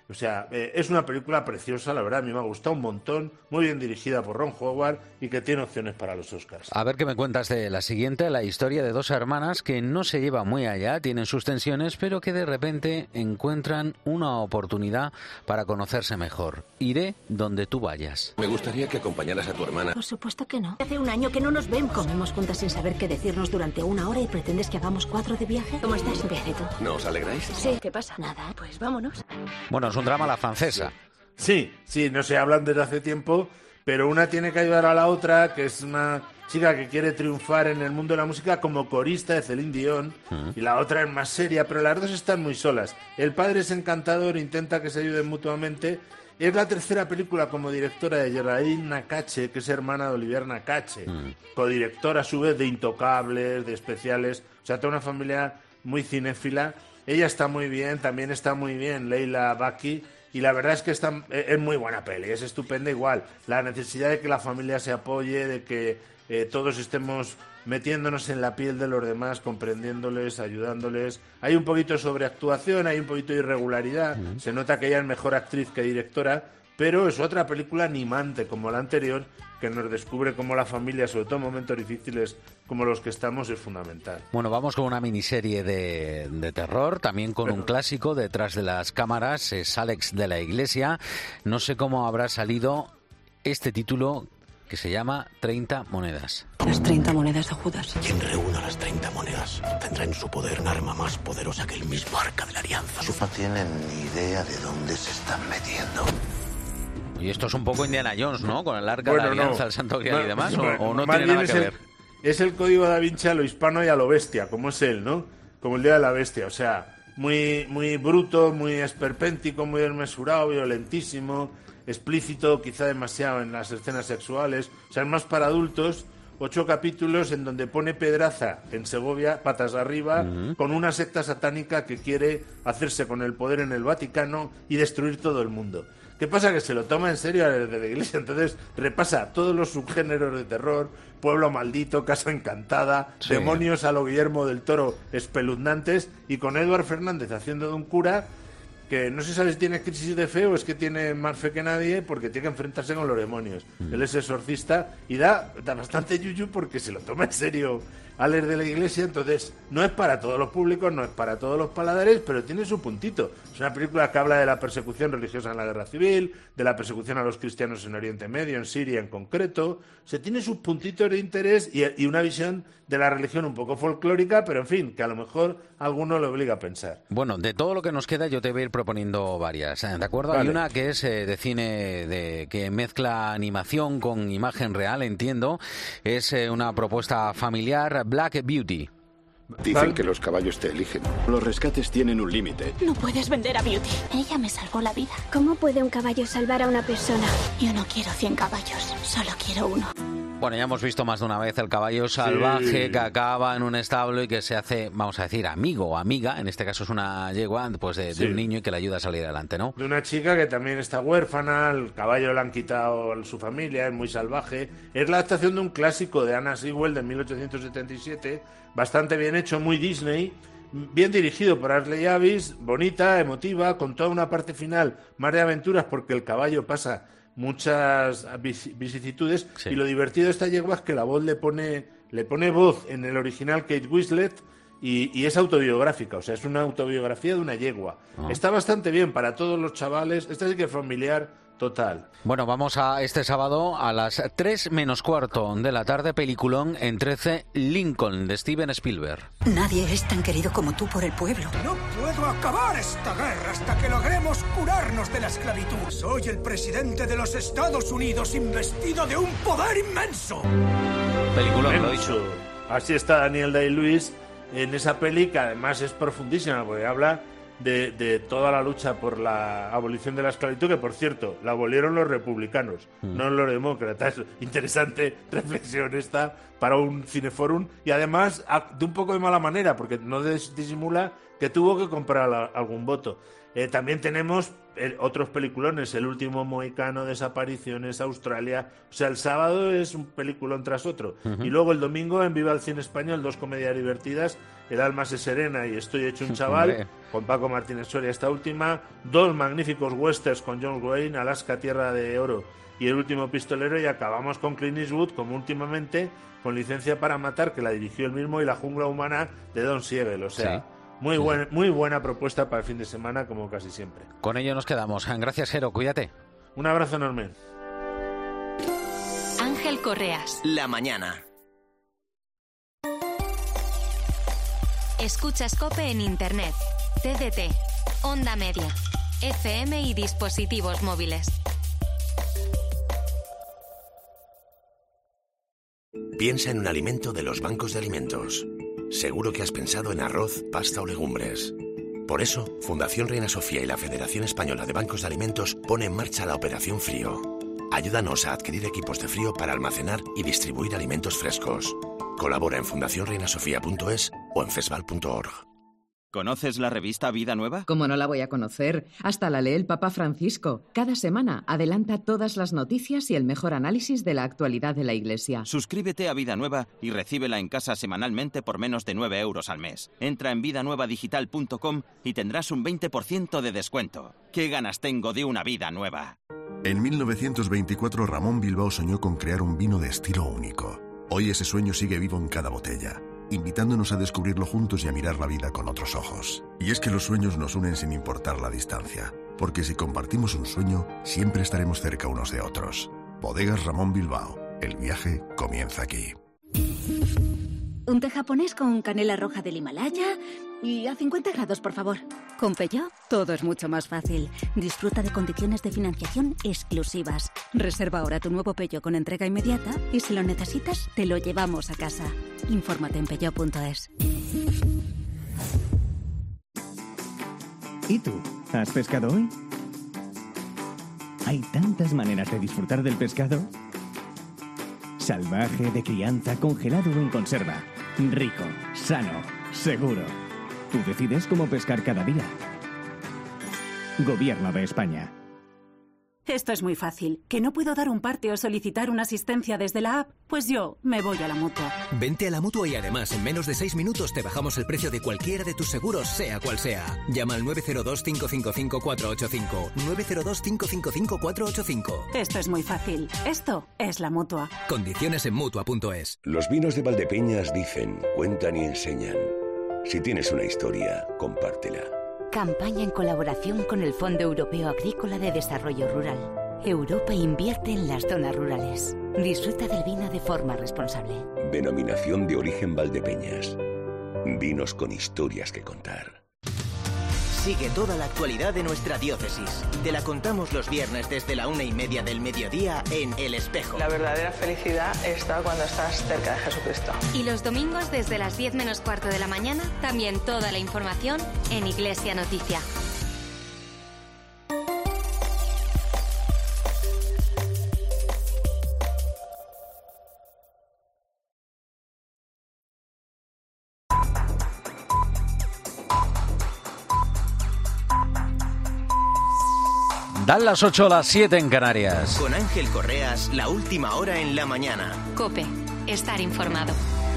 O sea, eh, es una película preciosa, la verdad, a mí me ha gustado un montón, muy bien dirigida por Ron Howard y que tiene opciones para los Oscars. A ver qué me cuentas de la siguiente, la historia de dos hermanas que no se llevan muy allá, tienen sus tensiones, pero que de repente encuentran una oportunidad para conocerse mejor. Iré donde tú vayas. Me gustaría que acompañaras a tu hermana. Por supuesto que no. Hace un año que no nos vemos. Comemos juntas sin saber qué decirnos durante una hora y pretendes que hagamos cuatro de viaje. ¿Cómo estás? Bien, ¿y tú? ¿No os alegráis? Sí. ¿Qué pasa? Nada. Pues vámonos. Bueno, es un drama a la francesa. Sí, sí, no se hablan desde hace tiempo, pero una tiene que ayudar a la otra, que es una chica que quiere triunfar en el mundo de la música como corista de Celine Dion, uh-huh. y la otra es más seria, pero las dos están muy solas. El padre es encantador, intenta que se ayuden mutuamente. Es la tercera película como directora de Geraldine Nakache, que es hermana de Olivier Nakache, uh-huh. codirectora a su vez de Intocables, de Especiales, o sea, toda una familia muy cinéfila. Ella está muy bien, también está muy bien Leila Baki, y la verdad es que está, es muy buena peli, es estupenda igual. La necesidad de que la familia se apoye, de que eh, todos estemos metiéndonos en la piel de los demás, comprendiéndoles, ayudándoles. Hay un poquito de sobreactuación, hay un poquito de irregularidad, uh-huh. se nota que ella es mejor actriz que directora, pero es otra película animante como la anterior, que nos descubre cómo la familia, sobre todo en momentos difíciles como los que estamos, es fundamental. Bueno, vamos con una miniserie de, de terror, también con un clásico. Detrás de las cámaras es Alex de la Iglesia. No sé cómo habrá salido este título que se llama treinta monedas. Las treinta monedas de Judas. Quien reúna las treinta monedas tendrá en su poder un arma más poderosa que el mismo arca de la alianza. No tienen ni idea de dónde se están metiendo. Y esto es un poco Indiana Jones, ¿no? Con el arca bueno, de la alianza, no. el Santo Grial no, y demás, no, o, o no más tiene nada es que el, ver. Es el código da Vinci a lo hispano y a lo bestia, como es él, ¿no? Como el día de la bestia, o sea, muy, muy bruto, muy esperpéntico, muy desmesurado, violentísimo, explícito, quizá demasiado en las escenas sexuales, o sea, es más para adultos. Ocho capítulos en donde pone Pedraza en Segovia, patas arriba, uh-huh. con una secta satánica que quiere hacerse con el poder en el Vaticano y destruir todo el mundo. ¿Qué pasa? Que se lo toma en serio desde la Iglesia, entonces repasa todos los subgéneros de terror, Pueblo Maldito, Casa Encantada, sí. demonios a lo Guillermo del Toro espeluznantes, y con Edward Fernández haciendo de un cura que no se sabe si tiene crisis de fe o es que tiene más fe que nadie porque tiene que enfrentarse con los demonios. Mm. Él es exorcista y da, da bastante yuyu porque se lo toma en serio Alex de la Iglesia, entonces no es para todos los públicos, no es para todos los paladares, pero tiene su puntito. Es una película que habla de la persecución religiosa en la guerra civil, de la persecución a los cristianos en Oriente Medio, en Siria en concreto. Se tiene sus puntitos de interés y, y una visión de la religión un poco folclórica, pero en fin, que a lo mejor a alguno le obliga a pensar. Bueno, de todo lo que nos queda yo te voy a ir proponiendo varias, ¿de acuerdo? Vale. Hay una que es eh, de cine de, que mezcla animación con imagen real, entiendo. Es eh, una propuesta familiar, Black Beauty. Dicen que los caballos te eligen. Los rescates tienen un límite. No puedes vender a Beauty. Ella me salvó la vida. ¿Cómo puede un caballo salvar a una persona? Yo no quiero cien caballos, solo quiero uno. Bueno, ya hemos visto más de una vez el caballo salvaje sí. que acaba en un establo y que se hace, vamos a decir, amigo o amiga, en este caso es una yegua, pues de, sí. de un niño y que le ayuda a salir adelante, ¿no? De una chica que también está huérfana, el caballo le han quitado a su familia, es muy salvaje. Es la adaptación de un clásico de Anna Sewell de mil ochocientos setenta y siete, bastante bien hecho, muy Disney, bien dirigido por Ashley Avis, bonita, emotiva, con toda una parte final más de aventuras porque el caballo pasa muchas vicisitudes sí. y lo divertido de esta yegua es que la voz le pone le pone voz en el original Kate Winslet y, y es autobiográfica, o sea, es una autobiografía de una yegua. Oh. Está bastante bien para todos los chavales, esta sí que es familiar total. Bueno, vamos a este sábado a las tres menos cuarto de la tarde, peliculón en trece, Lincoln, de Steven Spielberg. Nadie es tan querido como tú por el pueblo. No puedo acabar esta guerra hasta que logremos curarnos de la esclavitud. Soy el presidente de los Estados Unidos investido de un poder inmenso. Peliculón, lo he dicho. Así está Daniel Day-Lewis en esa peli que además es profundísima porque habla De, de toda la lucha por la abolición de la esclavitud, que por cierto la abolieron los republicanos, mm. no los demócratas. Interesante reflexión esta para un cineforum y además de un poco de mala manera porque no disimula que tuvo que comprar a, algún voto. Eh, también tenemos eh, otros peliculones, El último mohicano, Desapariciones, Australia. O sea, el sábado es un peliculón tras otro. Uh-huh. Y luego el domingo en Viva el Cine Español, dos comedias divertidas, El alma se serena y Estoy hecho un chaval, con Paco Martínez Soria esta última. Dos magníficos westerns con John Wayne, Alaska, Tierra de Oro y El último pistolero. Y acabamos con Clint Eastwood, como últimamente, con Licencia para matar, que la dirigió él mismo, y La jungla humana de Don Siegel. O sea... Sí. Muy, buen, muy buena propuesta para el fin de semana, como casi siempre. Con ello nos quedamos. Gracias, Jero. Cuídate. Un abrazo enorme. Ángel Correas. La mañana. Escuchas COPE en Internet, T D T, Onda Media, F M y dispositivos móviles. Piensa en un alimento de los bancos de alimentos. Seguro que has pensado en arroz, pasta o legumbres. Por eso, Fundación Reina Sofía y la Federación Española de Bancos de Alimentos pone en marcha la Operación Frío. Ayúdanos a adquirir equipos de frío para almacenar y distribuir alimentos frescos. Colabora en fundación reina sofía punto es o en fesval punto org. ¿Conoces la revista Vida Nueva? ¿Cómo no la voy a conocer? Hasta la lee el Papa Francisco. Cada semana adelanta todas las noticias y el mejor análisis de la actualidad de la Iglesia. Suscríbete a Vida Nueva y recíbela en casa semanalmente por menos de nueve euros al mes. Entra en vida nueva digital punto com y tendrás un veinte por ciento de descuento. ¿Qué ganas tengo de una vida nueva? En mil novecientos veinticuatro, Ramón Bilbao soñó con crear un vino de estilo único. Hoy ese sueño sigue vivo en cada botella, invitándonos a descubrirlo juntos y a mirar la vida con otros ojos. Y es que los sueños nos unen sin importar la distancia, porque si compartimos un sueño, siempre estaremos cerca unos de otros. Bodegas Ramón Bilbao. El viaje comienza aquí. Un té japonés con canela roja del Himalaya y a cincuenta grados, por favor. Con Peugeot, todo es mucho más fácil. Disfruta de condiciones de financiación exclusivas. Reserva ahora tu nuevo Peugeot con entrega inmediata y si lo necesitas, te lo llevamos a casa. Infórmate en peugeot punto es. ¿Y tú? ¿Has pescado hoy? Hay tantas maneras de disfrutar del pescado. Salvaje, de crianza, congelado o en conserva. Rico, sano, seguro. Tú decides cómo pescar cada día. Gobierno de España. Esto es muy fácil. ¿Que no puedo dar un parte o solicitar una asistencia desde la app? Pues yo me voy a la Mutua. Vente a la Mutua y además en menos de seis minutos te bajamos el precio de cualquiera de tus seguros, sea cual sea. Llama al nueve cero dos, cinco cinco cinco, cuatro ocho cinco. nueve cero dos, cinco cinco cinco, cuatro ocho cinco. Esto es muy fácil. Esto es la Mutua. Condiciones en Mutua punto es. Los vinos de Valdepeñas dicen, cuentan y enseñan. Si tienes una historia, compártela. Campaña en colaboración con el Fondo Europeo Agrícola de Desarrollo Rural. Europa invierte en las zonas rurales. Disfruta del vino de forma responsable. Denominación de origen Valdepeñas. Vinos con historias que contar. Sigue toda la actualidad de nuestra diócesis. Te la contamos los viernes desde la una y media del mediodía en El Espejo. La verdadera felicidad está cuando estás cerca de Jesucristo. Y los domingos desde las diez menos cuarto de la mañana, también toda la información en Iglesia Noticia. Dan las ocho, las siete en Canarias. Con Ángel Correas, la última hora en la mañana. COPE, estar informado.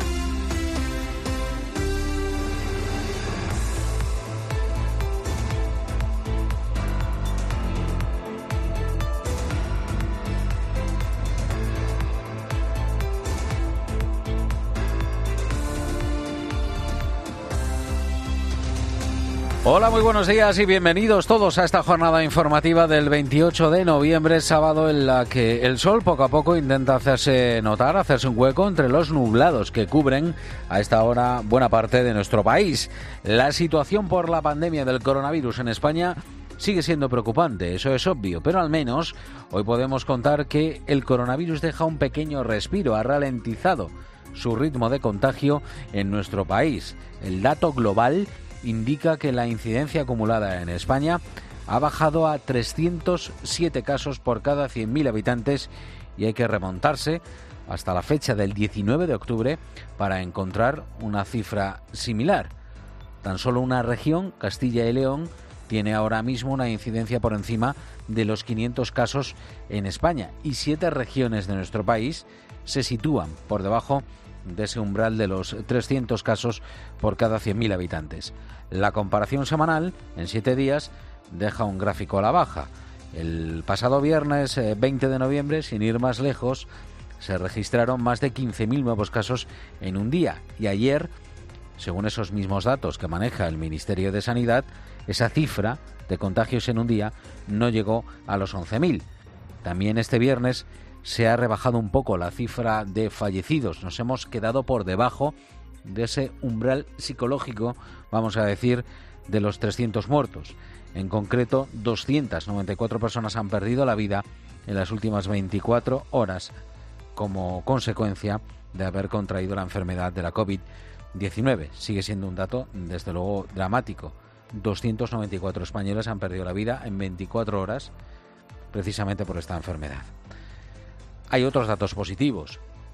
Hola, muy buenos días y bienvenidos todos a esta jornada informativa del veintiocho de noviembre, sábado, en la que el sol poco a poco intenta hacerse notar, hacerse un hueco entre los nublados que cubren a esta hora buena parte de nuestro país. La situación por la pandemia del coronavirus en España sigue siendo preocupante, eso es obvio, pero al menos hoy podemos contar que el coronavirus deja un pequeño respiro, ha ralentizado su ritmo de contagio en nuestro país. El dato global indica que la incidencia acumulada en España ha bajado a trescientos siete casos por cada cien mil habitantes y hay que remontarse hasta la fecha del diecinueve de octubre para encontrar una cifra similar. Tan solo una región, Castilla y León, tiene ahora mismo una incidencia por encima de los quinientos casos en España y siete regiones de nuestro país se sitúan por debajo de ese umbral de los trescientos casos por cada cien mil habitantes. La comparación semanal, en siete días, deja un gráfico a la baja. El pasado viernes eh, veinte de noviembre, sin ir más lejos, se registraron más de quince mil nuevos casos en un día y ayer, según esos mismos datos que maneja el Ministerio de Sanidad, esa cifra de contagios en un día no llegó a los once mil. También este viernes se ha rebajado un poco la cifra de fallecidos. Nos hemos quedado por debajo de ese umbral psicológico, vamos a decir, de los trescientos muertos. En concreto, doscientas noventa y cuatro personas han perdido la vida en las últimas veinticuatro horas como consecuencia de haber contraído la enfermedad de la covid diecinueve. Sigue siendo un dato, desde luego, dramático. doscientos noventa y cuatro españoles han perdido la vida en veinticuatro horas precisamente por esta enfermedad. Hay otros datos positivos.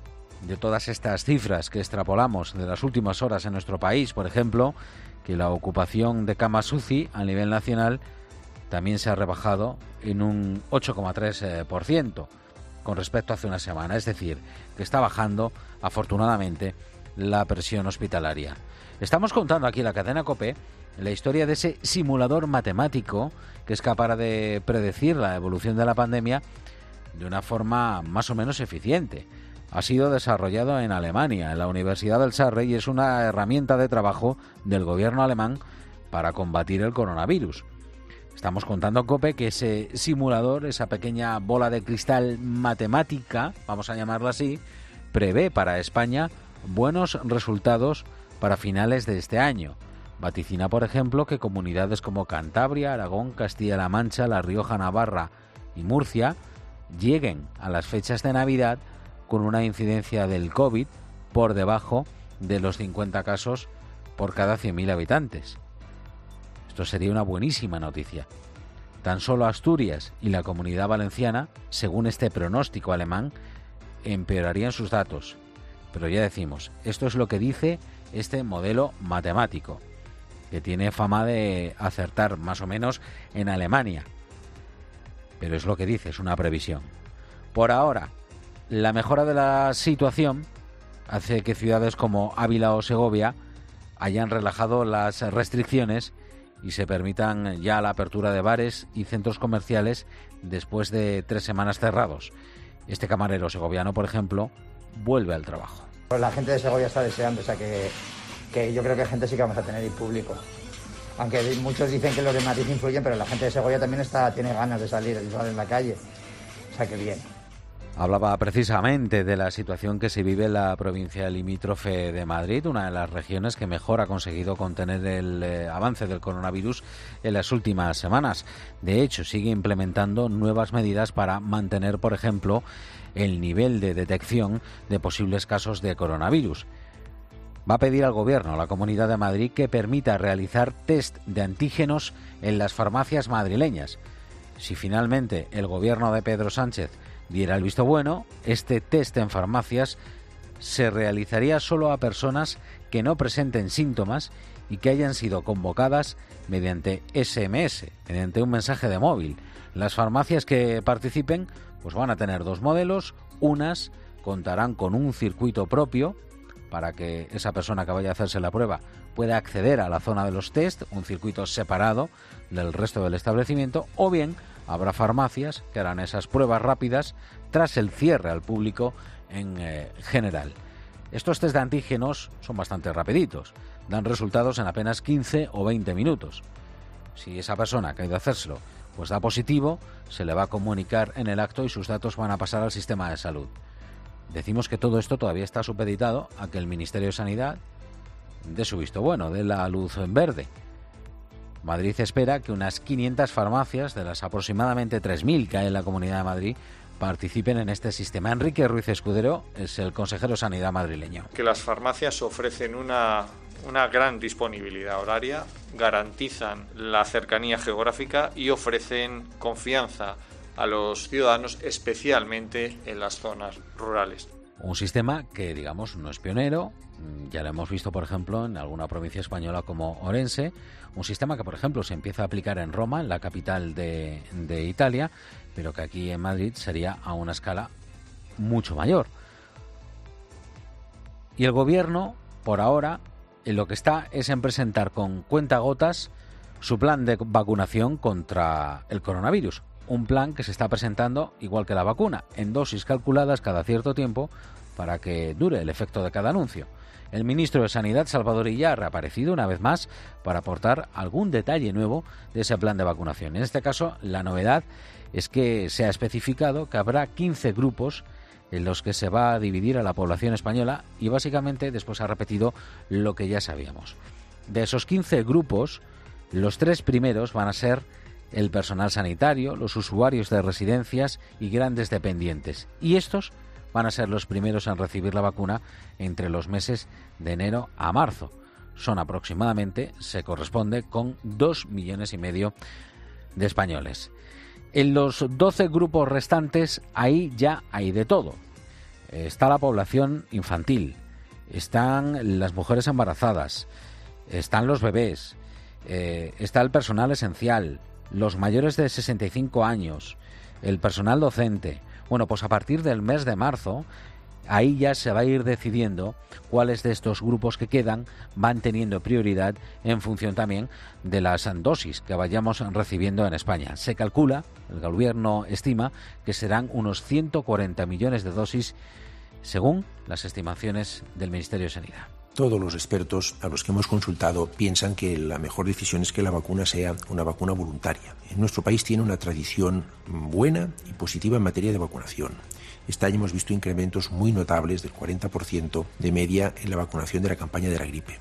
De todas estas cifras que extrapolamos de las últimas horas en nuestro país, por ejemplo, que la ocupación de camas U C I a nivel nacional también se ha rebajado en un ocho coma tres por ciento con respecto a hace una semana. Es decir, que está bajando, afortunadamente, la presión hospitalaria. Estamos contando aquí en la cadena COPE la historia de ese simulador matemático que es capaz de predecir la evolución de la pandemia de una forma más o menos eficiente. Ha sido desarrollado en Alemania, en la Universidad del Sarre, y es una herramienta de trabajo del gobierno alemán para combatir el coronavirus. Estamos contando en COPE que ese simulador, esa pequeña bola de cristal matemática, vamos a llamarla así, prevé para España buenos resultados para finales de este año. Vaticina, por ejemplo, que comunidades como Cantabria, Aragón, Castilla-La Mancha, La Rioja, Navarra y Murcia lleguen a las fechas de Navidad con una incidencia del COVID por debajo de los cincuenta casos por cada cien mil habitantes. Esto sería una buenísima noticia. Tan solo Asturias y la Comunidad Valenciana, según este pronóstico alemán, empeorarían sus datos. Pero ya decimos, esto es lo que dice este modelo matemático, que tiene fama de acertar más o menos en Alemania. Pero es lo que dice, es una previsión. Por ahora, la mejora de la situación hace que ciudades como Ávila o Segovia hayan relajado las restricciones y se permitan ya la apertura de bares y centros comerciales después de tres semanas cerrados. Este camarero segoviano, por ejemplo, vuelve al trabajo. La gente de Segovia está deseando, o sea que, que yo creo que gente sí que vamos a tener y público. Aunque muchos dicen que los de Madrid influyen, pero la gente de Segovia también está tiene ganas de salir en la calle. O sea que bien. Hablaba precisamente de la situación que se vive en la provincia limítrofe de Madrid, una de las regiones que mejor ha conseguido contener el eh, avance del coronavirus en las últimas semanas. De hecho, sigue implementando nuevas medidas para mantener, por ejemplo, el nivel de detección de posibles casos de coronavirus. Va a pedir al Gobierno, a la Comunidad de Madrid, que permita realizar test de antígenos en las farmacias madrileñas. Si finalmente el Gobierno de Pedro Sánchez diera el visto bueno, este test en farmacias se realizaría solo a personas que no presenten síntomas y que hayan sido convocadas mediante ese eme ese, mediante un mensaje de móvil. Las farmacias que participen pues van a tener dos modelos. Unas contarán con un circuito propio para que esa persona que vaya a hacerse la prueba pueda acceder a la zona de los test, un circuito separado del resto del establecimiento, o bien habrá farmacias que harán esas pruebas rápidas tras el cierre al público en eh, general. Estos test de antígenos son bastante rapiditos, dan resultados en apenas quince o veinte minutos. Si esa persona que ha ido a hacérselo pues da positivo, se le va a comunicar en el acto y sus datos van a pasar al sistema de salud. Decimos que todo esto todavía está supeditado a que el Ministerio de Sanidad dé su visto bueno, dé la luz en verde. Madrid espera que unas quinientas farmacias de las aproximadamente tres mil que hay en la Comunidad de Madrid participen en este sistema. Enrique Ruiz Escudero es el consejero de Sanidad madrileño. Que las farmacias ofrecen una, una gran disponibilidad horaria, garantizan la cercanía geográfica y ofrecen confianza a los ciudadanos, especialmente en las zonas rurales. Un sistema que, digamos, no es pionero. Ya lo hemos visto, por ejemplo, en alguna provincia española como Orense. Un sistema que, por ejemplo, se empieza a aplicar en Roma, en la capital de, de Italia, pero que aquí en Madrid sería a una escala mucho mayor. Y el gobierno, por ahora, en lo que está es en presentar con cuentagotas su plan de vacunación contra el coronavirus. Un plan que se está presentando, igual que la vacuna, en dosis calculadas cada cierto tiempo para que dure el efecto de cada anuncio. El ministro de Sanidad, Salvador Illa, ha reaparecido una vez más para aportar algún detalle nuevo de ese plan de vacunación. En este caso, la novedad es que se ha especificado que habrá quince grupos en los que se va a dividir a la población española y básicamente después ha repetido lo que ya sabíamos. De esos quince grupos, los tres primeros van a ser el personal sanitario, los usuarios de residencias y grandes dependientes. Y estos van a ser los primeros en recibir la vacuna entre los meses de enero a marzo. Son aproximadamente, se corresponde con dos millones y medio de españoles. En los doce grupos restantes, ahí ya hay de todo. Está la población infantil, están las mujeres embarazadas, están los bebés, eh, está el personal esencial, los mayores de sesenta y cinco años, el personal docente. Bueno, pues a partir del mes de marzo, ahí ya se va a ir decidiendo cuáles de estos grupos que quedan van teniendo prioridad en función también de las dosis que vayamos recibiendo en España. Se calcula, el gobierno estima, que serán unos ciento cuarenta millones de dosis según las estimaciones del Ministerio de Sanidad. Todos los expertos a los que hemos consultado piensan que la mejor decisión es que la vacuna sea una vacuna voluntaria. En nuestro país tiene una tradición buena y positiva en materia de vacunación. Este año hemos visto incrementos muy notables del cuarenta por ciento de media en la vacunación de la campaña de la gripe.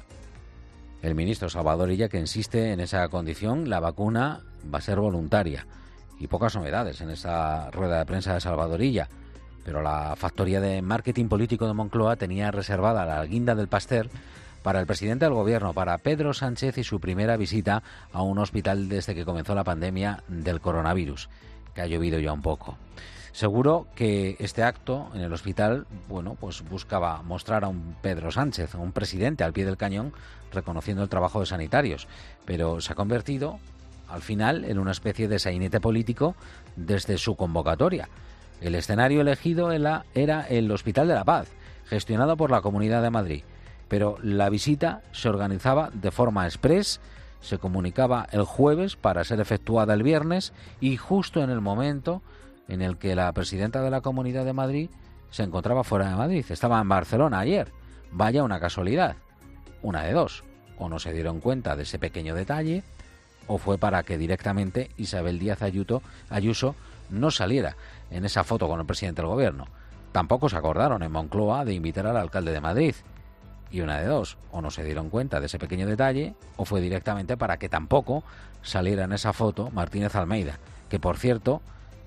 El ministro Salvador Illa, que insiste en esa condición, la vacuna va a ser voluntaria. Y pocas novedades en esa rueda de prensa de Salvador Illa. Pero la factoría de marketing político de Moncloa tenía reservada la guinda del pastel para el presidente del gobierno, para Pedro Sánchez y su primera visita a un hospital desde que comenzó la pandemia del coronavirus, que ha llovido ya un poco. Seguro que este acto en el hospital, bueno, pues buscaba mostrar a un Pedro Sánchez, a un presidente al pie del cañón, reconociendo el trabajo de sanitarios, pero se ha convertido, al final, en una especie de sainete político desde su convocatoria. El escenario elegido era el Hospital de la Paz, gestionado por la Comunidad de Madrid, pero la visita se organizaba de forma exprés, se comunicaba el jueves para ser efectuada el viernes y justo en el momento en el que la presidenta de la Comunidad de Madrid se encontraba fuera de Madrid, estaba en Barcelona ayer. Vaya una casualidad, una de dos, o no se dieron cuenta de ese pequeño detalle, o fue para que directamente Isabel Díaz Ayuso, Ayuso no saliera en esa foto con el presidente del gobierno. Tampoco se acordaron en Moncloa de invitar al alcalde de Madrid. Y una de dos, o no se dieron cuenta de ese pequeño detalle, o fue directamente para que tampoco saliera en esa foto Martínez Almeida, que por cierto,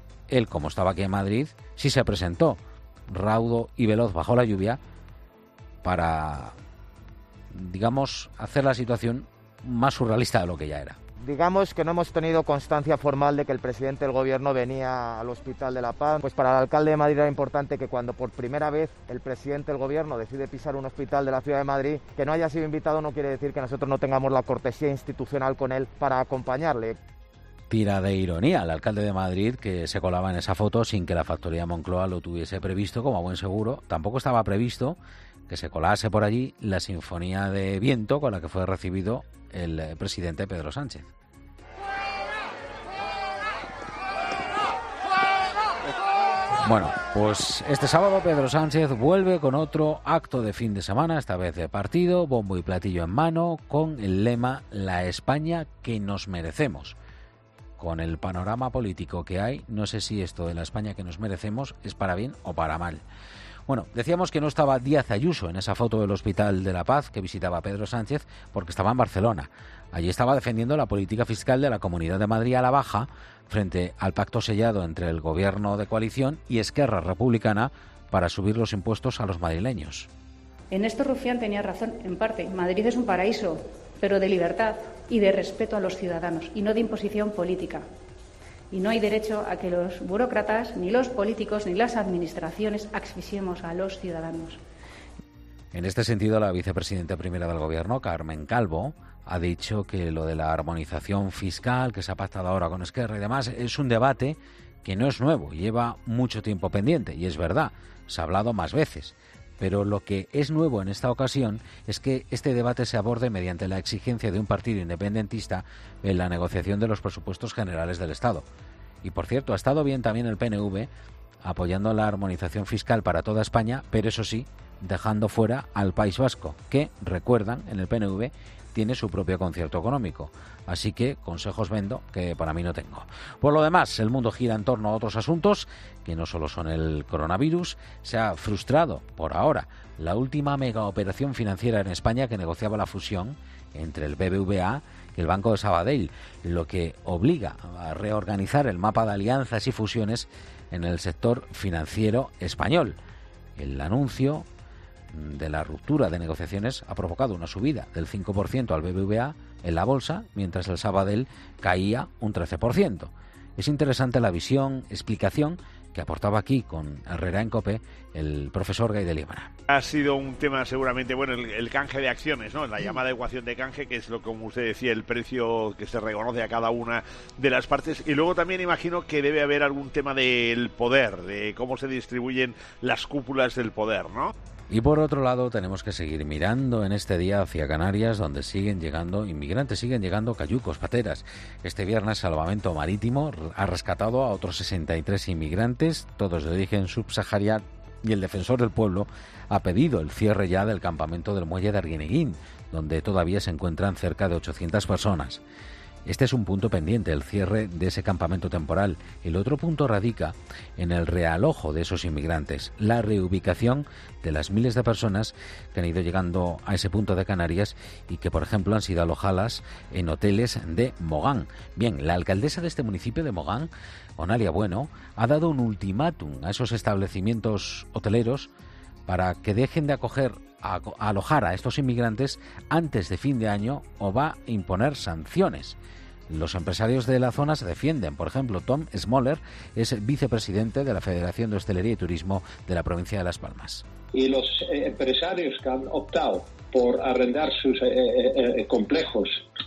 él como estaba aquí en Madrid, sí se presentó raudo y veloz bajo la lluvia para, digamos, hacer la situación más surrealista de lo que ya era. Digamos que no hemos tenido constancia formal de que el presidente del gobierno venía al Hospital de la Paz. Pues para el alcalde de Madrid era importante que cuando por primera vez el presidente del gobierno decide pisar un hospital de la ciudad de Madrid, que no haya sido invitado no quiere decir que nosotros no tengamos la cortesía institucional con él para acompañarle. Tira de ironía al alcalde de Madrid, que se colaba en esa foto sin que la factoría Moncloa lo tuviese previsto, como a buen seguro. Tampoco estaba previsto que se colase por allí la sinfonía de viento con la que fue recibido el presidente Pedro Sánchez. Bueno, pues este sábado Pedro Sánchez vuelve con otro acto de fin de semana, esta vez de partido, bombo y platillo en mano, con el lema La España que nos merecemos. Con el panorama político que hay, no sé si esto de la España que nos merecemos es para bien o para mal. Bueno, decíamos que no estaba Díaz Ayuso en esa foto del Hospital de la Paz que visitaba Pedro Sánchez porque estaba en Barcelona. Allí estaba defendiendo la política fiscal de la Comunidad de Madrid a la baja frente al pacto sellado entre el gobierno de coalición y Esquerra Republicana para subir los impuestos a los madrileños. En esto Rufián tenía razón, en parte. Madrid es un paraíso, pero de libertad y de respeto a los ciudadanos y no de imposición política. Y no hay derecho a que los burócratas, ni los políticos, ni las administraciones asfixiemos a los ciudadanos. En este sentido, la vicepresidenta primera del Gobierno, Carmen Calvo, ha dicho que lo de la armonización fiscal que se ha pactado ahora con Esquerra y demás es un debate que no es nuevo, lleva mucho tiempo pendiente, y es verdad, se ha hablado más veces. Pero lo que es nuevo en esta ocasión es que este debate se aborde mediante la exigencia de un partido independentista en la negociación de los presupuestos generales del Estado. Y, por cierto, ha estado bien también el P N V apoyando la armonización fiscal para toda España, pero eso sí, dejando fuera al País Vasco, que, recuerdan, en el P N V tiene su propio concierto económico. Así que consejos vendo que para mí no tengo. Por lo demás, el mundo gira en torno a otros asuntos que no solo son el coronavirus. Se ha frustrado, por ahora, la última mega operación financiera en España que negociaba la fusión entre el B B V A y el Banco de Sabadell, lo que obliga a reorganizar el mapa de alianzas y fusiones en el sector financiero español. El anuncio de la ruptura de negociaciones ha provocado una subida del cinco por ciento al B B V A en la bolsa, mientras el Sabadell caía un trece por ciento. Es interesante la visión, explicación que aportaba aquí con Herrera en COPE el profesor Gay de Liebra. Ha sido un tema seguramente, bueno, el, el canje de acciones, ¿no? La llamada ecuación de canje, que es lo, como usted decía, el precio que se reconoce a cada una de las partes. Y luego también imagino que debe haber algún tema del poder, de cómo se distribuyen las cúpulas del poder, ¿no? Y por otro lado, tenemos que seguir mirando en este día hacia Canarias, donde siguen llegando inmigrantes, siguen llegando cayucos, pateras. Este viernes, Salvamento Marítimo ha rescatado a otros sesenta y tres inmigrantes, todos de origen subsahariano, y el Defensor del Pueblo ha pedido el cierre ya del campamento del muelle de Arguineguín, donde todavía se encuentran cerca de ochocientas personas. Este es un punto pendiente, el cierre de ese campamento temporal. El otro punto radica en el realojo de esos inmigrantes, la reubicación de las miles de personas que han ido llegando a ese punto de Canarias y que, por ejemplo, han sido alojadas en hoteles de Mogán. Bien, la alcaldesa de este municipio de Mogán, Onalia Bueno, ha dado un ultimátum a esos establecimientos hoteleros para que dejen de acoger a, a alojar a estos inmigrantes antes de fin de año o va a imponer sanciones. Los empresarios de la zona se defienden. Por ejemplo, Tom Smoller es vicepresidente de la Federación de Hostelería y Turismo de la provincia de Las Palmas. Y los eh, empresarios que han optado por arrendar sus eh, eh, complejos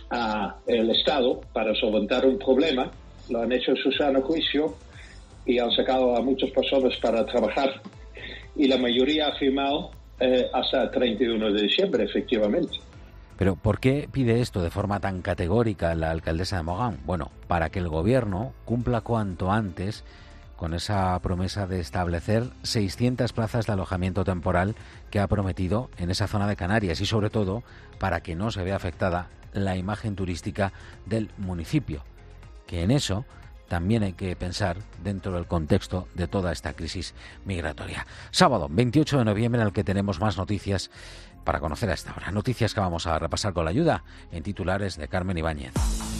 al Estado para solventar un problema, lo han hecho en su sano juicio y han sacado a muchas personas para trabajar. Y la mayoría ha firmado eh, hasta el treinta y uno de diciembre, efectivamente. Pero ¿por qué pide esto de forma tan categórica la alcaldesa de Mogán? Bueno, para que el gobierno cumpla cuanto antes con esa promesa de establecer seiscientas plazas de alojamiento temporal que ha prometido en esa zona de Canarias y sobre todo para que no se vea afectada la imagen turística del municipio, que en eso también hay que pensar dentro del contexto de toda esta crisis migratoria. Sábado, veintiocho de noviembre, en el que tenemos más noticias para conocer a esta hora. Noticias que vamos a repasar con la ayuda en titulares de Carmen Ibáñez.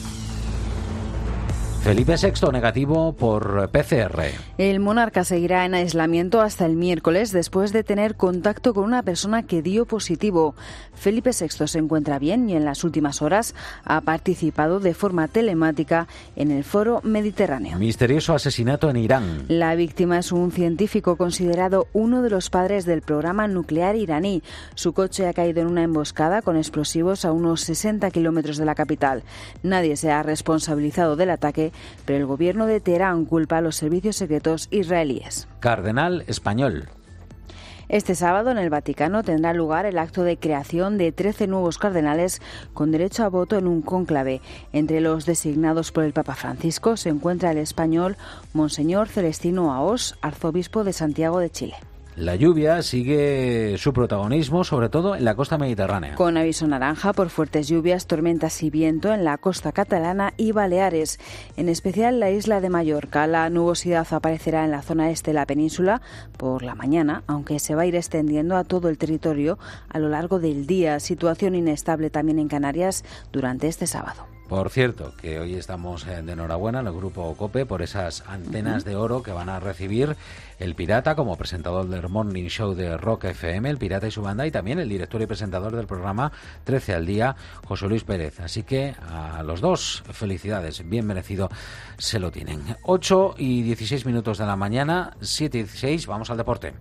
Felipe sexto negativo por P C R. El monarca seguirá en aislamiento hasta el miércoles después de tener contacto con una persona que dio positivo. Felipe sexto se encuentra bien y en las últimas horas ha participado de forma telemática en el Foro Mediterráneo. Misterioso asesinato en Irán. La víctima es un científico considerado uno de los padres del programa nuclear iraní. Su coche ha caído en una emboscada con explosivos a unos sesenta kilómetros de la capital. Nadie se ha responsabilizado del ataque, pero el gobierno de Teherán culpa a los servicios secretos israelíes. Cardenal español. Este sábado en el Vaticano tendrá lugar el acto de creación de trece nuevos cardenales con derecho a voto en un cónclave. Entre los designados por el Papa Francisco se encuentra el español Monseñor Celestino Aós, arzobispo de Santiago de Chile. La lluvia sigue su protagonismo, sobre todo en la costa mediterránea. Con aviso naranja por fuertes lluvias, tormentas y viento en la costa catalana y Baleares, en especial la isla de Mallorca. La nubosidad aparecerá en la zona este de la península por la mañana, aunque se va a ir extendiendo a todo el territorio a lo largo del día. Situación inestable también en Canarias durante este sábado. Por cierto, que hoy estamos de enhorabuena en el grupo COPE por esas antenas de oro que van a recibir el Pirata como presentador del Morning Show de Rock F M, el Pirata y su banda, y también el director y presentador del programa trece al día, José Luis Pérez. Así que a los dos, felicidades, bien merecido se lo tienen. ocho y dieciséis minutos de la mañana, siete y dieciséis, vamos al deporte.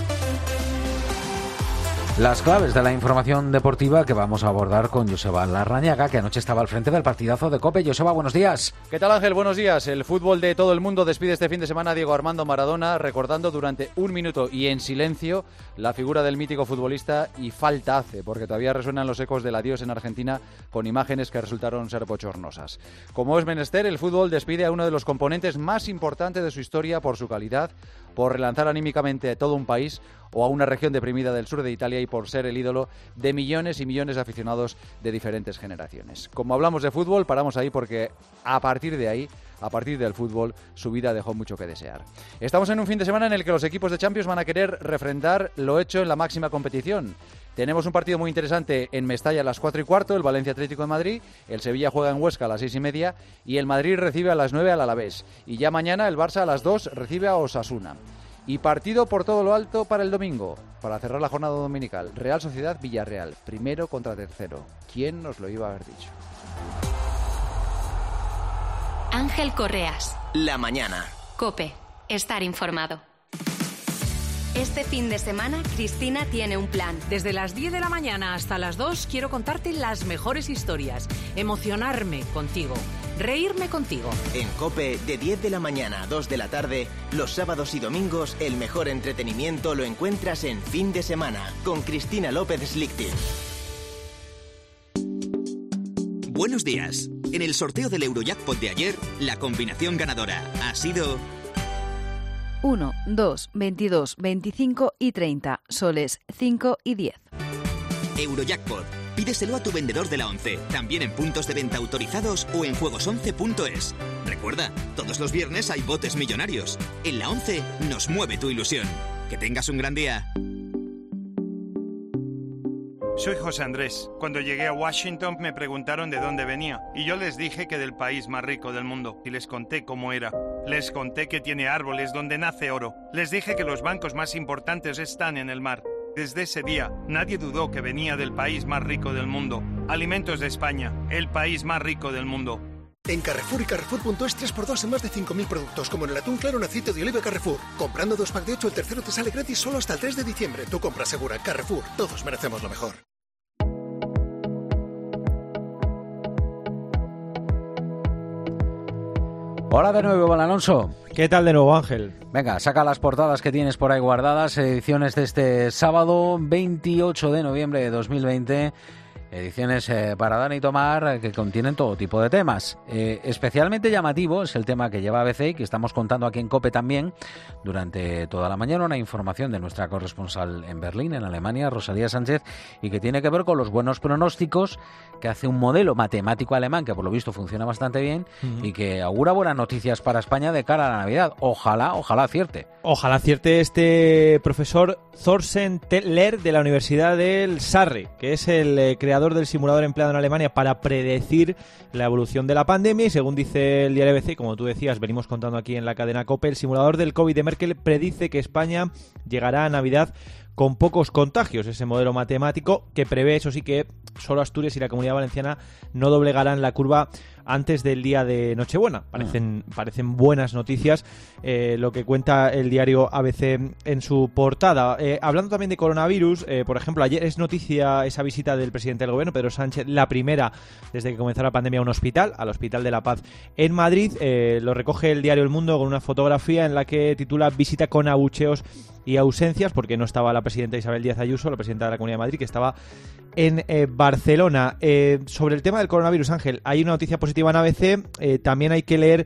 Las claves de la información deportiva que vamos a abordar con Joseba Larrañaga, que anoche estaba al frente del partidazo de COPE. Joseba, buenos días. ¿Qué tal, Ángel? Buenos días. El fútbol de todo el mundo despide este fin de semana a Diego Armando Maradona, recordando durante un minuto y en silencio la figura del mítico futbolista, y falta hace, porque todavía resuenan los ecos del adiós en Argentina con imágenes que resultaron ser bochornosas. Como es menester, el fútbol despide a uno de los componentes más importantes de su historia por su calidad, por relanzar anímicamente a todo un país o a una región deprimida del sur de Italia y por ser el ídolo de millones y millones de aficionados de diferentes generaciones. Como hablamos de fútbol, paramos ahí porque a partir de ahí, a partir del fútbol, su vida dejó mucho que desear. Estamos en un fin de semana en el que los equipos de Champions van a querer refrendar lo hecho en la máxima competición. Tenemos un partido muy interesante en Mestalla a las cuatro y cuarto, el Valencia Atlético de Madrid, el Sevilla juega en Huesca a las seis y media y el Madrid recibe a las nueve al Alavés. Y ya mañana el Barça a las dos recibe a Osasuna. Y partido por todo lo alto para el domingo, para cerrar la jornada dominical. Real Sociedad Villarreal, primero contra tercero. ¿Quién nos lo iba a haber dicho? Ángel Correas. La mañana. COPE. Estar informado. Este fin de semana, Cristina tiene un plan. Desde las diez de la mañana hasta las dos quiero contarte las mejores historias, emocionarme contigo, reírme contigo. En COPE, de diez de la mañana a dos de la tarde, los sábados y domingos, el mejor entretenimiento lo encuentras en Fin de Semana, con Cristina López Slichting. Buenos días. En el sorteo del Eurojackpot de ayer, la combinación ganadora ha sido uno, dos, veintidós, veinticinco y treinta, soles cinco y diez. Eurojackpot. Pídeselo a tu vendedor de la ONCE, también en puntos de venta autorizados o en juegos once punto es. Recuerda, todos los viernes hay botes millonarios. En la ONCE nos mueve tu ilusión. Que tengas un gran día. Soy José Andrés. Cuando llegué a Washington me preguntaron de dónde venía y yo les dije que del país más rico del mundo y les conté cómo era. Les conté que tiene árboles donde nace oro. Les dije que los bancos más importantes están en el mar. Desde ese día, nadie dudó que venía del país más rico del mundo. Alimentos de España, el país más rico del mundo. En Carrefour y Carrefour punto es tres por dos en más de cinco mil productos, como en el atún claro en aceite de oliva Carrefour. Comprando dos packs de ocho, el tercero te sale gratis solo hasta el tres de diciembre. Tu compra segura. Carrefour. Todos merecemos lo mejor. Hola de nuevo, Juan Alonso. ¿Qué tal de nuevo, Ángel? Venga, saca las portadas que tienes por ahí guardadas, ediciones de este sábado veintiocho de noviembre de dos mil veinte. Ediciones eh, para dar y tomar eh, que contienen todo tipo de temas. Eh, especialmente llamativo es el tema que lleva A B C y que estamos contando aquí en COPE también durante toda la mañana. Una información de nuestra corresponsal en Berlín, en Alemania, Rosalía Sánchez, y que tiene que ver con los buenos pronósticos que hace un modelo matemático alemán que por lo visto funciona bastante bien uh-huh. y que augura buenas noticias para España de cara a la Navidad. Ojalá, ojalá acierte. Ojalá acierte este profesor Thorsten Teller de la Universidad del Sarre, que es el eh, creador del simulador empleado en Alemania para predecir la evolución de la pandemia. Y según dice el diario A B C, como tú decías, venimos contando aquí en la cadena COPE, el simulador del COVID de Merkel predice que España llegará a Navidad con pocos contagios. Ese modelo matemático que prevé, eso sí, que solo Asturias y la Comunidad Valenciana no doblegarán la curva antes del día de Nochebuena. Parecen, parecen buenas noticias eh, lo que cuenta el diario A B C en su portada. Eh, hablando también de coronavirus, eh, por ejemplo, ayer es noticia esa visita del presidente del gobierno, Pedro Sánchez, la primera desde que comenzó la pandemia a un hospital, al Hospital de la Paz en Madrid. Eh, lo recoge el diario El Mundo con una fotografía en la que titula "Visita con abucheos y ausencias", porque no estaba la presidenta Isabel Díaz Ayuso, la presidenta de la Comunidad de Madrid, que estaba en eh, Barcelona. Eh, sobre el tema del coronavirus, Ángel, hay una noticia positiva en A B C, eh, también hay que leer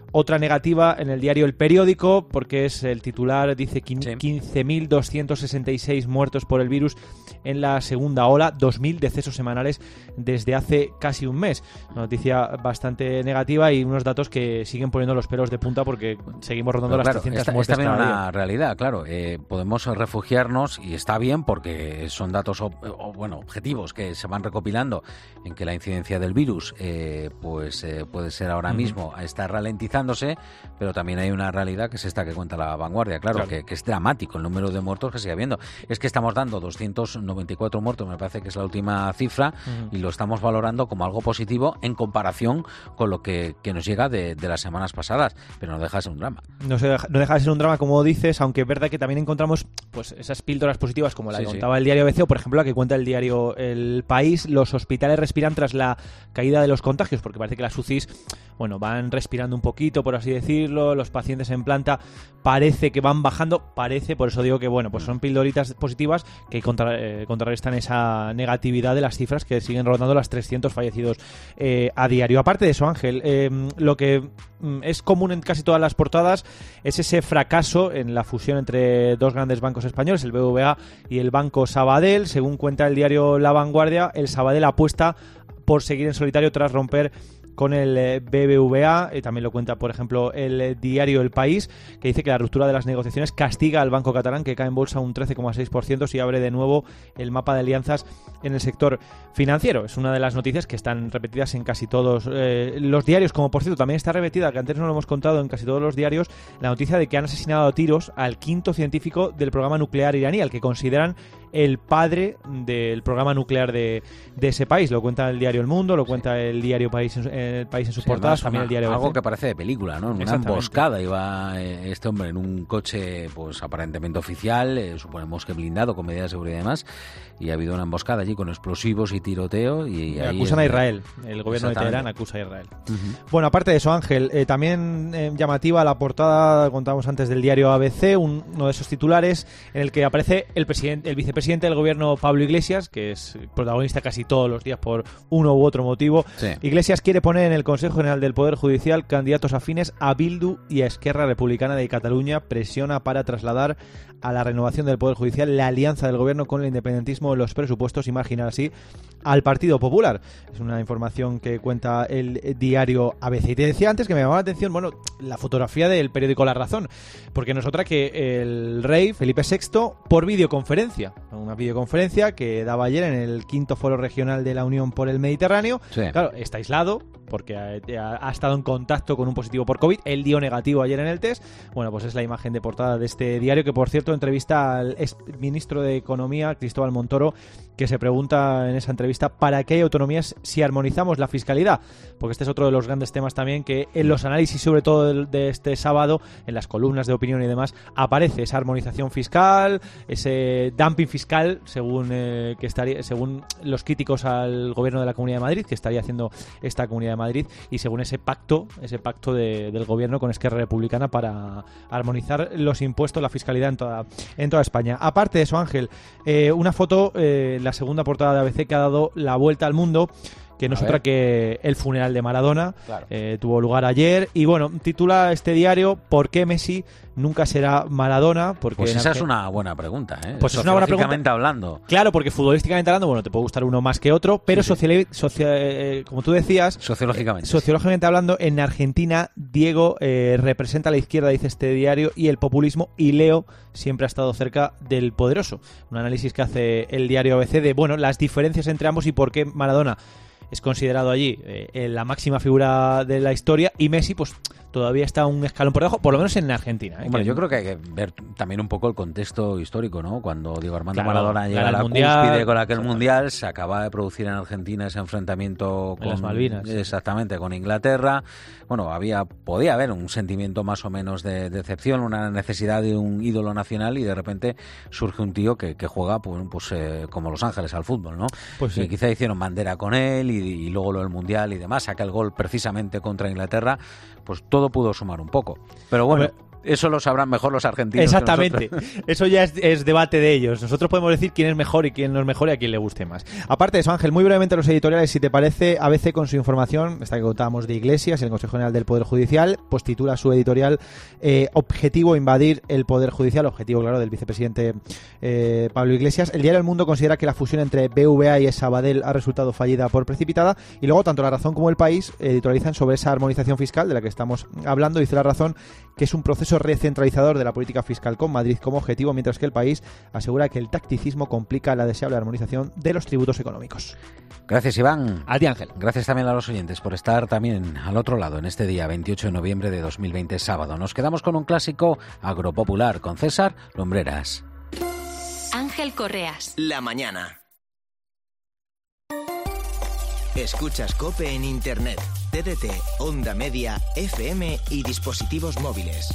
Otra negativa en el diario El Periódico, porque es el titular, dice quince mil doscientos sesenta y seis muertos por el virus en la segunda ola, dos mil decesos semanales desde hace casi un mes. Una noticia bastante negativa y unos datos que siguen poniendo los pelos de punta porque seguimos rondando Pero las claro, trescientas esta, muertes es también cada una día. realidad, claro. Eh, podemos refugiarnos, y está bien porque son datos o, o, bueno, objetivos que se van recopilando en que la incidencia del virus eh, pues eh, puede ser ahora uh-huh. mismo está ralentizándose, pero también hay una realidad que es esta que cuenta La Vanguardia, claro, claro. Que, que es dramático el número de muertos que sigue habiendo. Es que estamos dando doscientos noventa y cuatro muertos, me parece que es la última cifra, uh-huh. y lo estamos valorando como algo positivo en comparación con lo que, que nos llega de, de las semanas pasadas, pero no deja de ser un drama. No, se deja, no deja de ser un drama, como dices, aunque es verdad que también encontramos pues esas píldoras positivas como la sí, que contaba sí. el diario A B C o, por ejemplo, la que cuenta el diario El País. Los hospitales respiran tras la caída de los contagios, porque parece que las U C Is bueno, van respirando un poquito, por así decirlo, los pacientes en planta parece que van bajando, parece, por eso digo que bueno, pues son pildoritas positivas que contra, eh, contrarrestan esa negatividad de las cifras que siguen rondando las trescientos fallecidos eh, a diario. Aparte de eso, Ángel, eh, lo que mm, es común en casi todas las portadas es ese fracaso en la fusión entre dos grandes bancos españoles, el B B V A y el Banco Sabadell. Según cuenta el diario La Vanguardia, el Sabadell apuesta por seguir en solitario tras romper con el B B V A. Eh, también lo cuenta, por ejemplo, el diario El País, que dice que la ruptura de las negociaciones castiga al banco catalán, que cae en bolsa un trece coma seis por ciento si abre de nuevo el mapa de alianzas en el sector financiero. Es una de las noticias que están repetidas en casi todos eh, los diarios, como por cierto también está repetida, que antes no lo hemos contado en casi todos los diarios, la noticia de que han asesinado a tiros al quinto científico del programa nuclear iraní, al que consideran el padre del programa nuclear de, de ese país. Lo cuenta el diario El Mundo, lo cuenta el diario País en, el País en sus sí, portadas, también una, el diario algo que parece de película, ¿no? Una emboscada, iba eh, este hombre en un coche pues aparentemente oficial, eh, suponemos que blindado con medidas de seguridad y demás, y ha habido una emboscada allí con explosivos y tiroteo y, y ahí acusan a Israel, el gobierno de Teherán acusa a Israel. Uh-huh. Bueno, aparte de eso, Ángel, eh, también eh, llamativa la portada, contábamos antes, del diario A B C, un, uno de esos titulares en el que aparece el presidente, el vicepresidente del gobierno, Pablo Iglesias, que es protagonista casi todos los días por uno u otro motivo. Sí. Iglesias quiere poner en el Consejo General del Poder Judicial candidatos afines a Bildu y a Esquerra Republicana de Cataluña. Presiona para trasladar a la renovación del Poder Judicial la alianza del gobierno con el independentismo en los presupuestos y marginar así al Partido Popular. Es una información que cuenta el diario A B C. Y te decía antes que me llamaba la atención, bueno, la fotografía del periódico La Razón, porque no es otra que el rey Felipe sexto por videoconferencia, una videoconferencia que daba ayer en el quinto foro regional de la Unión por el Mediterráneo. Sí. Claro, está aislado porque ha, ha, ha estado en contacto con un positivo por COVID. Él dio negativo ayer en el test. Bueno, pues es la imagen de portada de este diario, que por cierto entrevista al ex ministro de Economía, Cristóbal Montoro, que se pregunta en esa entrevista ¿para qué hay autonomías si armonizamos la fiscalidad? Porque este es otro de los grandes temas también que en los análisis, sobre todo de, de este sábado, en las columnas de opinión y demás, aparece esa armonización fiscal, ese dumping fiscal, según eh, que estaría, según los críticos al gobierno de la Comunidad de Madrid, que estaría haciendo esta Comunidad de Madrid, y según ese pacto, ese pacto de, del gobierno con Esquerra Republicana para armonizar los impuestos, la fiscalidad en toda, en toda España. Aparte de eso, Ángel, eh, una foto, eh, la segunda portada de A B C, que ha dado la vuelta al mundo, que no es otra que el funeral de Maradona. Claro. Eh, tuvo lugar ayer y bueno, titula este diario ¿por qué Messi nunca será Maradona? Porque pues esa Arge- es una buena pregunta, ¿eh? Pues es una buena pregunta. Hablando. Claro, porque futbolísticamente hablando, bueno, te puede gustar uno más que otro, pero sí, sí. Socia- socia- eh, como tú decías, sociológicamente, eh, sociológicamente hablando, en Argentina Diego eh, representa a la izquierda, dice este diario, y el populismo, y Leo siempre ha estado cerca del poderoso. Un análisis que hace el diario A B C de, bueno, las diferencias entre ambos y por qué Maradona es considerado allí eh, la máxima figura de la historia y Messi pues todavía está un escalón por debajo, por lo menos en Argentina. ¿eh? Hombre, que yo creo que hay que ver también un poco el contexto histórico, ¿no? Cuando Diego Armando claro, Maradona llega a la mundial, cúspide con aquel mundial, se acaba de producir en Argentina ese enfrentamiento con las Malvinas. Exactamente, con Inglaterra. Bueno, había podía haber un sentimiento más o menos de decepción, una necesidad de un ídolo nacional, y de repente surge un tío que, que juega pues, pues eh, como Los Ángeles al fútbol, ¿no? Pues sí. Y quizá hicieron bandera con él y, y luego lo del mundial y demás, saca el gol precisamente contra Inglaterra, pues todo pudo sumar un poco. Pero bueno, Hombre, Eso lo sabrán mejor los argentinos. Exactamente. Eso ya es, es debate de ellos. Nosotros podemos decir quién es mejor y quién no es mejor y a quién le guste más. Aparte de eso, Ángel, muy brevemente los editoriales, si te parece, A B C con su información, esta que contábamos de Iglesias, el Consejo General del Poder Judicial, pues titula su editorial eh, Objetivo invadir el Poder Judicial, objetivo, claro, del vicepresidente eh, Pablo Iglesias. El diario El Mundo considera que la fusión entre B V A y Sabadell ha resultado fallida por precipitada, y luego tanto La Razón como El País editorializan sobre esa armonización fiscal de la que estamos hablando. Dice La Razón que es un proceso recentralizador de la política fiscal con Madrid como objetivo, mientras que El País asegura que el tacticismo complica la deseable armonización de los tributos económicos. Gracias, Iván. A ti, Ángel. Gracias también a los oyentes por estar también al otro lado en este día veintiocho de noviembre de dos mil veinte, sábado. Nos quedamos con un clásico agropopular con César Lumbreras. Ángel Correas. La mañana. Escuchas COPE en Internet, T D T, Onda Media, F M y dispositivos móviles.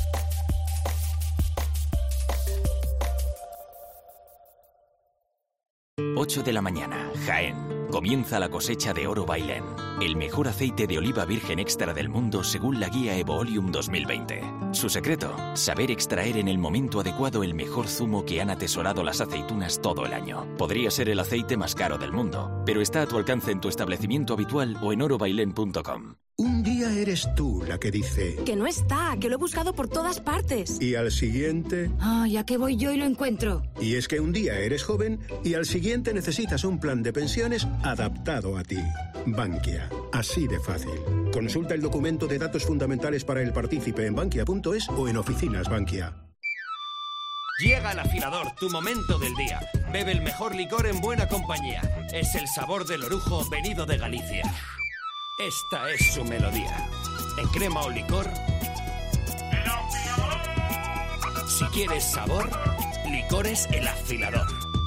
ocho de la mañana, Jaén. Comienza la cosecha de Oro Bailén, el mejor aceite de oliva virgen extra del mundo según la guía Evoolium dos mil veinte. Su secreto, saber extraer en el momento adecuado el mejor zumo que han atesorado las aceitunas todo el año. Podría ser el aceite más caro del mundo, pero está a tu alcance en tu establecimiento habitual o en oro bailén punto com. Un día eres tú la que dice... Que no está, que lo he buscado por todas partes. Y al siguiente... Ah, ya que voy yo y lo encuentro. Y es que un día eres joven y al siguiente necesitas un plan de pensiones adaptado a ti. Bankia. Así de fácil. Consulta el documento de datos fundamentales para el partícipe en bankia punto es o en oficinas Bankia. Llega el afilador, tu momento del día. Bebe el mejor licor en buena compañía. Es el sabor del orujo venido de Galicia. Esta es su melodía. En crema o licor. Si quieres sabor, Licores El Afilador.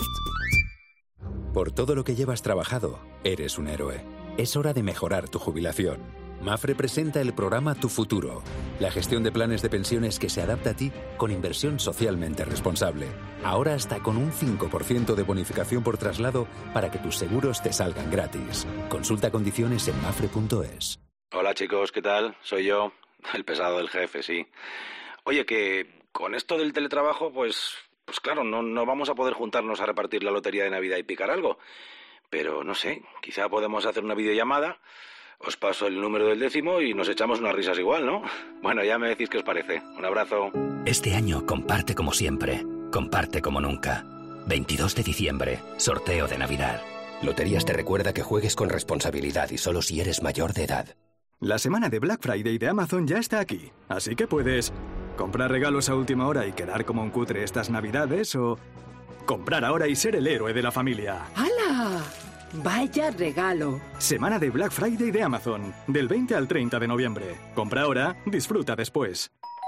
Por todo lo que llevas trabajado, eres un héroe. Es hora de mejorar tu jubilación. Mafre presenta el programa Tu Futuro, la gestión de planes de pensiones que se adapta a ti con inversión socialmente responsable. Ahora hasta con un cinco por ciento de bonificación por traslado para que tus seguros te salgan gratis. Consulta condiciones en mafre punto es. Hola chicos, ¿qué tal? Soy yo, el pesado del jefe, sí. Oye, que con esto del teletrabajo, pues, pues claro, no, no vamos a poder juntarnos a repartir la lotería de Navidad y picar algo. Pero no sé, quizá podemos hacer una videollamada. Os paso el número del décimo y nos echamos unas risas igual, ¿no? Bueno, ya me decís qué os parece. Un abrazo. Este año comparte como siempre, comparte como nunca. veintidós de diciembre, sorteo de Navidad. Loterías te recuerda que juegues con responsabilidad y solo si eres mayor de edad. La semana de Black Friday de Amazon ya está aquí, así que puedes comprar regalos a última hora y quedar como un cutre estas Navidades o comprar ahora y ser el héroe de la familia. ¡Hala! ¡Vaya regalo! Semana de Black Friday de Amazon, del veinte al treinta de noviembre. Compra ahora, disfruta después.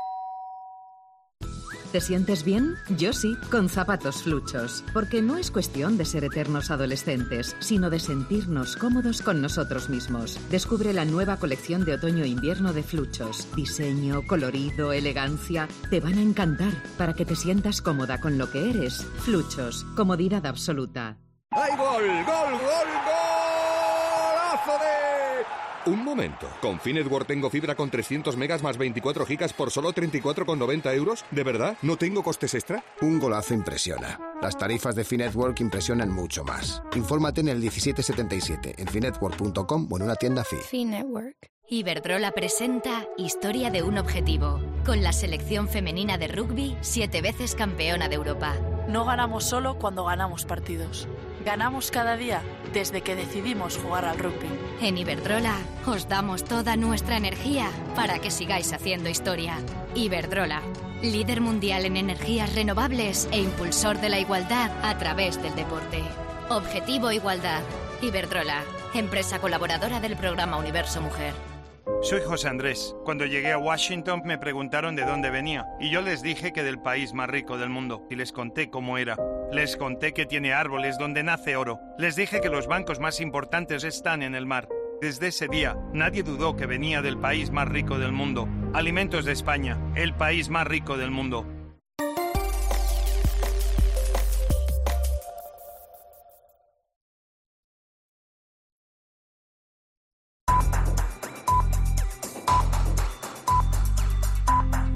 ¿Te sientes bien? Yo sí, con zapatos Fluchos. Porque no es cuestión de ser eternos adolescentes, sino de sentirnos cómodos con nosotros mismos. Descubre la nueva colección de otoño-invierno de Fluchos. Diseño, colorido, elegancia. Te van a encantar para que te sientas cómoda con lo que eres. Fluchos, comodidad absoluta. ¡Hay gol! ¡Gol! ¡Gol! ¡Golazo de! Un momento. ¿Con Finetwork tengo fibra con trescientos megas más veinticuatro gigas por solo treinta y cuatro con noventa euros? ¿De verdad? ¿No tengo costes extra? Un golazo impresiona. Las tarifas de Finetwork impresionan mucho más. Infórmate en el diecisiete setenta y siete, en finetwork punto com o en una tienda Fi. Finetwork. Iberdrola presenta Historia de un objetivo, con la selección femenina de rugby, siete veces campeona de Europa. No ganamos solo cuando ganamos partidos. Ganamos cada día desde que decidimos jugar al rugby. En Iberdrola os damos toda nuestra energía para que sigáis haciendo historia. Iberdrola, líder mundial en energías renovables e impulsor de la igualdad a través del deporte. Objetivo Igualdad. Iberdrola, empresa colaboradora del programa Universo Mujer. Soy José Andrés. Cuando llegué a Washington me preguntaron de dónde venía y yo les dije que del país más rico del mundo y les conté cómo era. Les conté que tiene árboles donde nace oro. Les dije que los bancos más importantes están en el mar. Desde ese día, nadie dudó que venía del país más rico del mundo. Alimentos de España, el país más rico del mundo.